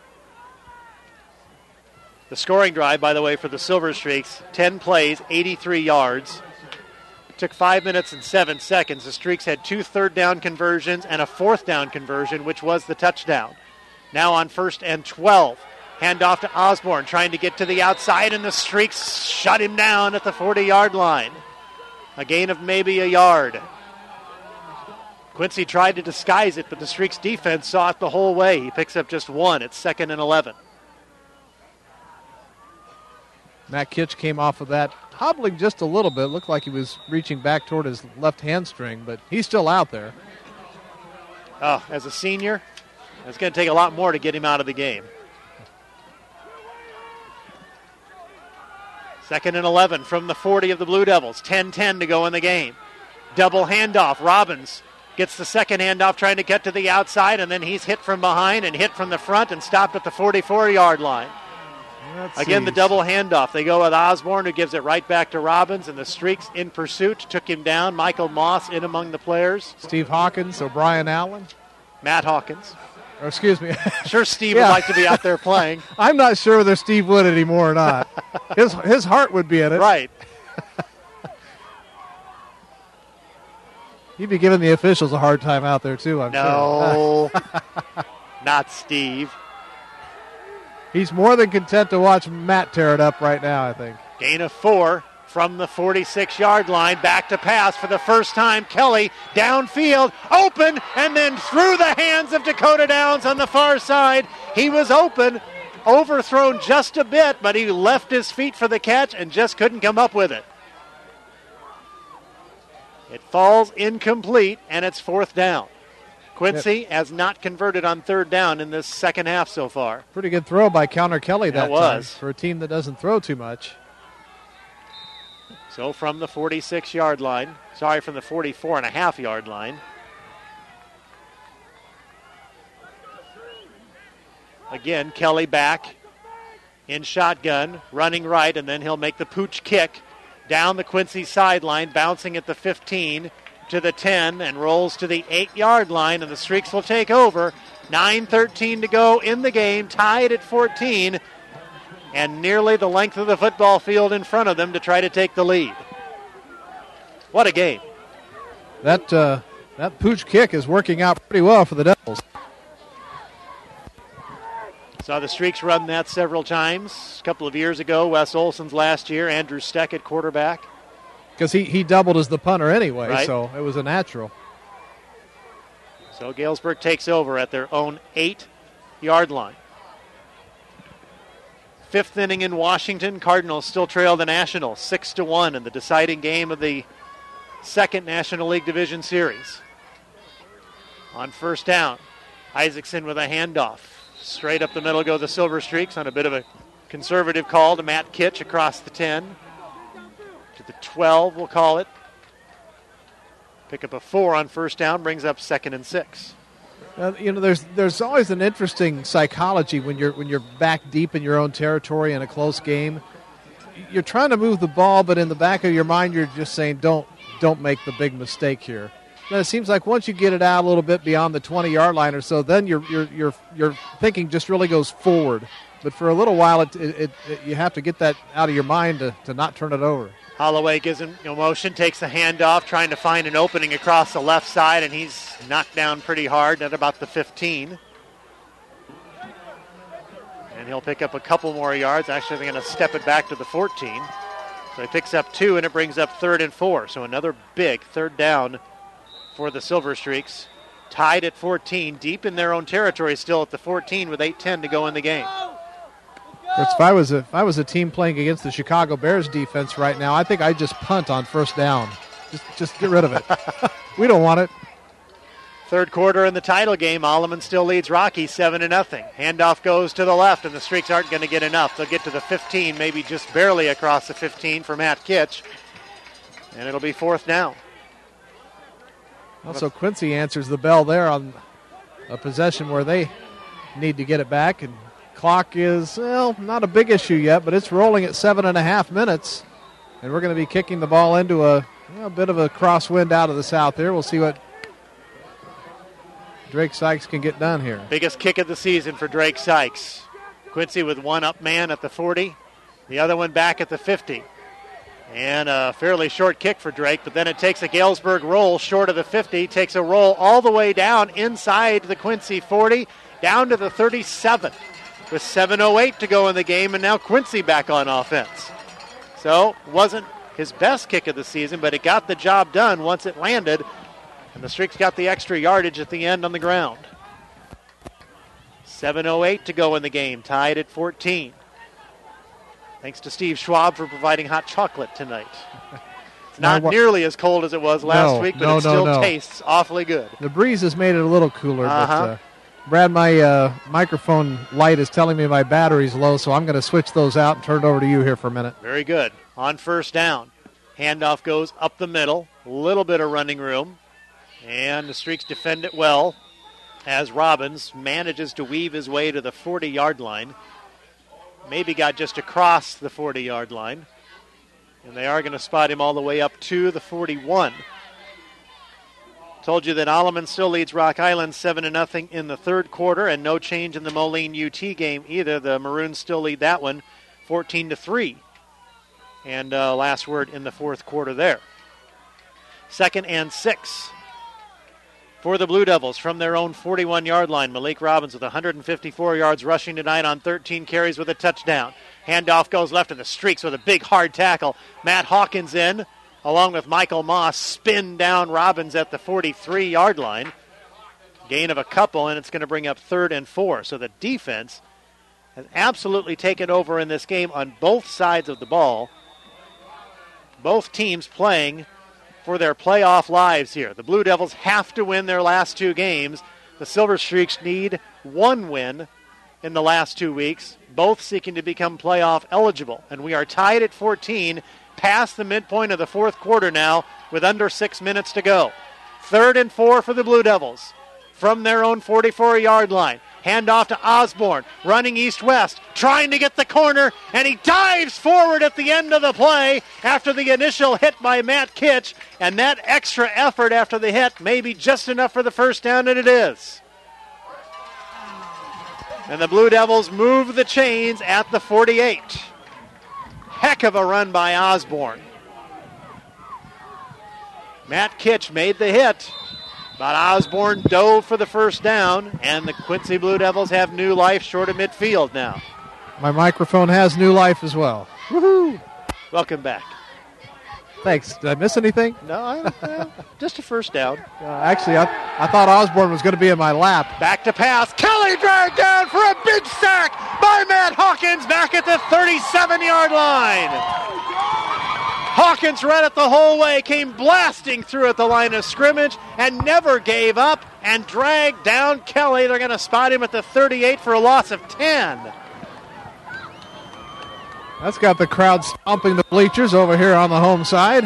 The scoring drive, by the way, for the Silver Streaks, ten plays, eighty-three yards. Took five minutes and seven seconds. The Streaks had two third down conversions and a fourth down conversion, which was the touchdown. Now on first and twelve. Handoff to Osborne, trying to get to the outside, and the Streaks shut him down at the forty-yard line. A gain of maybe a yard. Quincy tried to disguise it, but the Streaks defense saw it the whole way. He picks up just one. It's second and eleven. Matt Kitch came off of that, hobbling just a little bit. Looked like he was reaching back toward his left hamstring, but he's still out there. Oh, as a senior, it's going to take a lot more to get him out of the game. Second and eleven from the forty of the Blue Devils. ten ten to go in the game. Double handoff. Robbins gets the second handoff trying to get to the outside, and then he's hit from behind and hit from the front and stopped at the forty-four-yard line. Let's Again, see. the double handoff. They go with Osborne, who gives it right back to Robbins, and the Streaks in pursuit took him down. Michael Moss in among the players. Steve Hawkins, O'Brien Allen. Matt Hawkins. Or excuse me. Sure, Steve Yeah. would like to be out there playing. I'm not sure whether Steve would anymore or not. his his heart would be in it. Right. He'd be giving the officials a hard time out there, too, I'm No, sure. not Steve. He's more than content to watch Matt tear it up right now, I think. Gain of four from the forty-six-yard line. Back to pass for the first time. Kelly downfield, open, and then through the hands of Dakota Downs on the far side. He was open, overthrown just a bit, but he left his feet for the catch and just couldn't come up with it. It falls incomplete, and it's fourth down. Quincy has not converted on third down in this second half so far. Pretty good throw by Counter Kelly that That was. time for a team that doesn't throw too much. So from the forty-six-yard line, sorry, from the forty-four and a half yard line. Again, Kelly back in shotgun, running right, and then he'll make the pooch kick down the Quincy sideline, bouncing at the fifteen to the ten, and rolls to the eight-yard line, and the Streaks will take over. nine thirteen to go in the game, tied at fourteen, and nearly the length of the football field in front of them to try to take the lead. What a game. That uh, that pooch kick is working out pretty well for the Devils. Saw the Streaks run that several times. A couple of years ago, Wes Olson's last year, Andrew Steck at quarterback. Because he, he doubled as the punter anyway, Right. so it was a natural. So Galesburg takes over at their own eight-yard line. Fifth inning in Washington. Cardinals still trail the Nationals six to one in the deciding game of the second National League Division Series. On first down, Isaacson with a handoff. Straight up the middle go the Silver Streaks on a bit of a conservative call to Matt Kitch across the ten. To the twelve, we'll call it. Pick up a four on first down, brings up second and six. Uh, you know, there's there's always an interesting psychology when you're when you're back deep in your own territory in a close game. You're trying to move the ball, but in the back of your mind, you're just saying, "Don't don't make the big mistake here." Then it seems like once you get it out a little bit beyond the twenty-yard line or so, then your your your your thinking just really goes forward. But for a little while, it, it, it, it you have to get that out of your mind to, to not turn it over. Holloway gives him no motion, takes the handoff, trying to find an opening across the left side, and he's knocked down pretty hard at about the fifteen. And he'll pick up a couple more yards. Actually, they're going to step it back to the fourteen. So he picks up two, and it brings up third and four. So another big third down for the Silver Streaks. Tied at fourteen, deep in their own territory still at the fourteen with eight ten to go in the game. If I was a, if I was a team playing against the Chicago Bears defense right now, I think I'd just punt on first down. Just just get rid of it. We don't want it. Third quarter in the title game, Alleman still leads Rocky seven to nothing. Handoff goes to the left, and the Streaks aren't going to get enough. They'll get to the fifteen, maybe just barely across the fifteen for Matt Kitch, and it'll be fourth down. Also, Quincy answers the bell there on a possession where they need to get it back, and clock is, well, not a big issue yet, but it's rolling at seven and a half minutes, and we're going to be kicking the ball into a, a bit of a crosswind out of the south here. We'll see what Drake Sykes can get done here. Biggest kick of the season for Drake Sykes. Quincy with one up man at the forty, the other one back at the fifty. And a fairly short kick for Drake, but then it takes a Galesburg roll short of the fifty, takes a roll all the way down inside the Quincy forty, down to the thirty-seven, with seven oh eight to go in the game, and now Quincy back on offense. So, wasn't his best kick of the season, but it got the job done once it landed, and the Streaks got the extra yardage at the end on the ground. seven oh eight to go in the game, tied at fourteen. Thanks to Steve Schwab for providing hot chocolate tonight. It's not Now, nearly as cold as it was last No, week, but no, it no, still no. tastes awfully good. The breeze has made it a little cooler, Uh-huh. but uh, Brad, my uh, microphone light is telling me my battery's low, so I'm going to switch those out and turn it over to you here for a minute. Very good. On first down, handoff goes up the middle, a little bit of running room, and the Streaks defend it well as Robbins manages to weave his way to the forty-yard line. Maybe got just across the forty-yard line, and they are going to spot him all the way up to the forty-one. Told you that Alleman still leads Rock Island seven to nothing in the third quarter, and no change in the Moline U T game either. The Maroons still lead that one fourteen to three. And uh, last word in the fourth quarter there. Second and six for the Blue Devils from their own forty-one-yard line. Malik Robbins with one hundred fifty-four yards rushing tonight on thirteen carries with a touchdown. Handoff goes left, and the Streaks with a big hard tackle. Matt Hawkins in, along with Michael Moss, spin down Robbins at the forty-three-yard line. Gain of a couple, and it's going to bring up third and four. So the defense has absolutely taken over in this game on both sides of the ball. Both teams playing for their playoff lives here. The Blue Devils have to win their last two games. The Silver Streaks need one win in the last two weeks, both seeking to become playoff eligible. And we are tied at fourteen, past the midpoint of the fourth quarter now, with under six minutes to go. Third and four for the Blue Devils from their own forty-four-yard line. Handoff to Osborne, running east-west, trying to get the corner, and he dives forward at the end of the play after the initial hit by Matt Kitch, and that extra effort after the hit may be just enough for the first down, and it is. And the Blue Devils move the chains at the forty-eight. Heck of a run by Osborne. Matt Kitch made the hit, but Osborne dove for the first down, and the Quincy Blue Devils have new life short of midfield now. My microphone has new life as well. Woohoo! Welcome back. Thanks. Did I miss anything? No, I, uh, just a first down. Uh, actually, I, I thought Osborne was going to be in my lap. Back to pass. Kelly dragged down for a big sack by Matt Hawkins back at the thirty-seven-yard line. Hawkins read it the whole way, came blasting through at the line of scrimmage, and never gave up and dragged down Kelly. They're going to spot him at the thirty-eight for a loss of ten. That's got the crowd stomping the bleachers over here on the home side.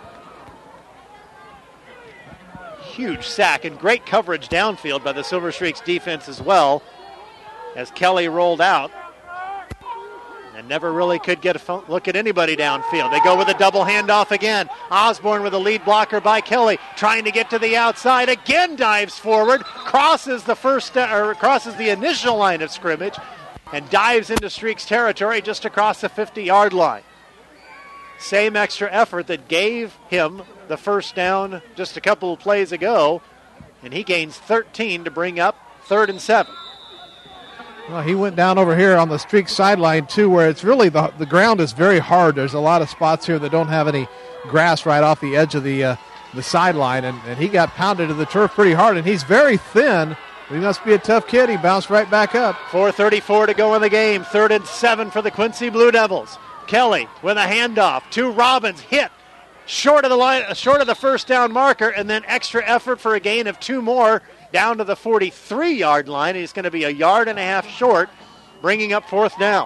Huge sack and great coverage downfield by the Silver Streaks defense as well, as Kelly rolled out and never really could get a phone, look at anybody downfield. They go with a double handoff again. Osborne with a lead blocker by Kelly, trying to get to the outside. Again dives forward, crosses the first or crosses the initial line of scrimmage, and dives into Streaks territory just across the fifty-yard line. Same extra effort that gave him the first down just a couple of plays ago, and he gains thirteen to bring up third and seven. Well, he went down over here on the Streaks sideline, too, where it's really the, the ground is very hard. There's a lot of spots here that don't have any grass right off the edge of the uh, the sideline, and, and he got pounded to the turf pretty hard, and he's very thin. He must be a tough kid. He bounced right back up. four thirty-four to go in the game. Third and seven for the Quincy Blue Devils. Kelly with a handoff to Robbins, hit short of the line, short of the first down marker, and then extra effort for a gain of two more down to the forty-three-yard line. He's going to be a yard and a half short, bringing up fourth down.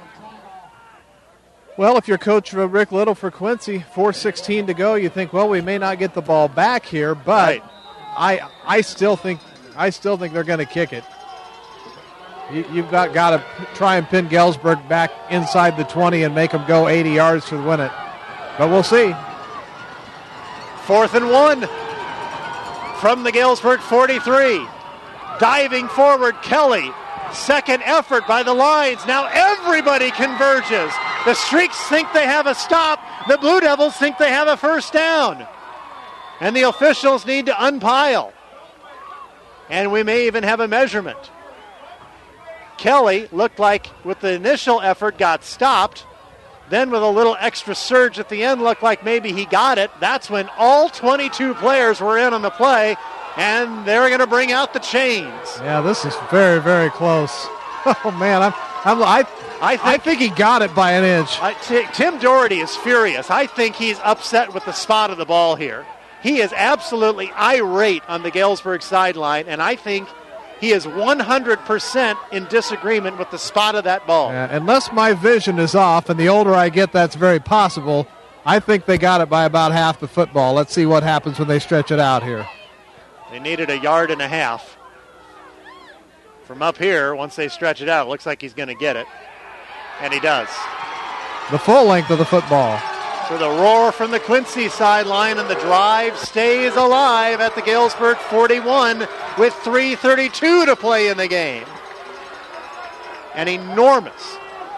Well, if you're Coach Rick Little for Quincy, four sixteen to go, you think, well, we may not get the ball back here, but right. I I still think I still think they're going to kick it. You, you've got got to try and pin Galesburg back inside the twenty and make them go eighty yards to win it. But we'll see. Fourth and one from the Galesburg forty-three. Diving forward, Kelly. Second effort by the Lions. Now everybody converges. The Streaks think they have a stop. The Blue Devils think they have a first down. And the officials need to unpile. And we may even have a measurement. Kelly looked like with the initial effort got stopped. Then with a little extra surge at the end looked like maybe he got it. That's when all twenty-two players were in on the play. And they're going to bring out the chains. Yeah, this is very, very close. Oh man, I'm, I'm, I, I think, I think he got it by an inch. I, t- Tim Doherty is furious. I think he's upset with the spot of the ball here. He is absolutely irate on the Galesburg sideline, and I think he is one hundred percent in disagreement with the spot of that ball. Yeah, unless my vision is off, and the older I get, that's very possible. I think they got it by about half the football. Let's see what happens when they stretch it out here. They needed a yard and a half. From up here, once they stretch it out, it looks like he's going to get it. And he does. The full length of the football. So the roar from the Quincy sideline, and the drive stays alive at the Galesburg forty-one with three thirty-two to play in the game. An enormous,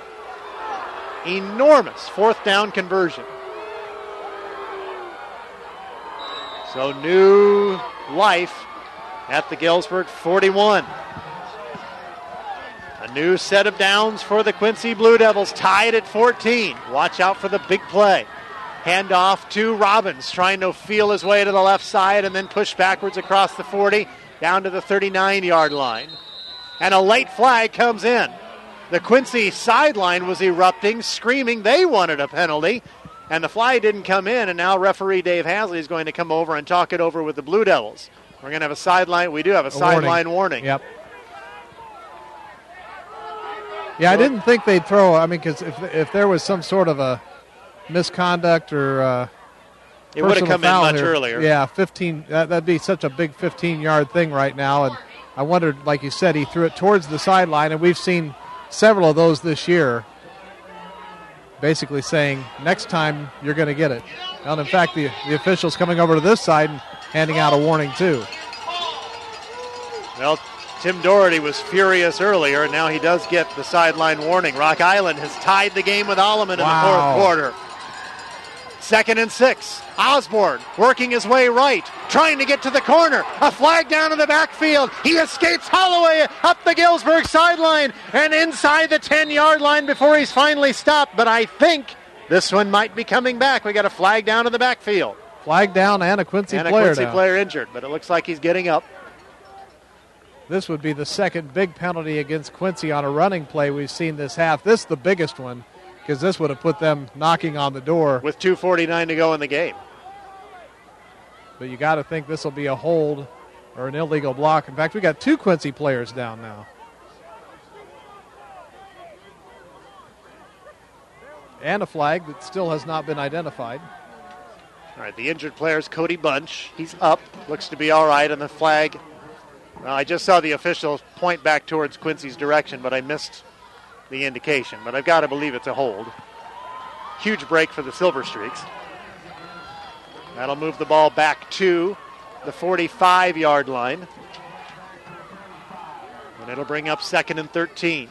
enormous fourth down conversion. So new life at the Galesburg forty-one. A new set of downs for the Quincy Blue Devils, tied at fourteen. Watch out for the big play. Hand off to Robbins, trying to feel his way to the left side and then push backwards across the forty, down to the thirty-nine-yard line. And a late flag comes in. The Quincy sideline was erupting, screaming they wanted a penalty, and the flag didn't come in, and now referee Dave Hasley is going to come over and talk it over with the Blue Devils. We're going to have a sideline. We do have a, a sideline warning. warning. Yep. Yeah, I didn't think they'd throw. I mean, because if if there was some sort of a misconduct or uh, it would have come in much here, earlier. Yeah, fifteen. That, that'd be such a big fifteen-yard thing right now. And I wondered, like you said, he threw it towards the sideline, and we've seen several of those this year. Basically saying, next time you're going to get it. And in fact, the the officials coming over to this side and handing out a warning too. Well, Tim Doherty was furious earlier, and now he does get the sideline warning. Rock Island has tied the game with Alleman wow. in the fourth quarter. Second and six. Osborne working his way right, trying to get to the corner. A flag down in the backfield. He escapes Holloway up the Galesburg sideline and inside the ten-yard line before he's finally stopped. But I think this one might be coming back. We got a flag down in the backfield. Flag down and a Quincy and player a Quincy down. player injured, but it looks like he's getting up. This would be the second big penalty against Quincy on a running play we've seen this half. This is the biggest one, because this would have put them knocking on the door. With two forty-nine to go in the game. But you got to think this will be a hold or an illegal block. In fact, we got two Quincy players down now. And a flag that still has not been identified. All right, the injured player is Cody Bunch. He's up, looks to be all right, and the flag. Well, I just saw the official point back towards Quincy's direction, but I missed the indication. But I've got to believe it's a hold. Huge break for the Silver Streaks. That'll move the ball back to the forty-five-yard line. And it'll bring up second and thirteen.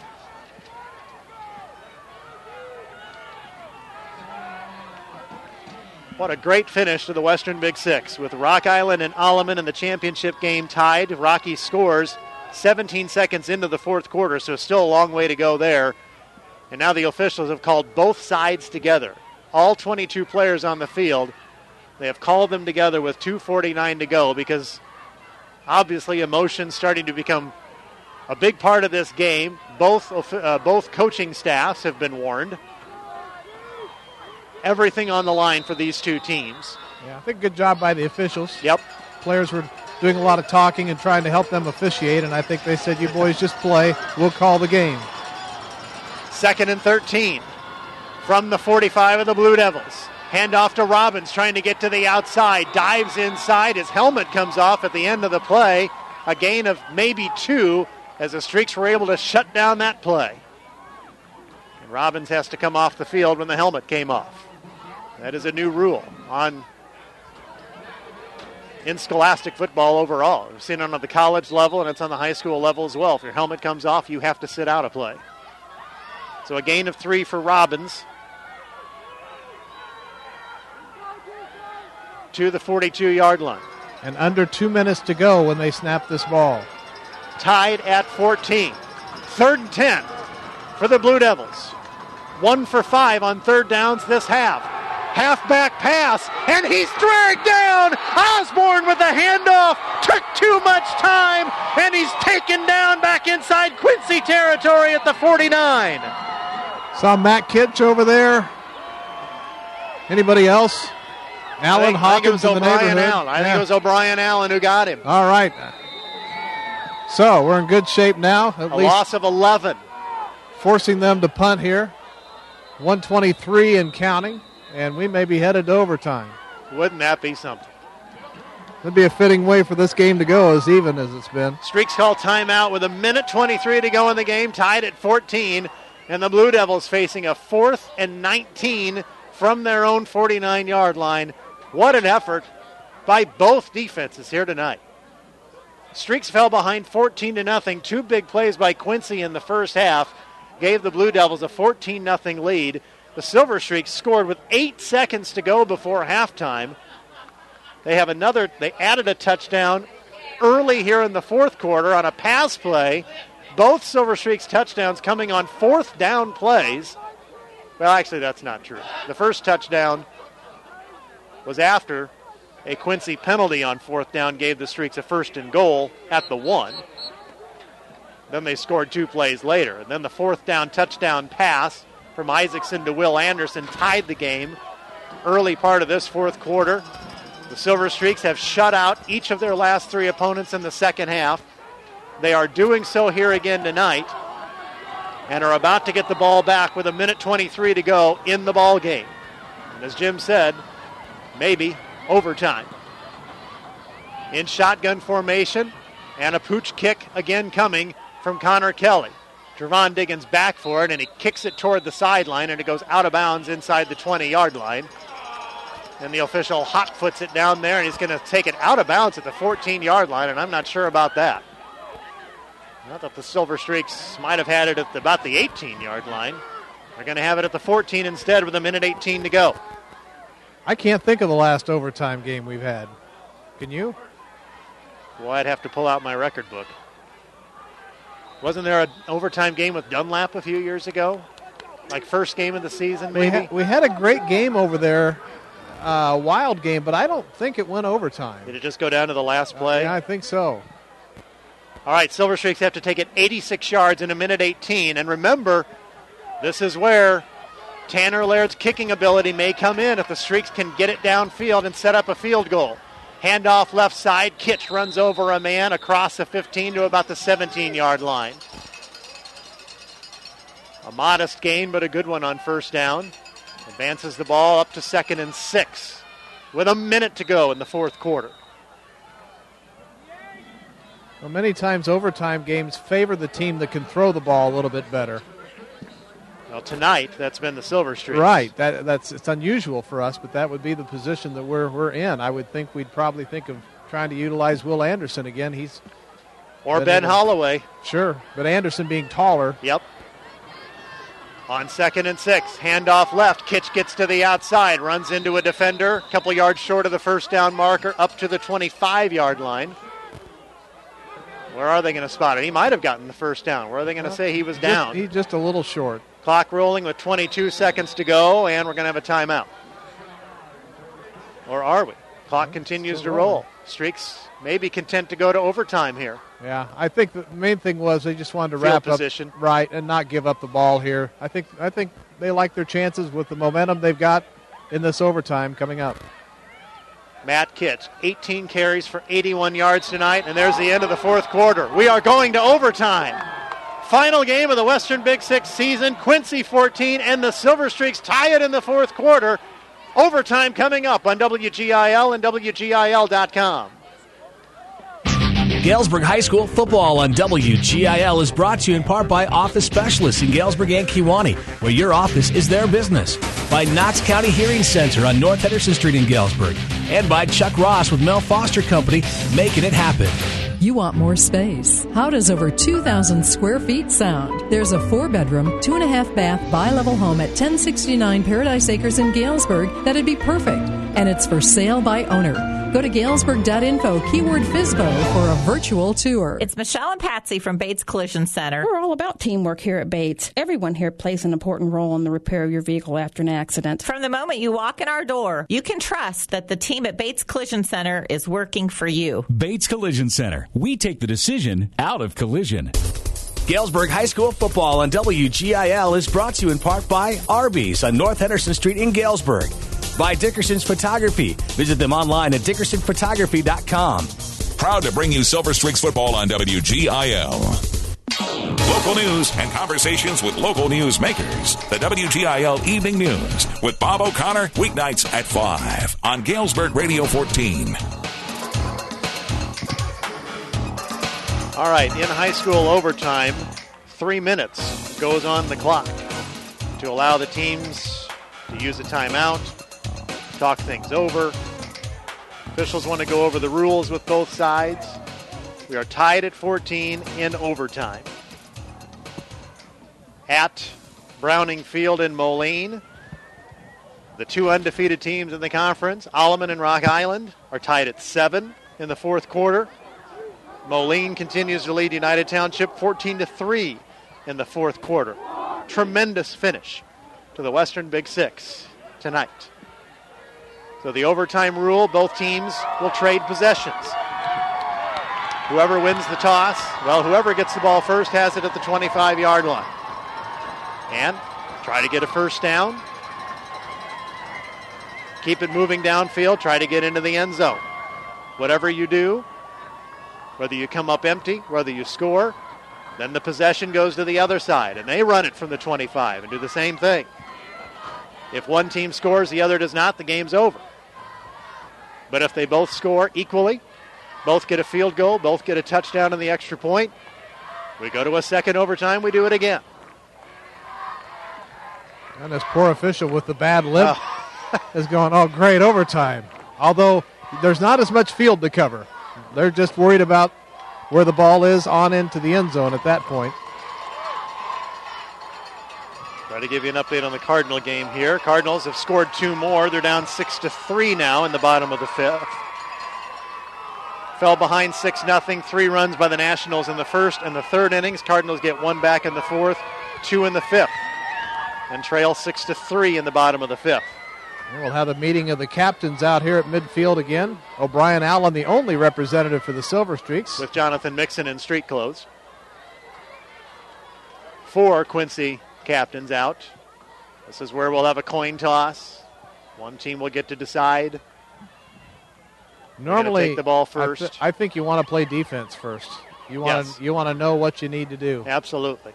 What a great finish to the Western Big Six. With Rock Island and Alleman in the championship game tied, Rocky scores seventeen seconds into the fourth quarter, so still a long way to go there. And now the officials have called both sides together. All twenty-two players on the field. They have called them together with two forty-nine to go because obviously emotion's starting to become a big part of this game. Both, uh, both coaching staffs have been warned. Everything on the line for these two teams. Yeah, I think good job by the officials. Yep. Players were doing a lot of talking and trying to help them officiate, and I think they said, you boys just play, we'll call the game. Second and thirteen from the forty-five of the Blue Devils. Hand off to Robbins, trying to get to the outside. Dives inside. His helmet comes off at the end of the play. A gain of maybe two as the Streaks were able to shut down that play. And Robbins has to come off the field when the helmet came off. That is a new rule on in scholastic football overall. We've seen it on the college level, and it's on the high school level as well. If your helmet comes off, you have to sit out a play. So a gain of three for Robbins. To the forty-two-yard line. And under two minutes to go when they snap this ball. Tied at fourteen. Third and ten for the Blue Devils. One for five on third downs this half. Halfback pass, and he's dragged down. Osborne with the handoff. Took too much time, and he's taken down back inside Quincy territory at the forty-nine. Saw Matt Kitch over there. Anybody else? Alan I think, Hawkins I think it was in the O'Brien neighborhood. Allen. I Yeah. think it was O'Brien Allen who got him. All right. So we're in good shape now. At A least loss of eleven. forcing them to punt here. one twenty-three and counting, and we may be headed to overtime. Wouldn't that be something? That'd be a fitting way for this game to go, as even as it's been. Streaks call timeout with a minute twenty-three to go in the game, tied at fourteen, and the Blue Devils facing a fourth and nineteen from their own forty-nine-yard line. What an effort by both defenses here tonight. Streaks fell behind fourteen to nothing. Two big plays by Quincy in the first half gave the Blue Devils a fourteen nothing lead. The Silver Streaks scored with eight seconds to go before halftime. They have another, they added a touchdown early here in the fourth quarter on a pass play. Both Silver Streaks touchdowns coming on fourth down plays. Well, actually, that's not true. The first touchdown was after a Quincy penalty on fourth down gave the Streaks a first and goal at the one. Then they scored two plays later. And then the fourth down touchdown pass from Isaacson to Will Anderson tied the game early part of this fourth quarter. The Silver Streaks have shut out each of their last three opponents in the second half. They are doing so here again tonight and are about to get the ball back with a minute twenty-three to go in the ball game. And as Jim said, maybe overtime. In shotgun formation, and a pooch kick again coming from Connor Kelly. Trevon Diggins back for it, and he kicks it toward the sideline, and it goes out of bounds inside the twenty-yard line. And the official hot foots it down there, and he's going to take it out of bounds at the fourteen-yard line, and I'm not sure about that. I thought the Silver Streaks might have had it at the, about the eighteen-yard line. They're going to have it at the fourteen instead with a minute eighteen to go. I can't think of the last overtime game we've had. Can you? Well, I'd have to pull out my record book. Wasn't there an overtime game with Dunlap a few years ago? Like first game of the season, maybe? We, ha- we had a great game over there, uh, wild game, but I don't think it went overtime. Did it just go down to the last play? Uh, yeah, I think so. All right, Silver Streaks have to take it eighty-six yards in a minute eighteen. And remember, this is where Tanner Laird's kicking ability may come in if the Streaks can get it downfield and set up a field goal. Handoff left side. Kitch runs over a man across the fifteen to about the seventeen-yard line. A modest gain, but a good one on first down. Advances the ball up to second and six with a minute to go in the fourth quarter. Well, many times overtime games favor the team that can throw the ball a little bit better. Well, tonight, that's been the Silver Streaks. Right. That, that's it's unusual for us, but that would be the position that we're we're in. I would think we'd probably think of trying to utilize Will Anderson again. He's Or Ben able, Holloway. Sure, but Anderson being taller. Yep. On second and six, handoff left. Kitch gets to the outside, runs into a defender, a couple yards short of the first down marker, up to the twenty-five-yard line. Where are they going to spot it? He might have gotten the first down. Where are they going to well, say he was down? Just, he's just a little short. Clock rolling with twenty-two seconds to go, and we're going to have a timeout. Or are we? Clock continues to roll. Streaks may be content to go to overtime here. Yeah, I think the main thing was they just wanted to Field wrap position. up right and not give up the ball here. I think I think they like their chances with the momentum they've got in this overtime coming up. Matt Kitch, eighteen carries for eighty-one yards tonight, and there's the end of the fourth quarter. We are going to overtime. Final game of the Western Big Six season. Quincy fourteen and the Silver Streaks tie it in the fourth quarter. Overtime coming up on W G I L and W G I L dot com. Galesburg High School football on W G I L is brought to you in part by Office Specialists in Galesburg and Kewanee, where your office is their business. By Knox County Hearing Center on North Henderson Street in Galesburg. And by Chuck Ross with Mel Foster Company, making it happen. You want more space. How does over two thousand square feet sound? There's a four-bedroom, two-and-a-half-bath, bi-level home at ten sixty-nine Paradise Acres in Galesburg that'd be perfect. And it's for sale by owner. Go to Galesburg dot info, keyword F S B O, for a virtual tour. It's Michelle and Patsy from Bates Collision Center. We're all about teamwork here at Bates. Everyone here plays an important role in the repair of your vehicle after an accident. From the moment you walk in our door, you can trust that the team at Bates Collision Center is working for you. Bates Collision Center. We take the decision out of collision. Galesburg High School football on W G I L is brought to you in part by Arby's on North Henderson Street in Galesburg. By Dickerson's Photography. Visit them online at dickerson photography dot com. Proud to bring you Silver Streaks football on W G I L. Local news and conversations with local news makers. The W G I L Evening News with Bob O'Connor, weeknights at five on Galesburg Radio fourteen. All right, in high school overtime, three minutes goes on the clock to allow the teams to use a timeout, talk things over. Officials want to go over the rules with both sides. We are tied at fourteen in overtime. At Browning Field in Moline, the two undefeated teams in the conference, Alleman and Rock Island, are tied at seven in the fourth quarter. Moline continues to lead United Township fourteen to three in the fourth quarter. Tremendous finish to the Western Big Six tonight. So the overtime rule, both teams will trade possessions. Whoever wins the toss, well, whoever gets the ball first has it at the twenty-five-yard line. And try to get a first down. Keep it moving downfield, try to get into the end zone. Whatever you do, whether you come up empty, whether you score, then the possession goes to the other side, and they run it from the twenty-five and do the same thing. If one team scores, the other does not, the game's over. But if they both score equally, both get a field goal, both get a touchdown and the extra point, we go to a second overtime, we do it again. And this poor official with the bad lip oh. is going, oh, great, overtime. Although there's not as much field to cover. They're just worried about where the ball is on into the end zone at that point. Try to give you an update on the Cardinal game here. Cardinals have scored two more. They're down six to three now in the bottom of the fifth. Fell behind six nothing. Three runs by the Nationals in the first and the third innings. Cardinals get one back in the fourth, two in the fifth, and trail six to three in the bottom of the fifth. We'll have a meeting of the captains out here at midfield again. O'Brien Allen, the only representative for the Silver Streaks. With Jonathan Mixon in street clothes. Four Quincy captains out. This is where we'll have a coin toss. One team will get to decide. Normally, take the ball first. I, th- I think you want to play defense first. You want yes. to you want to know what you need to do. Absolutely.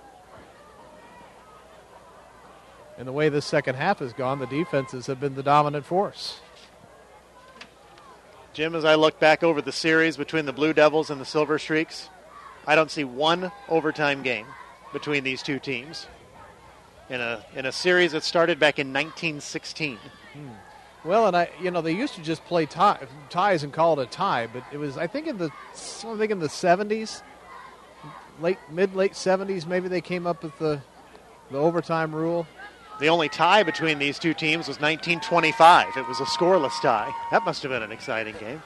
And the way this second half has gone, the defenses have been the dominant force. Jim, as I look back over the series between the Blue Devils and the Silver Streaks, I don't see one overtime game between these two teams in a in a series that started back in nineteen sixteen. Hmm. Well, and I, you know, they used to just play tie, ties and call it a tie, but it was, I think, in the, I think in the seventies, late mid late seventies, maybe they came up with the the overtime rule. The only tie between these two teams was nineteen twenty-five. It was a scoreless tie. That must have been an exciting game.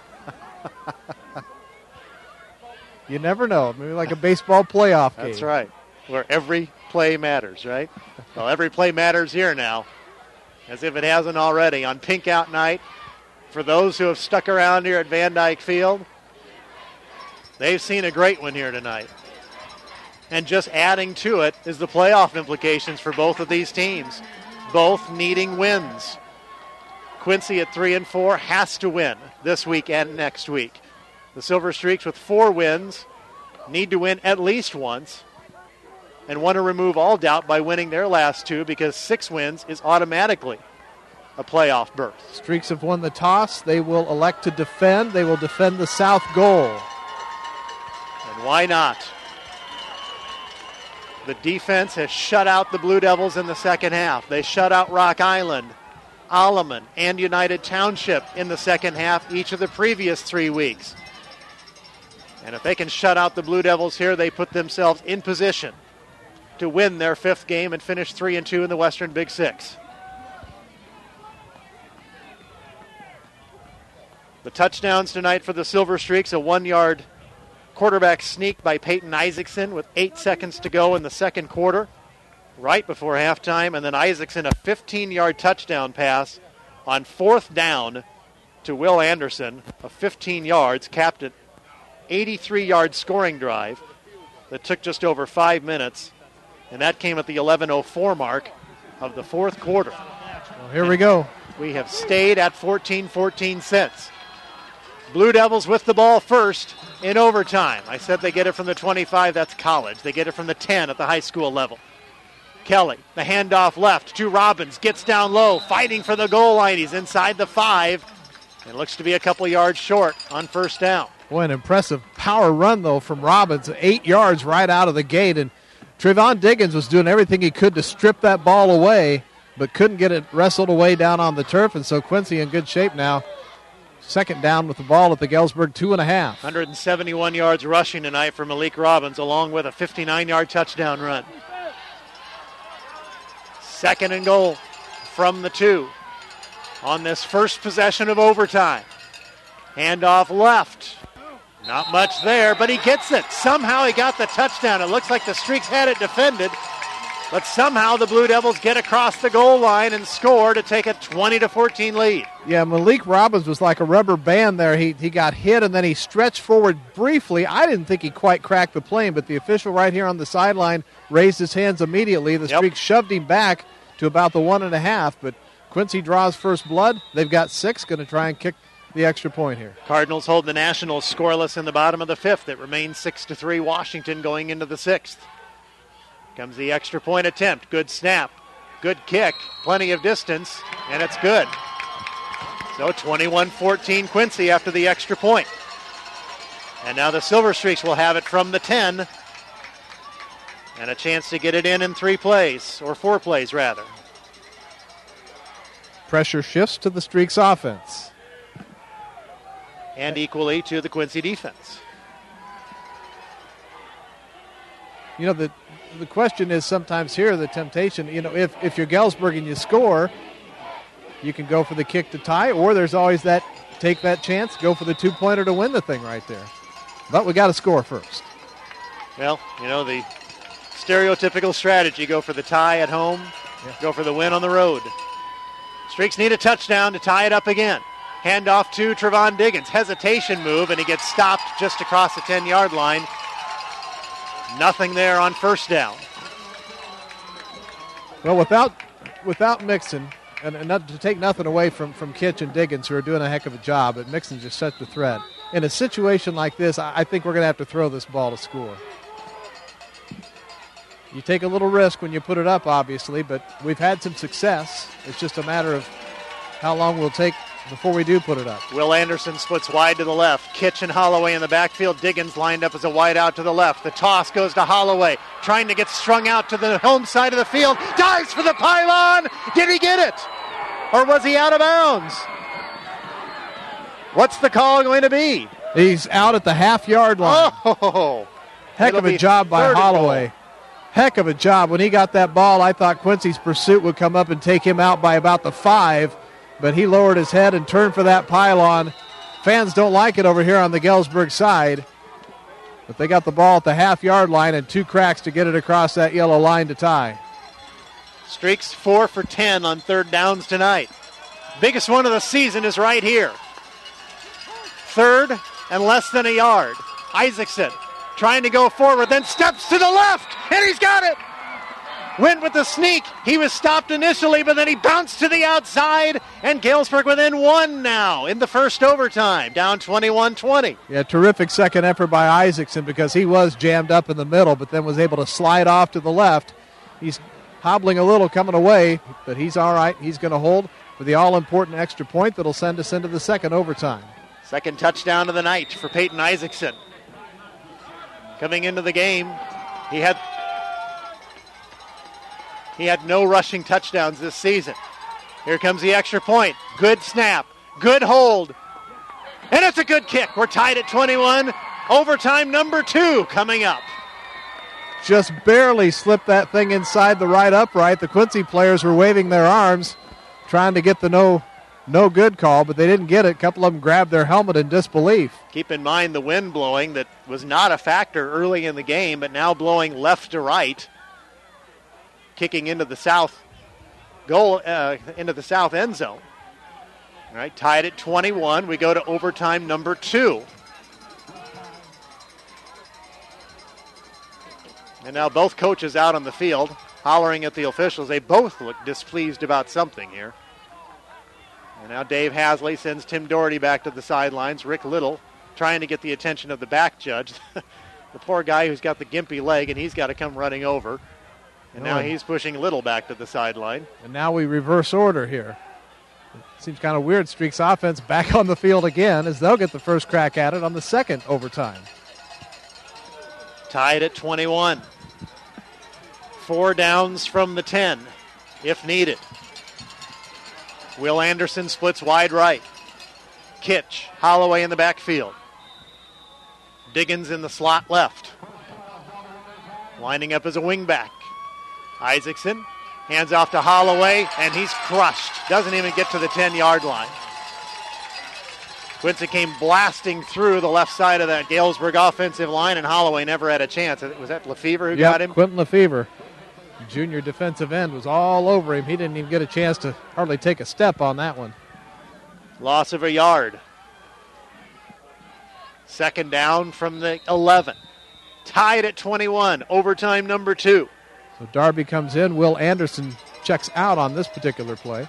You never know. Maybe like a baseball playoff game. That's right. Where every play matters, right? Well, every play matters here now, as if it hasn't already. On Pink Out Night, for those who have stuck around here at Van Dyke Field, they've seen a great one here tonight. And just adding to it is the playoff implications for both of these teams, both needing wins. Quincy at three and four has to win this week and next week. The Silver Streaks with four wins need to win at least once and want to remove all doubt by winning their last two, because six wins is automatically a playoff berth. Streaks have won the toss. They will elect to defend. They will defend the south goal. And why not? The defense has shut out the Blue Devils in the second half. They shut out Rock Island, Alleman, and United Township in the second half each of the previous three weeks. And if they can shut out the Blue Devils here, they put themselves in position to win their fifth game and finish three and two in the Western Big Six. The touchdowns tonight for the Silver Streaks, a one-yard quarterback sneak by Peyton Isaacson with eight seconds to go in the second quarter, right before halftime, and then Isaacson a fifteen-yard touchdown pass on fourth down to Will Anderson of fifteen yards, capped an eighty-three-yard scoring drive. that took just over five minutes, and that came at the eleven oh four mark of the fourth quarter. Well, here we go. We have stayed at fourteen fourteen since. Blue Devils with the ball first in overtime. I said they get it from the twenty-five. That's college. They get it from the ten at the high school level. Kelly, the handoff left to Robbins. Gets down low, fighting for the goal line. He's inside the five. And looks to be a couple yards short on first down. Boy, an impressive power run, though, from Robbins. Eight yards right out of the gate. And Trevon Diggins was doing everything he could to strip that ball away, but couldn't get it wrestled away down on the turf. And so Quincy in good shape now. Second down with the ball at the Galesburg two and a half. one hundred seventy-one yards rushing tonight for Malik Robbins, along with a fifty-nine-yard touchdown run. Second and goal from the two on this first possession of overtime. Handoff left. Not much there, but he gets it. Somehow he got the touchdown. It looks like the Streaks had it defended, but somehow the Blue Devils get across the goal line and score to take a twenty to fourteen lead. Yeah, Malik Robbins was like a rubber band there. He he got hit and then he stretched forward briefly. I didn't think he quite cracked the plane, but the official right here on the sideline raised his hands immediately. The Yep. Streaks shoved him back to about the one and a half, but Quincy draws first blood. They've got six, going to try and kick the extra point here. Cardinals hold the Nationals scoreless in the bottom of the fifth. It remains six to three Washington going into the sixth. Comes the extra point attempt. Good snap. Good kick. Plenty of distance, and it's good. So twenty-one fourteen Quincy after the extra point. And now the Silver Streaks will have it from the ten. And a chance to get it in in three plays, or four plays rather. Pressure shifts to the Streaks offense. And equally to the Quincy defense. You know, the the question is sometimes here, the temptation, you know, if, if you're Galesburg and you score, you can go for the kick to tie, or there's always that, take that chance, go for the two-pointer to win the thing right there. But we got to score first. Well, you know, the stereotypical strategy, go for the tie at home, yeah. go for the win on the road. Streaks need a touchdown to tie it up again. Handoff to Trevon Diggins. Hesitation move, and he gets stopped just across the ten-yard line. Nothing there on first down. Well, without without Mixon, and, and not to take nothing away from, from Kitch and Diggins, who are doing a heck of a job, but Mixon's just such a threat. In a situation like this, I, I think we're going to have to throw this ball to score. You take a little risk when you put it up, obviously, but we've had some success. It's just a matter of how long we'll take before we do put it up. Will Anderson splits wide to the left. Kitch and Holloway in the backfield. Diggins lined up as a wide out to the left. The toss goes to Holloway, trying to get strung out to the home side of the field. Dives for the pylon. Did he get it? Or was he out of bounds? What's the call going to be? He's out at the half-yard line. Oh, heck of a job by Holloway. Heck of a job. When he got that ball, I thought Quincy's pursuit would come up and take him out by about the five, but he lowered his head and turned for that pylon. Fans don't like it over here on the Galesburg side, but they got the ball at the half-yard line and two cracks to get it across that yellow line to tie. Streaks four for ten on third downs tonight. Biggest one of the season is right here. Third and less than a yard. Isaacson trying to go forward, then steps to the left, and he's got it. Went with the sneak. He was stopped initially, but then he bounced to the outside, and Galesburg within one now in the first overtime, down twenty-one twenty. Yeah, terrific second effort by Isaacson because he was jammed up in the middle, but then was able to slide off to the left. He's hobbling a little coming away, but he's all right. He's going to hold for the all-important extra point that'll send us into the second overtime. Second touchdown of the night for Peyton Isaacson. Coming into the game, he had he had no rushing touchdowns this season. Here comes the extra point. Good snap. Good hold. And it's a good kick. We're tied at twenty-one. Overtime number two coming up. Just barely slipped that thing inside the right upright. The Quincy players were waving their arms, trying to get the no no good call, but they didn't get it. A couple of them grabbed their helmet in disbelief. Keep in mind the wind blowing that was not a factor early in the game, but now blowing left to right, kicking into the south goal, uh, into the south end zone. All right, tied at twenty-one. We go to overtime number two. And now both coaches out on the field, hollering at the officials. They both look displeased about something here. And now Dave Hasley sends Tim Doherty back to the sidelines. Rick Little trying to get the attention of the back judge. The poor guy who's got the gimpy leg, and he's got to come running over. And now he's pushing Little back to the sideline. And now we reverse order here. It seems kind of weird. Streaks offense back on the field again as they'll get the first crack at it on the second overtime. Tied at twenty-one. Four downs from the ten, if needed. Will Anderson splits wide right. Kitch, Holloway in the backfield. Diggins in the slot left. Lining up as a wingback. Isaacson hands off to Holloway, and he's crushed. Doesn't even get to the ten-yard line. Quincy came blasting through the left side of that Galesburg offensive line, and Holloway never had a chance. Was that Lefevre who yep, got him? Quentin Lefevre. Junior defensive end was all over him. He didn't even get a chance to hardly take a step on that one. Loss of a yard. Second down from the eleven. Tied at twenty-one. Overtime number two. So Darby comes in. Will Anderson checks out on this particular play.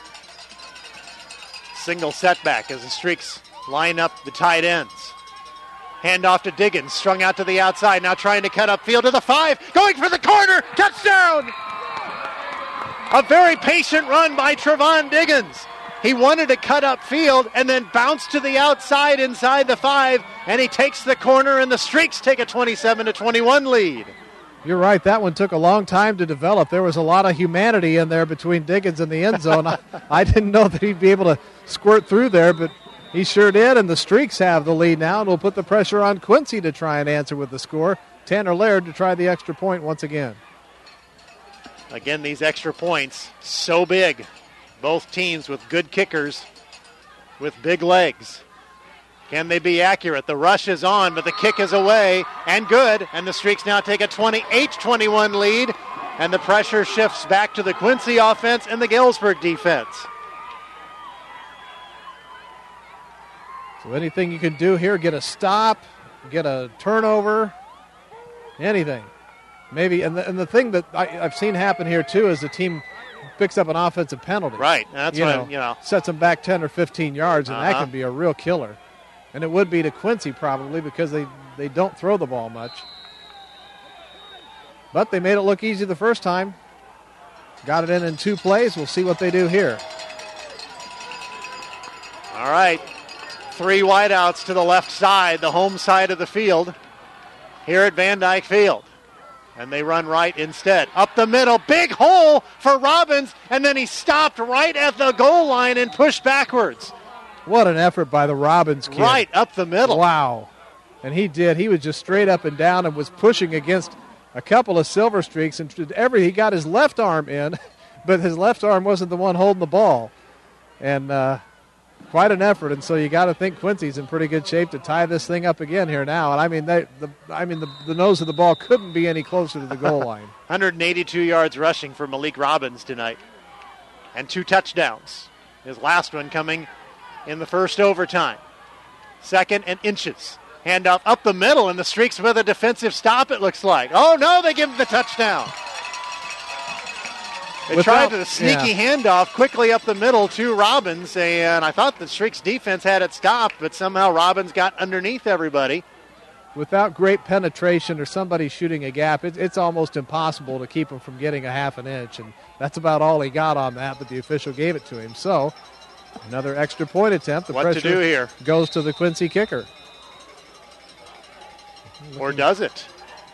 Single setback as the Streaks line up the tight ends. Hand off to Diggins, strung out to the outside, now trying to cut upfield to the five, going for the corner, touchdown! A very patient run by Trevon Diggins. He wanted to cut upfield and then bounce to the outside inside the five, and he takes the corner, and the Streaks take a twenty-seven to twenty-one lead. You're right, that one took a long time to develop. There was a lot of humanity in there between Diggins and the end zone. I, I didn't know that he'd be able to squirt through there, but he sure did, and the Streaks have the lead now, and we'll put the pressure on Quincy to try and answer with the score. Tanner Laird to try the extra point once again. Again, these extra points, so big. Both teams with good kickers with big legs. Can they be accurate? The rush is on, but the kick is away and good, and the Streaks now take a twenty-eight twenty-one lead, and the pressure shifts back to the Quincy offense and the Galesburg defense. So anything you can do here, get a stop, get a turnover, anything. Maybe, and the, and the thing that I, I've seen happen here too is the team picks up an offensive penalty. Right, that's you what, know, you know. Sets them back ten or fifteen yards, and uh-huh. that can be a real killer. And it would be to Quincy probably because they, they don't throw the ball much. But they made it look easy the first time. Got it in in two plays. We'll see what they do here. All right. Three wideouts to the left side, the home side of the field, here at Van Dyke Field. And they run right instead. Up the middle, big hole for Robbins, and then he stopped right at the goal line and pushed backwards. What an effort by the Robbins kid. Right up the middle. Wow. And he did. He was just straight up and down and was pushing against a couple of Silver Streaks. And every he got his left arm in, but his left arm wasn't the one holding the ball. And uh, quite an effort. And so you got to think Quincy's in pretty good shape to tie this thing up again here now. And I mean, they, the I mean the, the nose of the ball couldn't be any closer to the goal line. one hundred eighty-two yards rushing for Malik Robbins tonight. And two touchdowns. His last one coming in the first overtime. Second and inches. Handoff up the middle, and the Streaks with a defensive stop, it looks like. Oh, no, they give him the touchdown. They Without, tried the sneaky yeah. handoff quickly up the middle to Robbins, and I thought the Streaks defense had it stopped, but somehow Robbins got underneath everybody. Without great penetration or somebody shooting a gap, it, it's almost impossible to keep him from getting a half an inch, and that's about all he got on that, but the official gave it to him. So another extra point attempt. The what pressure to do here? Goes to the Quincy kicker. Or does it?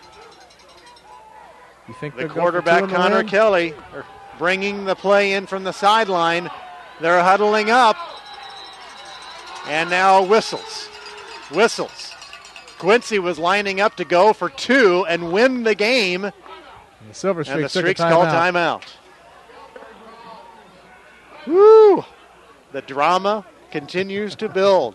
You think the quarterback, Connor Kelly, are bringing the play in from the sideline. They're huddling up. And now whistles. Whistles. Quincy was lining up to go for two and win the game. And the Silver Streaks, and the Streaks took a call timeout. timeout. Woo! The drama continues to build.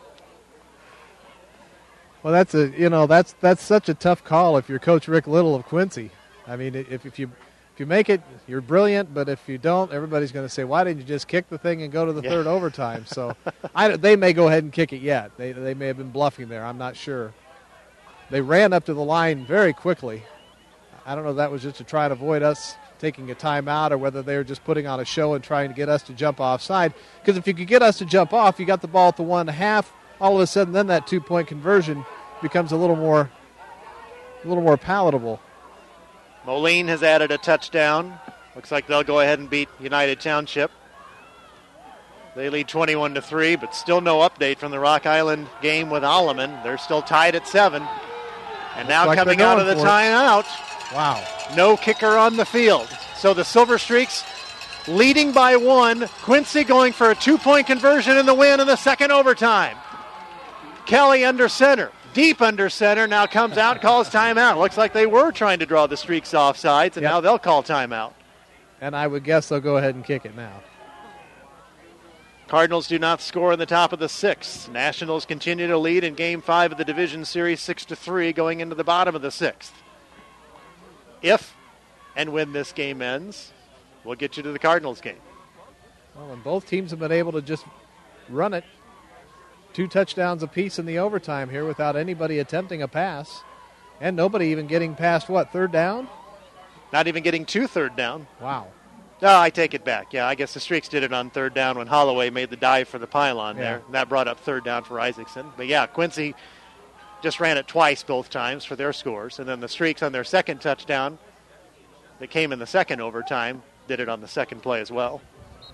Well, that's a you know that's that's such a tough call if you're Coach Rick Little of Quincy. I mean, if if you if you make it, you're brilliant. But if you don't, everybody's going to say, "Why didn't you just kick the thing and go to the yeah. third overtime?" So, I, they may go ahead and kick it yet. They they may have been bluffing there. I'm not sure. They ran up to the line very quickly. I don't know if that was just to try and avoid us taking a timeout or whether they were just putting on a show and trying to get us to jump offside. Because if you could get us to jump off, you got the ball at the one and a half, all of a sudden then that two-point conversion becomes a little more, a little more palatable. Moline has added a touchdown. Looks like they'll go ahead and beat United Township. They lead twenty-one to three, but still no update from the Rock Island game with Alleman. They're still tied at seven. And now like coming out of the timeout. Wow. No kicker on the field. So the Silver Streaks leading by one. Quincy going for a two-point conversion in the win in the second overtime. Kelly under center. Deep under center. Now comes out, calls timeout. Looks like they were trying to draw the Streaks off sides, and yep. now they'll call timeout. And I would guess they'll go ahead and kick it now. Cardinals do not score in the top of the sixth. Nationals continue to lead in Game Five of the Division Series, six to three, going into the bottom of the sixth. If and when this game ends, we'll get you to the Cardinals game. Well, and both teams have been able to just run it. Two touchdowns apiece in the overtime here without anybody attempting a pass, and nobody even getting past what third down. Not even getting to third down. Wow. No, I take it back. Yeah, I guess the Streaks did it on third down when Holloway made the dive for the pylon yeah. there. And that brought up third down for Isaacson. But, yeah, Quincy just ran it twice both times for their scores. And then the Streaks on their second touchdown that came in the second overtime did it on the second play as well.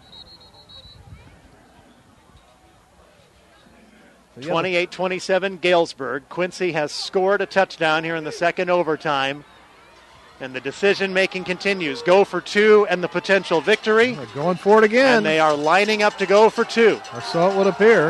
twenty-eight twenty-seven Galesburg. Quincy has scored a touchdown here in the second overtime. And the decision-making continues. Go for two and the potential victory. They're going for it again. And they are lining up to go for two. Or so it would appear.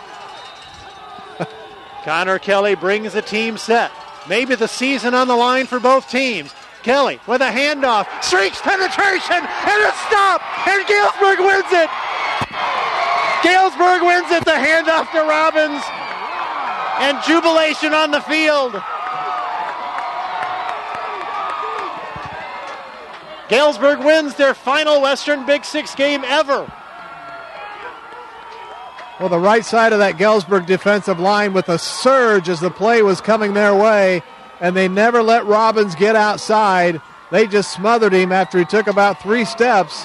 Connor Kelly brings the team set. Maybe the season on the line for both teams. Kelly with a handoff. Streaks penetration and a stop. And Galesburg wins it. Galesburg wins it. The handoff to Robbins. And jubilation on the field. Galesburg wins their final Western Big Six game ever. Well, the right side of that Galesburg defensive line with a surge as the play was coming their way, and they never let Robbins get outside. They just smothered him after he took about three steps.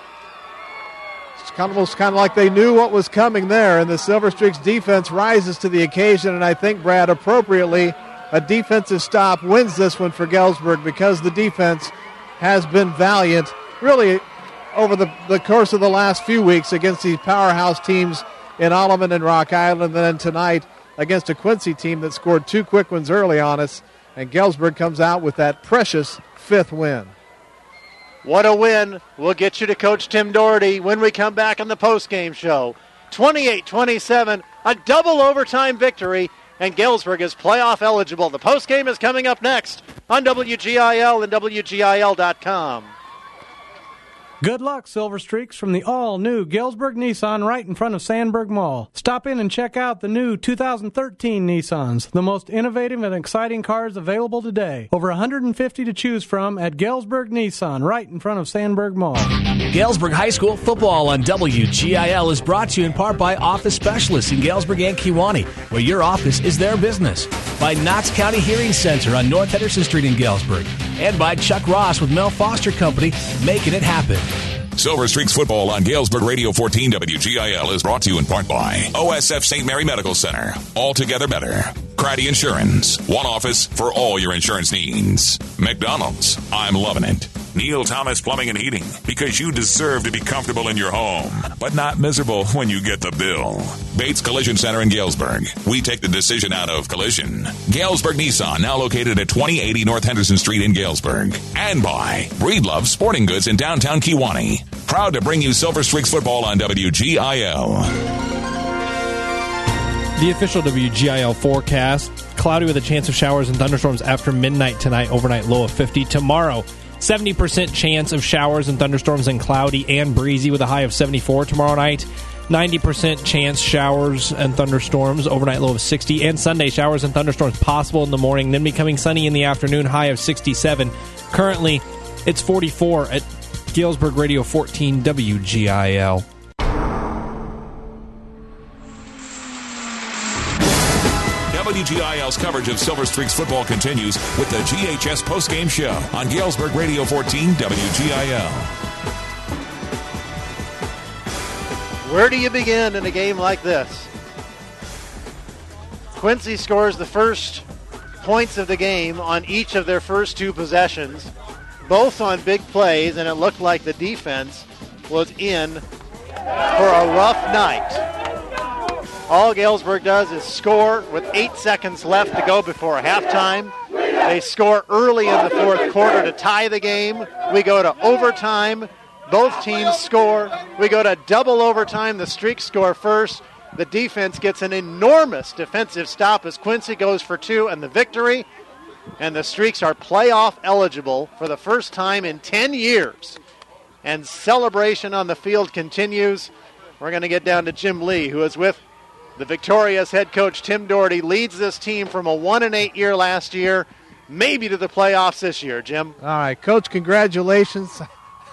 It's kind of, almost kind of like they knew what was coming there, and the Silver Streaks defense rises to the occasion, and I think, Brad, appropriately, a defensive stop wins this one for Galesburg because the defense has been valiant, really, over the, the course of the last few weeks against these powerhouse teams in Alleman and Rock Island, and then tonight against a Quincy team that scored two quick ones early on us, and Galesburg comes out with that precious fifth win. What a win. We'll get you to Coach Tim Doherty when we come back on the postgame show. twenty-eight twenty-seven, a double overtime victory, and Galesburg is playoff eligible. The postgame is coming up next on W G I L and W G I L dot com. Good luck, Silver Streaks, from the all-new Galesburg Nissan right in front of Sandburg Mall. Stop in and check out the new two thousand thirteen Nissans, the most innovative and exciting cars available today. Over one hundred fifty to choose from at Galesburg Nissan right in front of Sandburg Mall. Galesburg High School football on W G I L is brought to you in part by Office Specialists in Galesburg and Kewanee, where your office is their business. By Knox County Hearing Center on North Henderson Street in Galesburg. And by Chuck Ross with Mel Foster Company, making it happen. Silver Streaks football on Galesburg Radio fourteen W G I L is brought to you in part by O S F Saint Mary Medical Center. Altogether better. Craddy Insurance. One office for all your insurance needs. McDonald's. I'm loving it. Neil Thomas Plumbing and Heating. Because you deserve to be comfortable in your home, but not miserable when you get the bill. Bates Collision Center in Galesburg. We take the decision out of collision. Galesburg Nissan, now located at twenty eighty North Henderson Street in Galesburg. And by Breedlove Sporting Goods in downtown Kewanee. Proud to bring you Silver Streaks football on W G I L. The official W G I L forecast. Cloudy with a chance of showers and thunderstorms after midnight tonight. Overnight low of fifty. Tomorrow, seventy percent chance of showers and thunderstorms and cloudy and breezy with a high of seventy-four tomorrow night. ninety percent chance showers and thunderstorms. Overnight low of sixty. And Sunday, showers and thunderstorms possible in the morning. Then becoming sunny in the afternoon. High of sixty-seven. Currently, it's forty-four at Galesburg Radio fourteen W G I L. W G I L's coverage of Silver Streaks football continues with the G H S postgame show on Galesburg Radio fourteen W G I L. Where do you begin in a game like this? Quincy scores the first points of the game on each of their first two possessions, both on big plays, and it looked like the defense was in for a rough night. All Galesburg does is score with eight seconds left to go before halftime. They score early in the fourth quarter to tie the game. We go to overtime. Both teams score. We go to double overtime. The Streaks score first. The defense gets an enormous defensive stop as Quincy goes for two and the victory. And the Streaks are playoff eligible for the first time in ten years. And celebration on the field continues. We're going to get down to Jim Lee, who is with the victorious head coach Tim Doherty, leads this team from a one and eight year last year, maybe to the playoffs this year. Jim. All right, Coach, congratulations.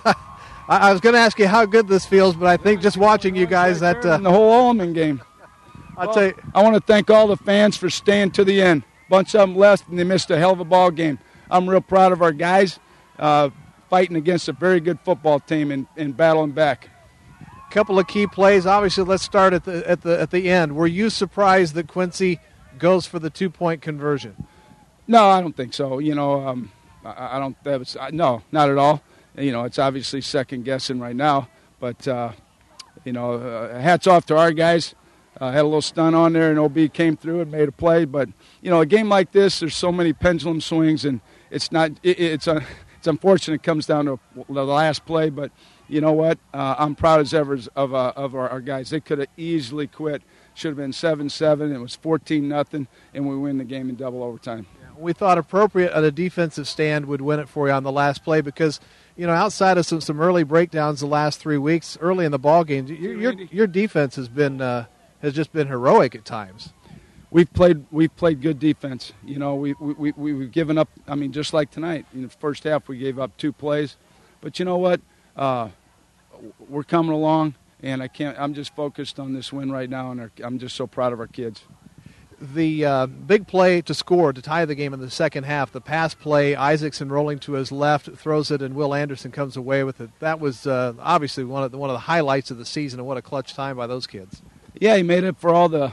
I was going to ask you how good this feels, but I think just watching you guys, that uh, the whole Allman game. I'll tell you, I want to thank all the fans for staying to the end. Bunch of them left, and they missed a hell of a ball game. I'm real proud of our guys uh, fighting against a very good football team and, and battling back. Couple of key plays. Obviously, let's start at the at the at the end. Were you surprised that Quincy goes for the two-point conversion? No, I don't think so. You know, um, I, I don't. That was, no, not at all. You know, it's obviously second guessing right now, but uh, you know, uh, hats off to our guys. Uh, had a little stun on there, and O B came through and made a play. But you know, a game like this, there's so many pendulum swings, and it's not. It, it's a. It's unfortunate it comes down to the last play, but you know what? Uh, I'm proud as ever of uh, of our, our guys. They could have easily quit. Should have been seven seven. It was fourteen nothing, and we win the game in double overtime. Yeah, we thought appropriate at a defensive stand would win it for you on the last play because, you know, outside of some, some early breakdowns the last three weeks, early in the ball game, your your, your defense has been uh, has just been heroic at times. We've played we've played good defense. You know, we we we we've given up. I mean, just like tonight in the first half, we gave up two plays, but you know what? Uh, we're coming along, and I can't. I'm just focused on this win right now, and our, I'm just so proud of our kids. The uh, big play to score to tie the game in the second half, the pass play, Isaacson rolling to his left, throws it, and Will Anderson comes away with it. That was uh, obviously one of the, one of the highlights of the season, and what a clutch time by those kids. Yeah, he made it for all the.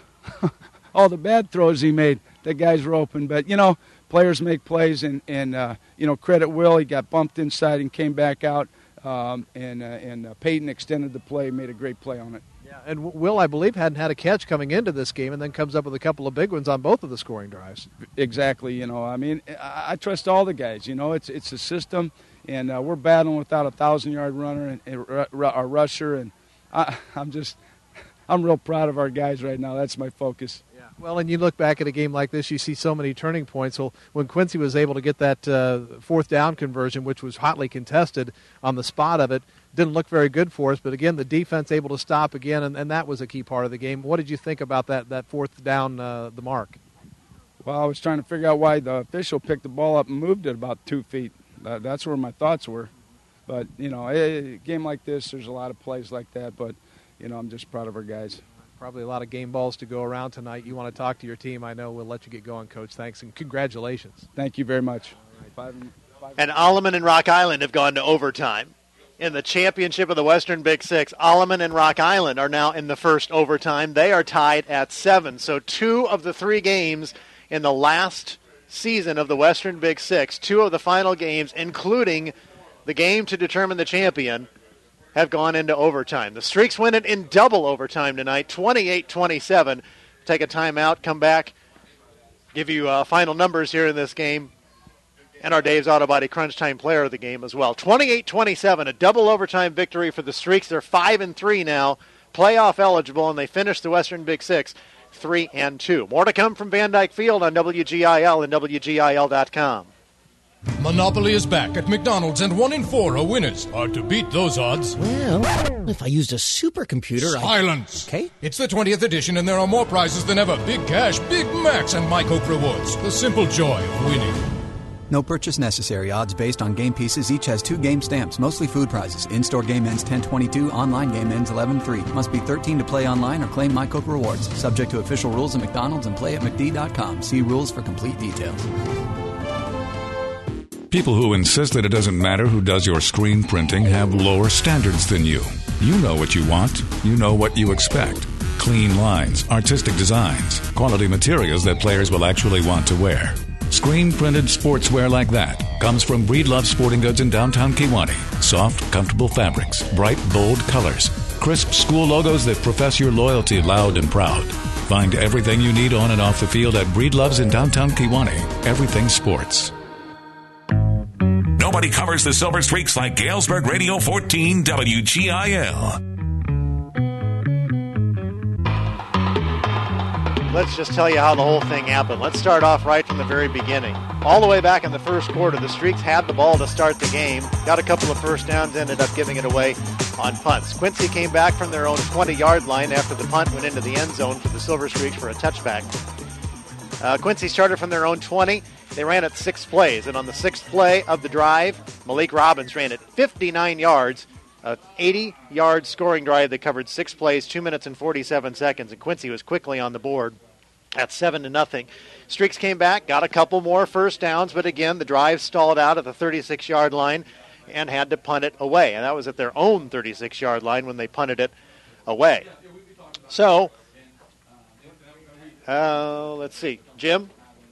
all the bad throws he made. The guys were open. But, you know, players make plays, and, and uh, you know, credit Will. He got bumped inside and came back out, um, and uh, and uh, Peyton extended the play, made a great play on it. Yeah, and Will, I believe, hadn't had a catch coming into this game and then comes up with a couple of big ones on both of the scoring drives. Exactly. You know, I mean, I, I trust all the guys. You know, it's it's a system, and uh, we're battling without a thousand-yard runner and, and uh, our rusher, and I, I'm just – I'm real proud of our guys right now. That's my focus. Well, and you look back at a game like this, you see so many turning points. Well, when Quincy was able to get that uh, fourth down conversion, which was hotly contested on the spot of it, didn't look very good for us. But, again, the defense able to stop again, and, and that was a key part of the game. What did you think about that, that fourth down, uh, the mark? Well, I was trying to figure out why the official picked the ball up and moved it about two feet. Uh, that's where my thoughts were. But, you know, a game like this, there's a lot of plays like that. But, you know, I'm just proud of our guys. Probably a lot of game balls to go around tonight. You want to talk to your team, I know. We'll let you get going, Coach. Thanks, and congratulations. Thank you very much. Five, five. And Alleman and Rock Island have gone to overtime. In the championship of the Western Big Six, Alleman and Rock Island are now in the first overtime. They are tied at seven. So two of the three games in the last season of the Western Big Six, two of the final games, including the game to determine the champion, have gone into overtime. The Streaks win it in double overtime tonight, twenty-eight twenty-seven. Take a timeout, come back, give you uh, final numbers here in this game, and our Dave's Auto Body Crunch Time player of the game as well. twenty-eight twenty-seven, a double overtime victory for the Streaks. They're five and three now, playoff eligible, and they finished the Western Big Six three and two. More to come from Van Dyke Field on W G I L and W G I L dot com. Monopoly is back at McDonald's, and one in four are winners. Hard to beat those odds. Well, if I used a supercomputer, Silence! I... Okay. It's the twentieth edition, and there are more prizes than ever. Big cash, Big Macs, and My Coke Rewards. The simple joy of winning. No purchase necessary. Odds based on game pieces. Each has two game stamps, mostly food prizes. In-store game ends ten twenty-two. Online game ends eleven three. Must be thirteen to play online or claim MyCoke rewards. Subject to official rules at McDonald's and play at mcd dot com. See rules for complete details. People who insist that it doesn't matter who does your screen printing have lower standards than you. You know what you want. You know what you expect. Clean lines, artistic designs, quality materials that players will actually want to wear. Screen-printed sportswear like that comes from Breedlove Sporting Goods in downtown Kewanee. Soft, comfortable fabrics, bright, bold colors, crisp school logos that profess your loyalty loud and proud. Find everything you need on and off the field at Breedlove's in downtown Kewanee. Everything sports. Nobody covers the Silver Streaks like Galesburg Radio fourteen W G I L. Let's just tell you how the whole thing happened. Let's start off right from the very beginning. All the way back in the first quarter, the Streaks had the ball to start the game, got a couple of first downs, ended up giving it away on punts. Quincy came back from their own twenty-yard line after the punt went into the end zone for the Silver Streaks for a touchback. Uh, Quincy started from their own twenty. They ran it six plays, and on the sixth play of the drive, Malik Robbins ran it fifty-nine yards, an eighty-yard scoring drive that covered six plays, two minutes and forty-seven seconds, and Quincy was quickly on the board at seven to nothing. Streaks came back, got a couple more first downs, but again, the drive stalled out at the thirty-six-yard line and had to punt it away, and that was at their own thirty-six-yard line when they punted it away. So, uh, let's see, Jim?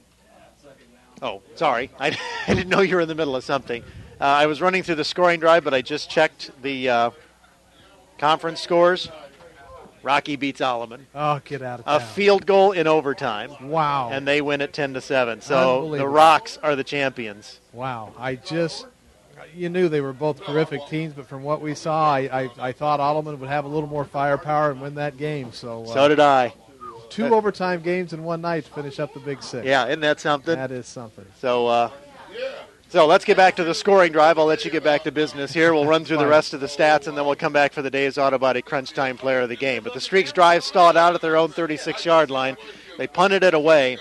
Oh, sorry. I, I didn't know you were in the middle of something. Uh, I was running through the scoring drive, but I just checked the uh, conference scores. Rocky beats Alleman. Oh, get out of town. A field goal in overtime. Wow. And they win it ten to seven. So the Rocks are the champions. Wow. I just, you knew they were both terrific teams, but from what we saw, I, I, I thought Alleman would have a little more firepower and win that game. So, uh, so did I. Two uh, overtime games in one night to finish up the Big Six. Yeah, isn't that something? That is something. So, uh, so let's get back to the scoring drive. I'll let you get back to business here. We'll run through the rest of the stats, and then we'll come back for the day's Auto Body Crunch Time player of the game. But the Streaks drive stalled out at their own thirty-six-yard line. They punted it away.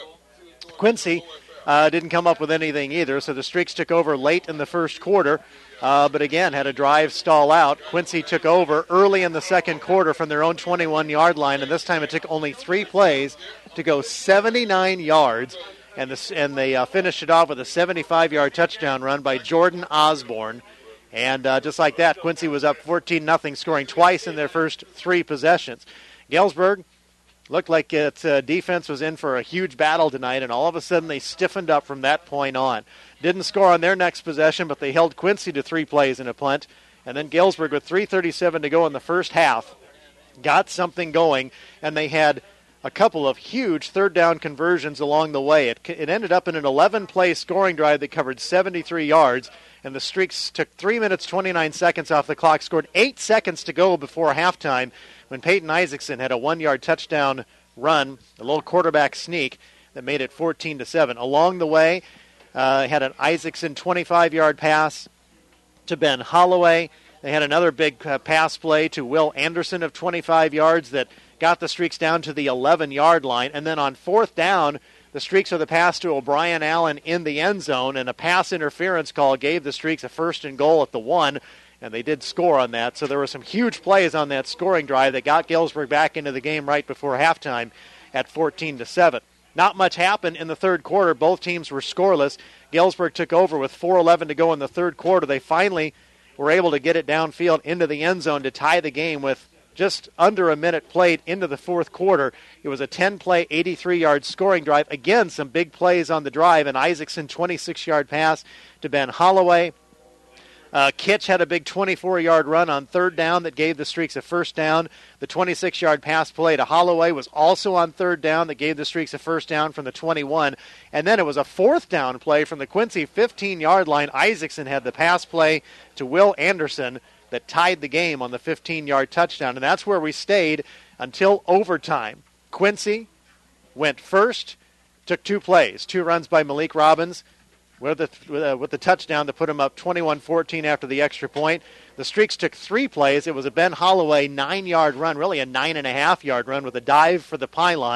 Quincy uh, didn't come up with anything either, so the Streaks took over late in the first quarter. Uh, but again, had a drive stall out. Quincy took over early in the second quarter from their own twenty-one-yard line, and this time it took only three plays to go seventy-nine yards, and, this, and they uh, finished it off with a seventy-five-yard touchdown run by Jordan Osborne. And uh, just like that, Quincy was up fourteen nothing, scoring twice in their first three possessions. Galesburg looked like its uh, defense was in for a huge battle tonight, and all of a sudden they stiffened up from that point on. Didn't score on their next possession, but they held Quincy to three plays in a punt. And then Galesburg, with three thirty-seven to go in the first half, got something going, and they had a couple of huge third down conversions along the way. It, it ended up in an eleven-play scoring drive that covered seventy-three yards, and the Streaks took three minutes, twenty-nine seconds off the clock, scored eight seconds to go before halftime when Peyton Isaacson had a one-yard touchdown run, a little quarterback sneak that made it fourteen to seven. Along the way, Uh, had an Isaacson twenty-five-yard pass to Ben Holloway. They had another big uh, pass play to Will Anderson of twenty-five yards that got the Streaks down to the eleven-yard line. And then on fourth down, the Streaks with a pass to O'Brien Allen in the end zone, and a pass interference call gave the Streaks a first and goal at the one, and they did score on that. So there were some huge plays on that scoring drive that got Galesburg back into the game right before halftime at fourteen to seven. Not much happened in the third quarter. Both teams were scoreless. Galesburg took over with four eleven to go in the third quarter. They finally were able to get it downfield into the end zone to tie the game with just under a minute played into the fourth quarter. It was a ten-play, eighty-three-yard scoring drive. Again, some big plays on the drive. An Isaacson twenty-six-yard pass to Ben Holloway. Uh, Kitch had a big twenty-four-yard run on third down that gave the Streaks a first down. The twenty-six-yard pass play to Holloway was also on third down that gave the Streaks a first down from the twenty-one. And then it was a fourth down play from the Quincy fifteen-yard line. Isaacson had the pass play to Will Anderson that tied the game on the fifteen-yard touchdown. And that's where we stayed until overtime. Quincy went first, took two plays, two runs by Malik Robbins, with the, uh, with the touchdown to put him up twenty-one fourteen after the extra point. The Streaks took three plays. It was a Ben Holloway nine-yard run, really a nine-and-a-half-yard run with a dive for the pylon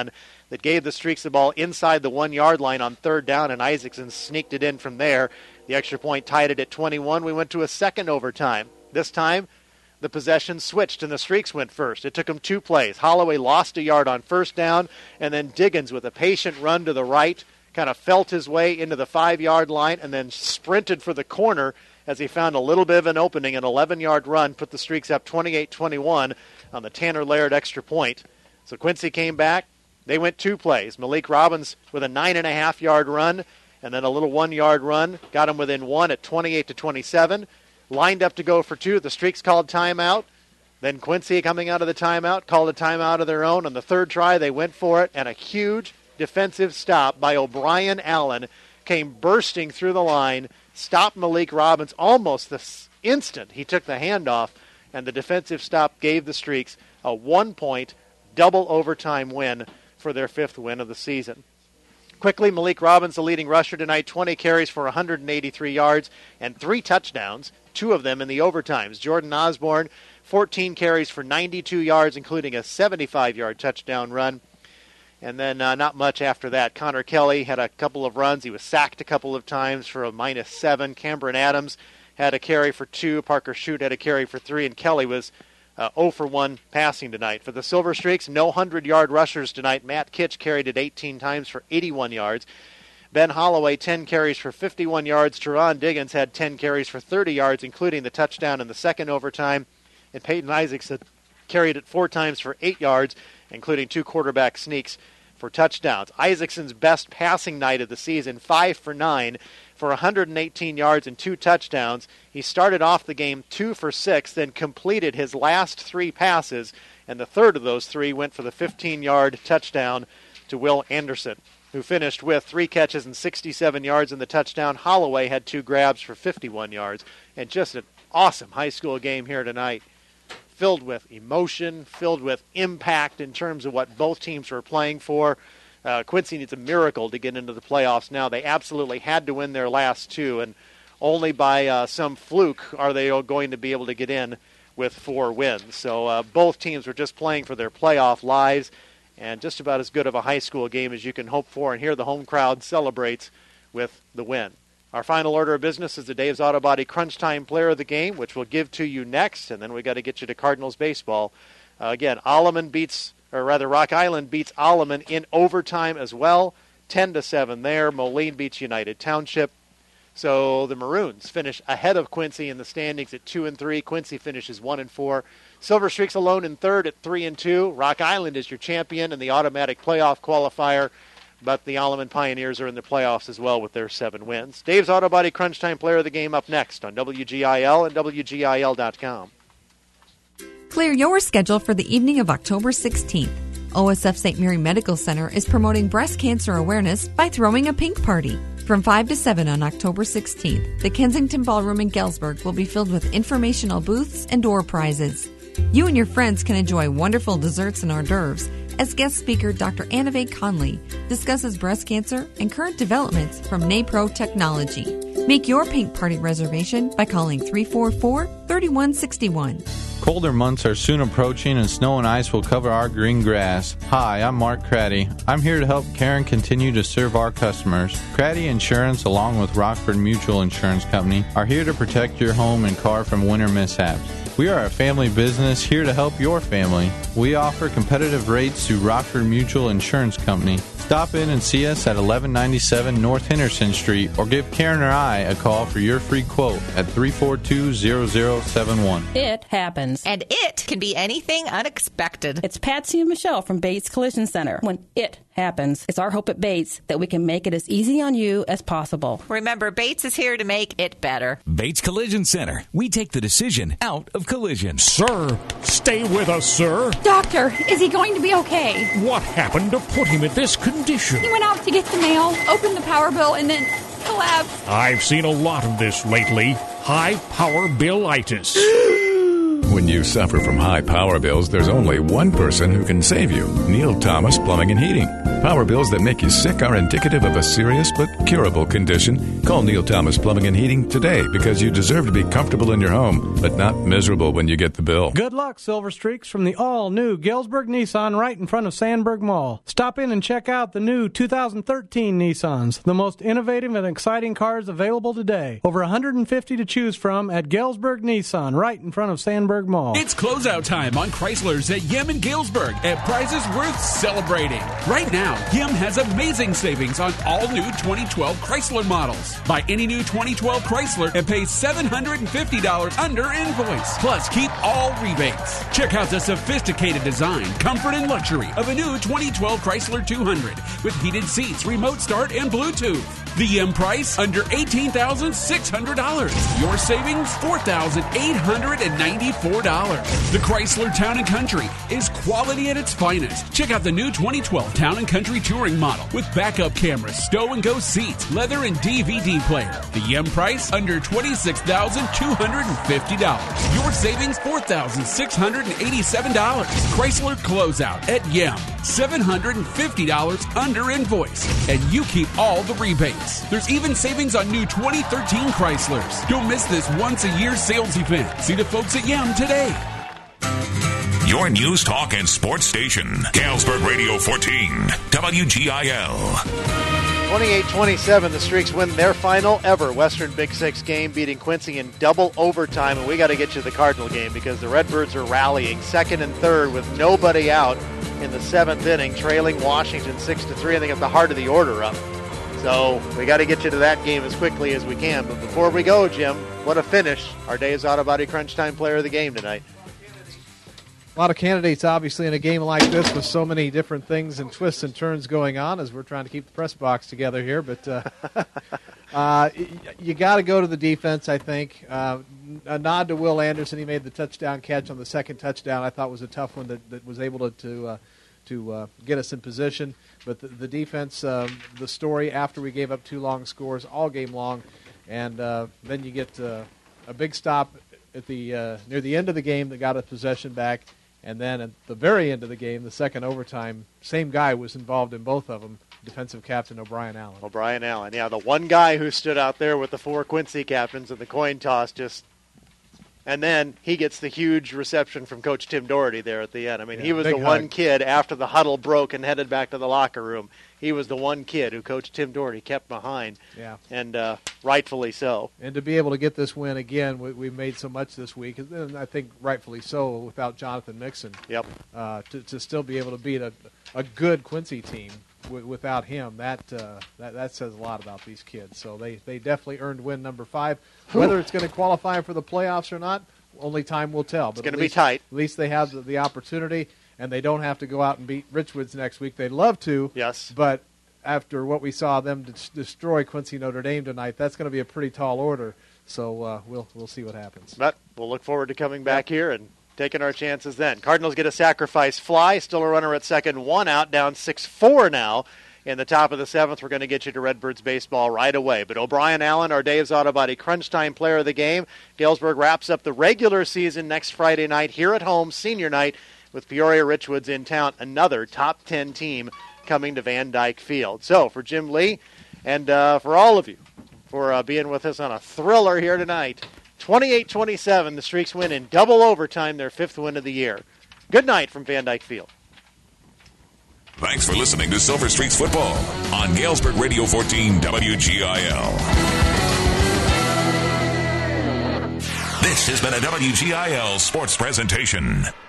that gave the Streaks the ball inside the one-yard line on third down, and Isaacson sneaked it in from there. The extra point tied it at twenty-one. We went to a second overtime. This time, the possession switched, and the Streaks went first. It took them two plays. Holloway lost a yard on first down, and then Diggins, with a patient run to the right, kind of felt his way into the five-yard line and then sprinted for the corner as he found a little bit of an opening. An eleven-yard run put the Streaks up twenty-eight twenty-one on the Tanner Laird extra point. So Quincy came back. They went two plays. Malik Robbins with a nine-and-a-half-yard run and then a little one-yard run. Got him within one at twenty-eight to twenty-seven. Lined up to go for two. The Streaks called timeout. Then Quincy, coming out of the timeout, called a timeout of their own. On the third try, they went for it, and a huge defensive stop by O'Brien Allen came bursting through the line, stopped Malik Robbins almost the instant he took the handoff, and the defensive stop gave the Streaks a one-point double overtime win for their fifth win of the season. Quickly, Malik Robbins, the leading rusher tonight, twenty carries for one hundred eighty-three yards and three touchdowns, two of them in the overtimes. Jordan Osborne, fourteen carries for ninety-two yards, including a seventy-five-yard touchdown run. And then uh, not much after that. Connor Kelly had a couple of runs. He was sacked a couple of times for a minus seven. Cameron Adams had a carry for two. Parker Shute had a carry for three. And Kelly was uh, zero for one passing tonight. For the Silver Streaks, no hundred-yard rushers tonight. Matt Kitch carried it eighteen times for eighty-one yards. Ben Holloway, ten carries for fifty-one yards. Teron Diggins had ten carries for thirty yards, including the touchdown in the second overtime. And Peyton Isaacson carried it four times for eight yards, including two quarterback sneaks for touchdowns. Isaacson's best passing night of the season, five for nine for one hundred eighteen yards and two touchdowns. He started off the game two for six, then completed his last three passes, and the third of those three went for the fifteen-yard touchdown to Will Anderson, who finished with three catches and sixty-seven yards in the touchdown. Holloway had two grabs for fifty-one yards, and just an awesome high school game here tonight, filled with emotion, filled with impact in terms of what both teams were playing for. Uh, Quincy needs a miracle to get into the playoffs now. They absolutely had to win their last two, and only by uh, some fluke are they going to be able to get in with four wins. So uh, both teams were just playing for their playoff lives, and just about as good of a high school game as you can hope for, and here the home crowd celebrates with the win. Our final order of business is the Dave's Auto Body Crunch Time Player of the Game, which we'll give to you next, and then we got to get you to Cardinals baseball. Uh, again, Alleman beats, or rather Rock Island beats Alleman in overtime as well, ten to seven there. Moline beats United Township. So the Maroons finish ahead of Quincy in the standings at two and three. Quincy finishes one and four. Silver Streaks alone in third at three and two. Rock Island is your champion in the automatic playoff qualifier, but the Alleman Pioneers are in the playoffs as well with their seven wins. Dave's Auto Body Crunch Time Player of the Game up next on W G I L and W G I L dot com. Clear your schedule for the evening of October sixteenth. O S F Saint Mary Medical Center is promoting breast cancer awareness by throwing a pink party. From five to seven on October sixteenth, the Kensington Ballroom in Galesburg will be filled with informational booths and door prizes. You and your friends can enjoy wonderful desserts and hors d'oeuvres as guest speaker Doctor Annavay Conley discusses breast cancer and current developments from NAPRO Technology. Make your pink party reservation by calling three four four, three one six one. Colder months are soon approaching and snow and ice will cover our green grass. Hi, I'm Mark Craddy. I'm here to help Karen continue to serve our customers. Craddy Insurance, along with Rockford Mutual Insurance Company, are here to protect your home and car from winter mishaps. We are a family business here to help your family. We offer competitive rates through Rockford Mutual Insurance Company. Stop in and see us at eleven ninety-seven North Henderson Street or give Karen or I a call for your free quote at three four two, zero zero seven one. It happens. And it can be anything unexpected. It's Patsy and Michelle from Bates Collision Center. When it happens, it's our hope at Bates that we can make it as easy on you as possible. Remember, Bates is here to make it better. Bates Collision Center. We take the decision out of collision. Sir, stay with us, sir. Doctor, is he going to be okay? What happened to put him in this condition? He went out to get the mail, opened the power bill, and then collapsed. I've seen a lot of this lately. High power billitis. When you suffer from high power bills, there's only one person who can save you. Neil Thomas Plumbing and Heating. Power bills that make you sick are indicative of a serious but curable condition. Call Neil Thomas Plumbing and Heating today because you deserve to be comfortable in your home, but not miserable when you get the bill. Good luck, Silver Streaks, from the all-new Galesburg Nissan right in front of Sandburg Mall. Stop in and check out the new two thousand thirteen Nissans, the most innovative and exciting cars available today. Over one hundred fifty to choose from at Galesburg Nissan right in front of Sandburg Mall. It's closeout time on Chryslers at Yem in Galesburg at prices worth celebrating. Right now, Yem has amazing savings on all new twenty twelve Chrysler models. Buy any new twenty twelve Chrysler and pay seven hundred fifty dollars under invoice. Plus, keep all rebates. Check out the sophisticated design, comfort, and luxury of a new twenty twelve Chrysler two hundred with heated seats, remote start, and Bluetooth. The Yem price, under eighteen thousand six hundred dollars. Your savings, four thousand eight hundred ninety-four dollars. The Chrysler Town and Country is quality at its finest. Check out the new twenty twelve Town and Country Touring model with backup cameras, stow-and-go seats, leather, and D V D player. The Yem price, under twenty-six thousand two hundred fifty dollars. Your savings, four thousand six hundred eighty-seven dollars. Chrysler Closeout at Yem, seven hundred fifty dollars under invoice. And you keep all the rebates. There's even savings on new twenty thirteen Chryslers. Don't miss this once-a-year sales event. See the folks at Yem today. Your news, talk, and sports station. Galesburg Radio fourteen, W G I L. twenty-eight twenty-seven, the Streaks win their final ever Western Big Six game, beating Quincy in double overtime. And we got to get you the Cardinal game because the Redbirds are rallying second and third with nobody out in the seventh inning, trailing Washington six to three. I think at the heart of the order up. So we got to get you to that game as quickly as we can. But before we go, Jim, what a finish. Our Dave's Auto Body Crunch Time player of the game tonight. A lot of candidates, obviously, in a game like this with so many different things and twists and turns going on as we're trying to keep the press box together here. But uh, uh, you got to go to the defense, I think. Uh, a nod to Will Anderson. He made the touchdown catch on the second touchdown. I thought was a tough one that, that was able to to, uh, to uh, get us in position. But the, the defense, um, the story after we gave up two long scores all game long, and uh, then you get uh, a big stop at the uh, near the end of the game that got us possession back. And then at the very end of the game, the second overtime, same guy was involved in both of them, defensive captain O'Brien Allen. O'Brien Allen, yeah, the one guy who stood out there with the four Quincy captains and the coin toss just – and then he gets the huge reception from Coach Tim Doherty there at the end. I mean, yeah, he was the hug. one kid after the huddle broke and headed back to the locker room. He was the one kid who Coach Tim Doherty kept behind, yeah, and uh, rightfully so. And to be able to get this win again, we, we made so much this week, and I think rightfully so without Jonathan Mixon. Yep. Uh, to, to still be able to beat a, a good Quincy team w- without him, that, uh, that that says a lot about these kids. So they, they definitely earned win number five. Whether it's going to qualify for the playoffs or not, only time will tell. But it's going to be tight. At least they have the, the opportunity, and they don't have to go out and beat Richwoods next week. They'd love to. Yes. But after what we saw them des- destroy Quincy Notre Dame tonight, that's going to be a pretty tall order. So uh, we'll we'll see what happens. But we'll look forward to coming back here and taking our chances then. Cardinals get a sacrifice fly. Still a runner at second. One out, down six four now. In the top of the seventh, we're going to get you to Redbirds baseball right away. But O'Brien Allen, our Dave's Auto Body Crunch Time player of the game. Galesburg wraps up the regular season next Friday night here at home, senior night, with Peoria Richwoods in town. Another top ten team coming to Van Dyke Field. So for Jim Lee and uh, for all of you for uh, being with us on a thriller here tonight, twenty-eight twenty-seven, the Streaks win in double overtime, their fifth win of the year. Good night from Van Dyke Field. Thanks for listening to Silver Streaks Football on Galesburg Radio fourteen W G I L. This has been a W G I L sports presentation.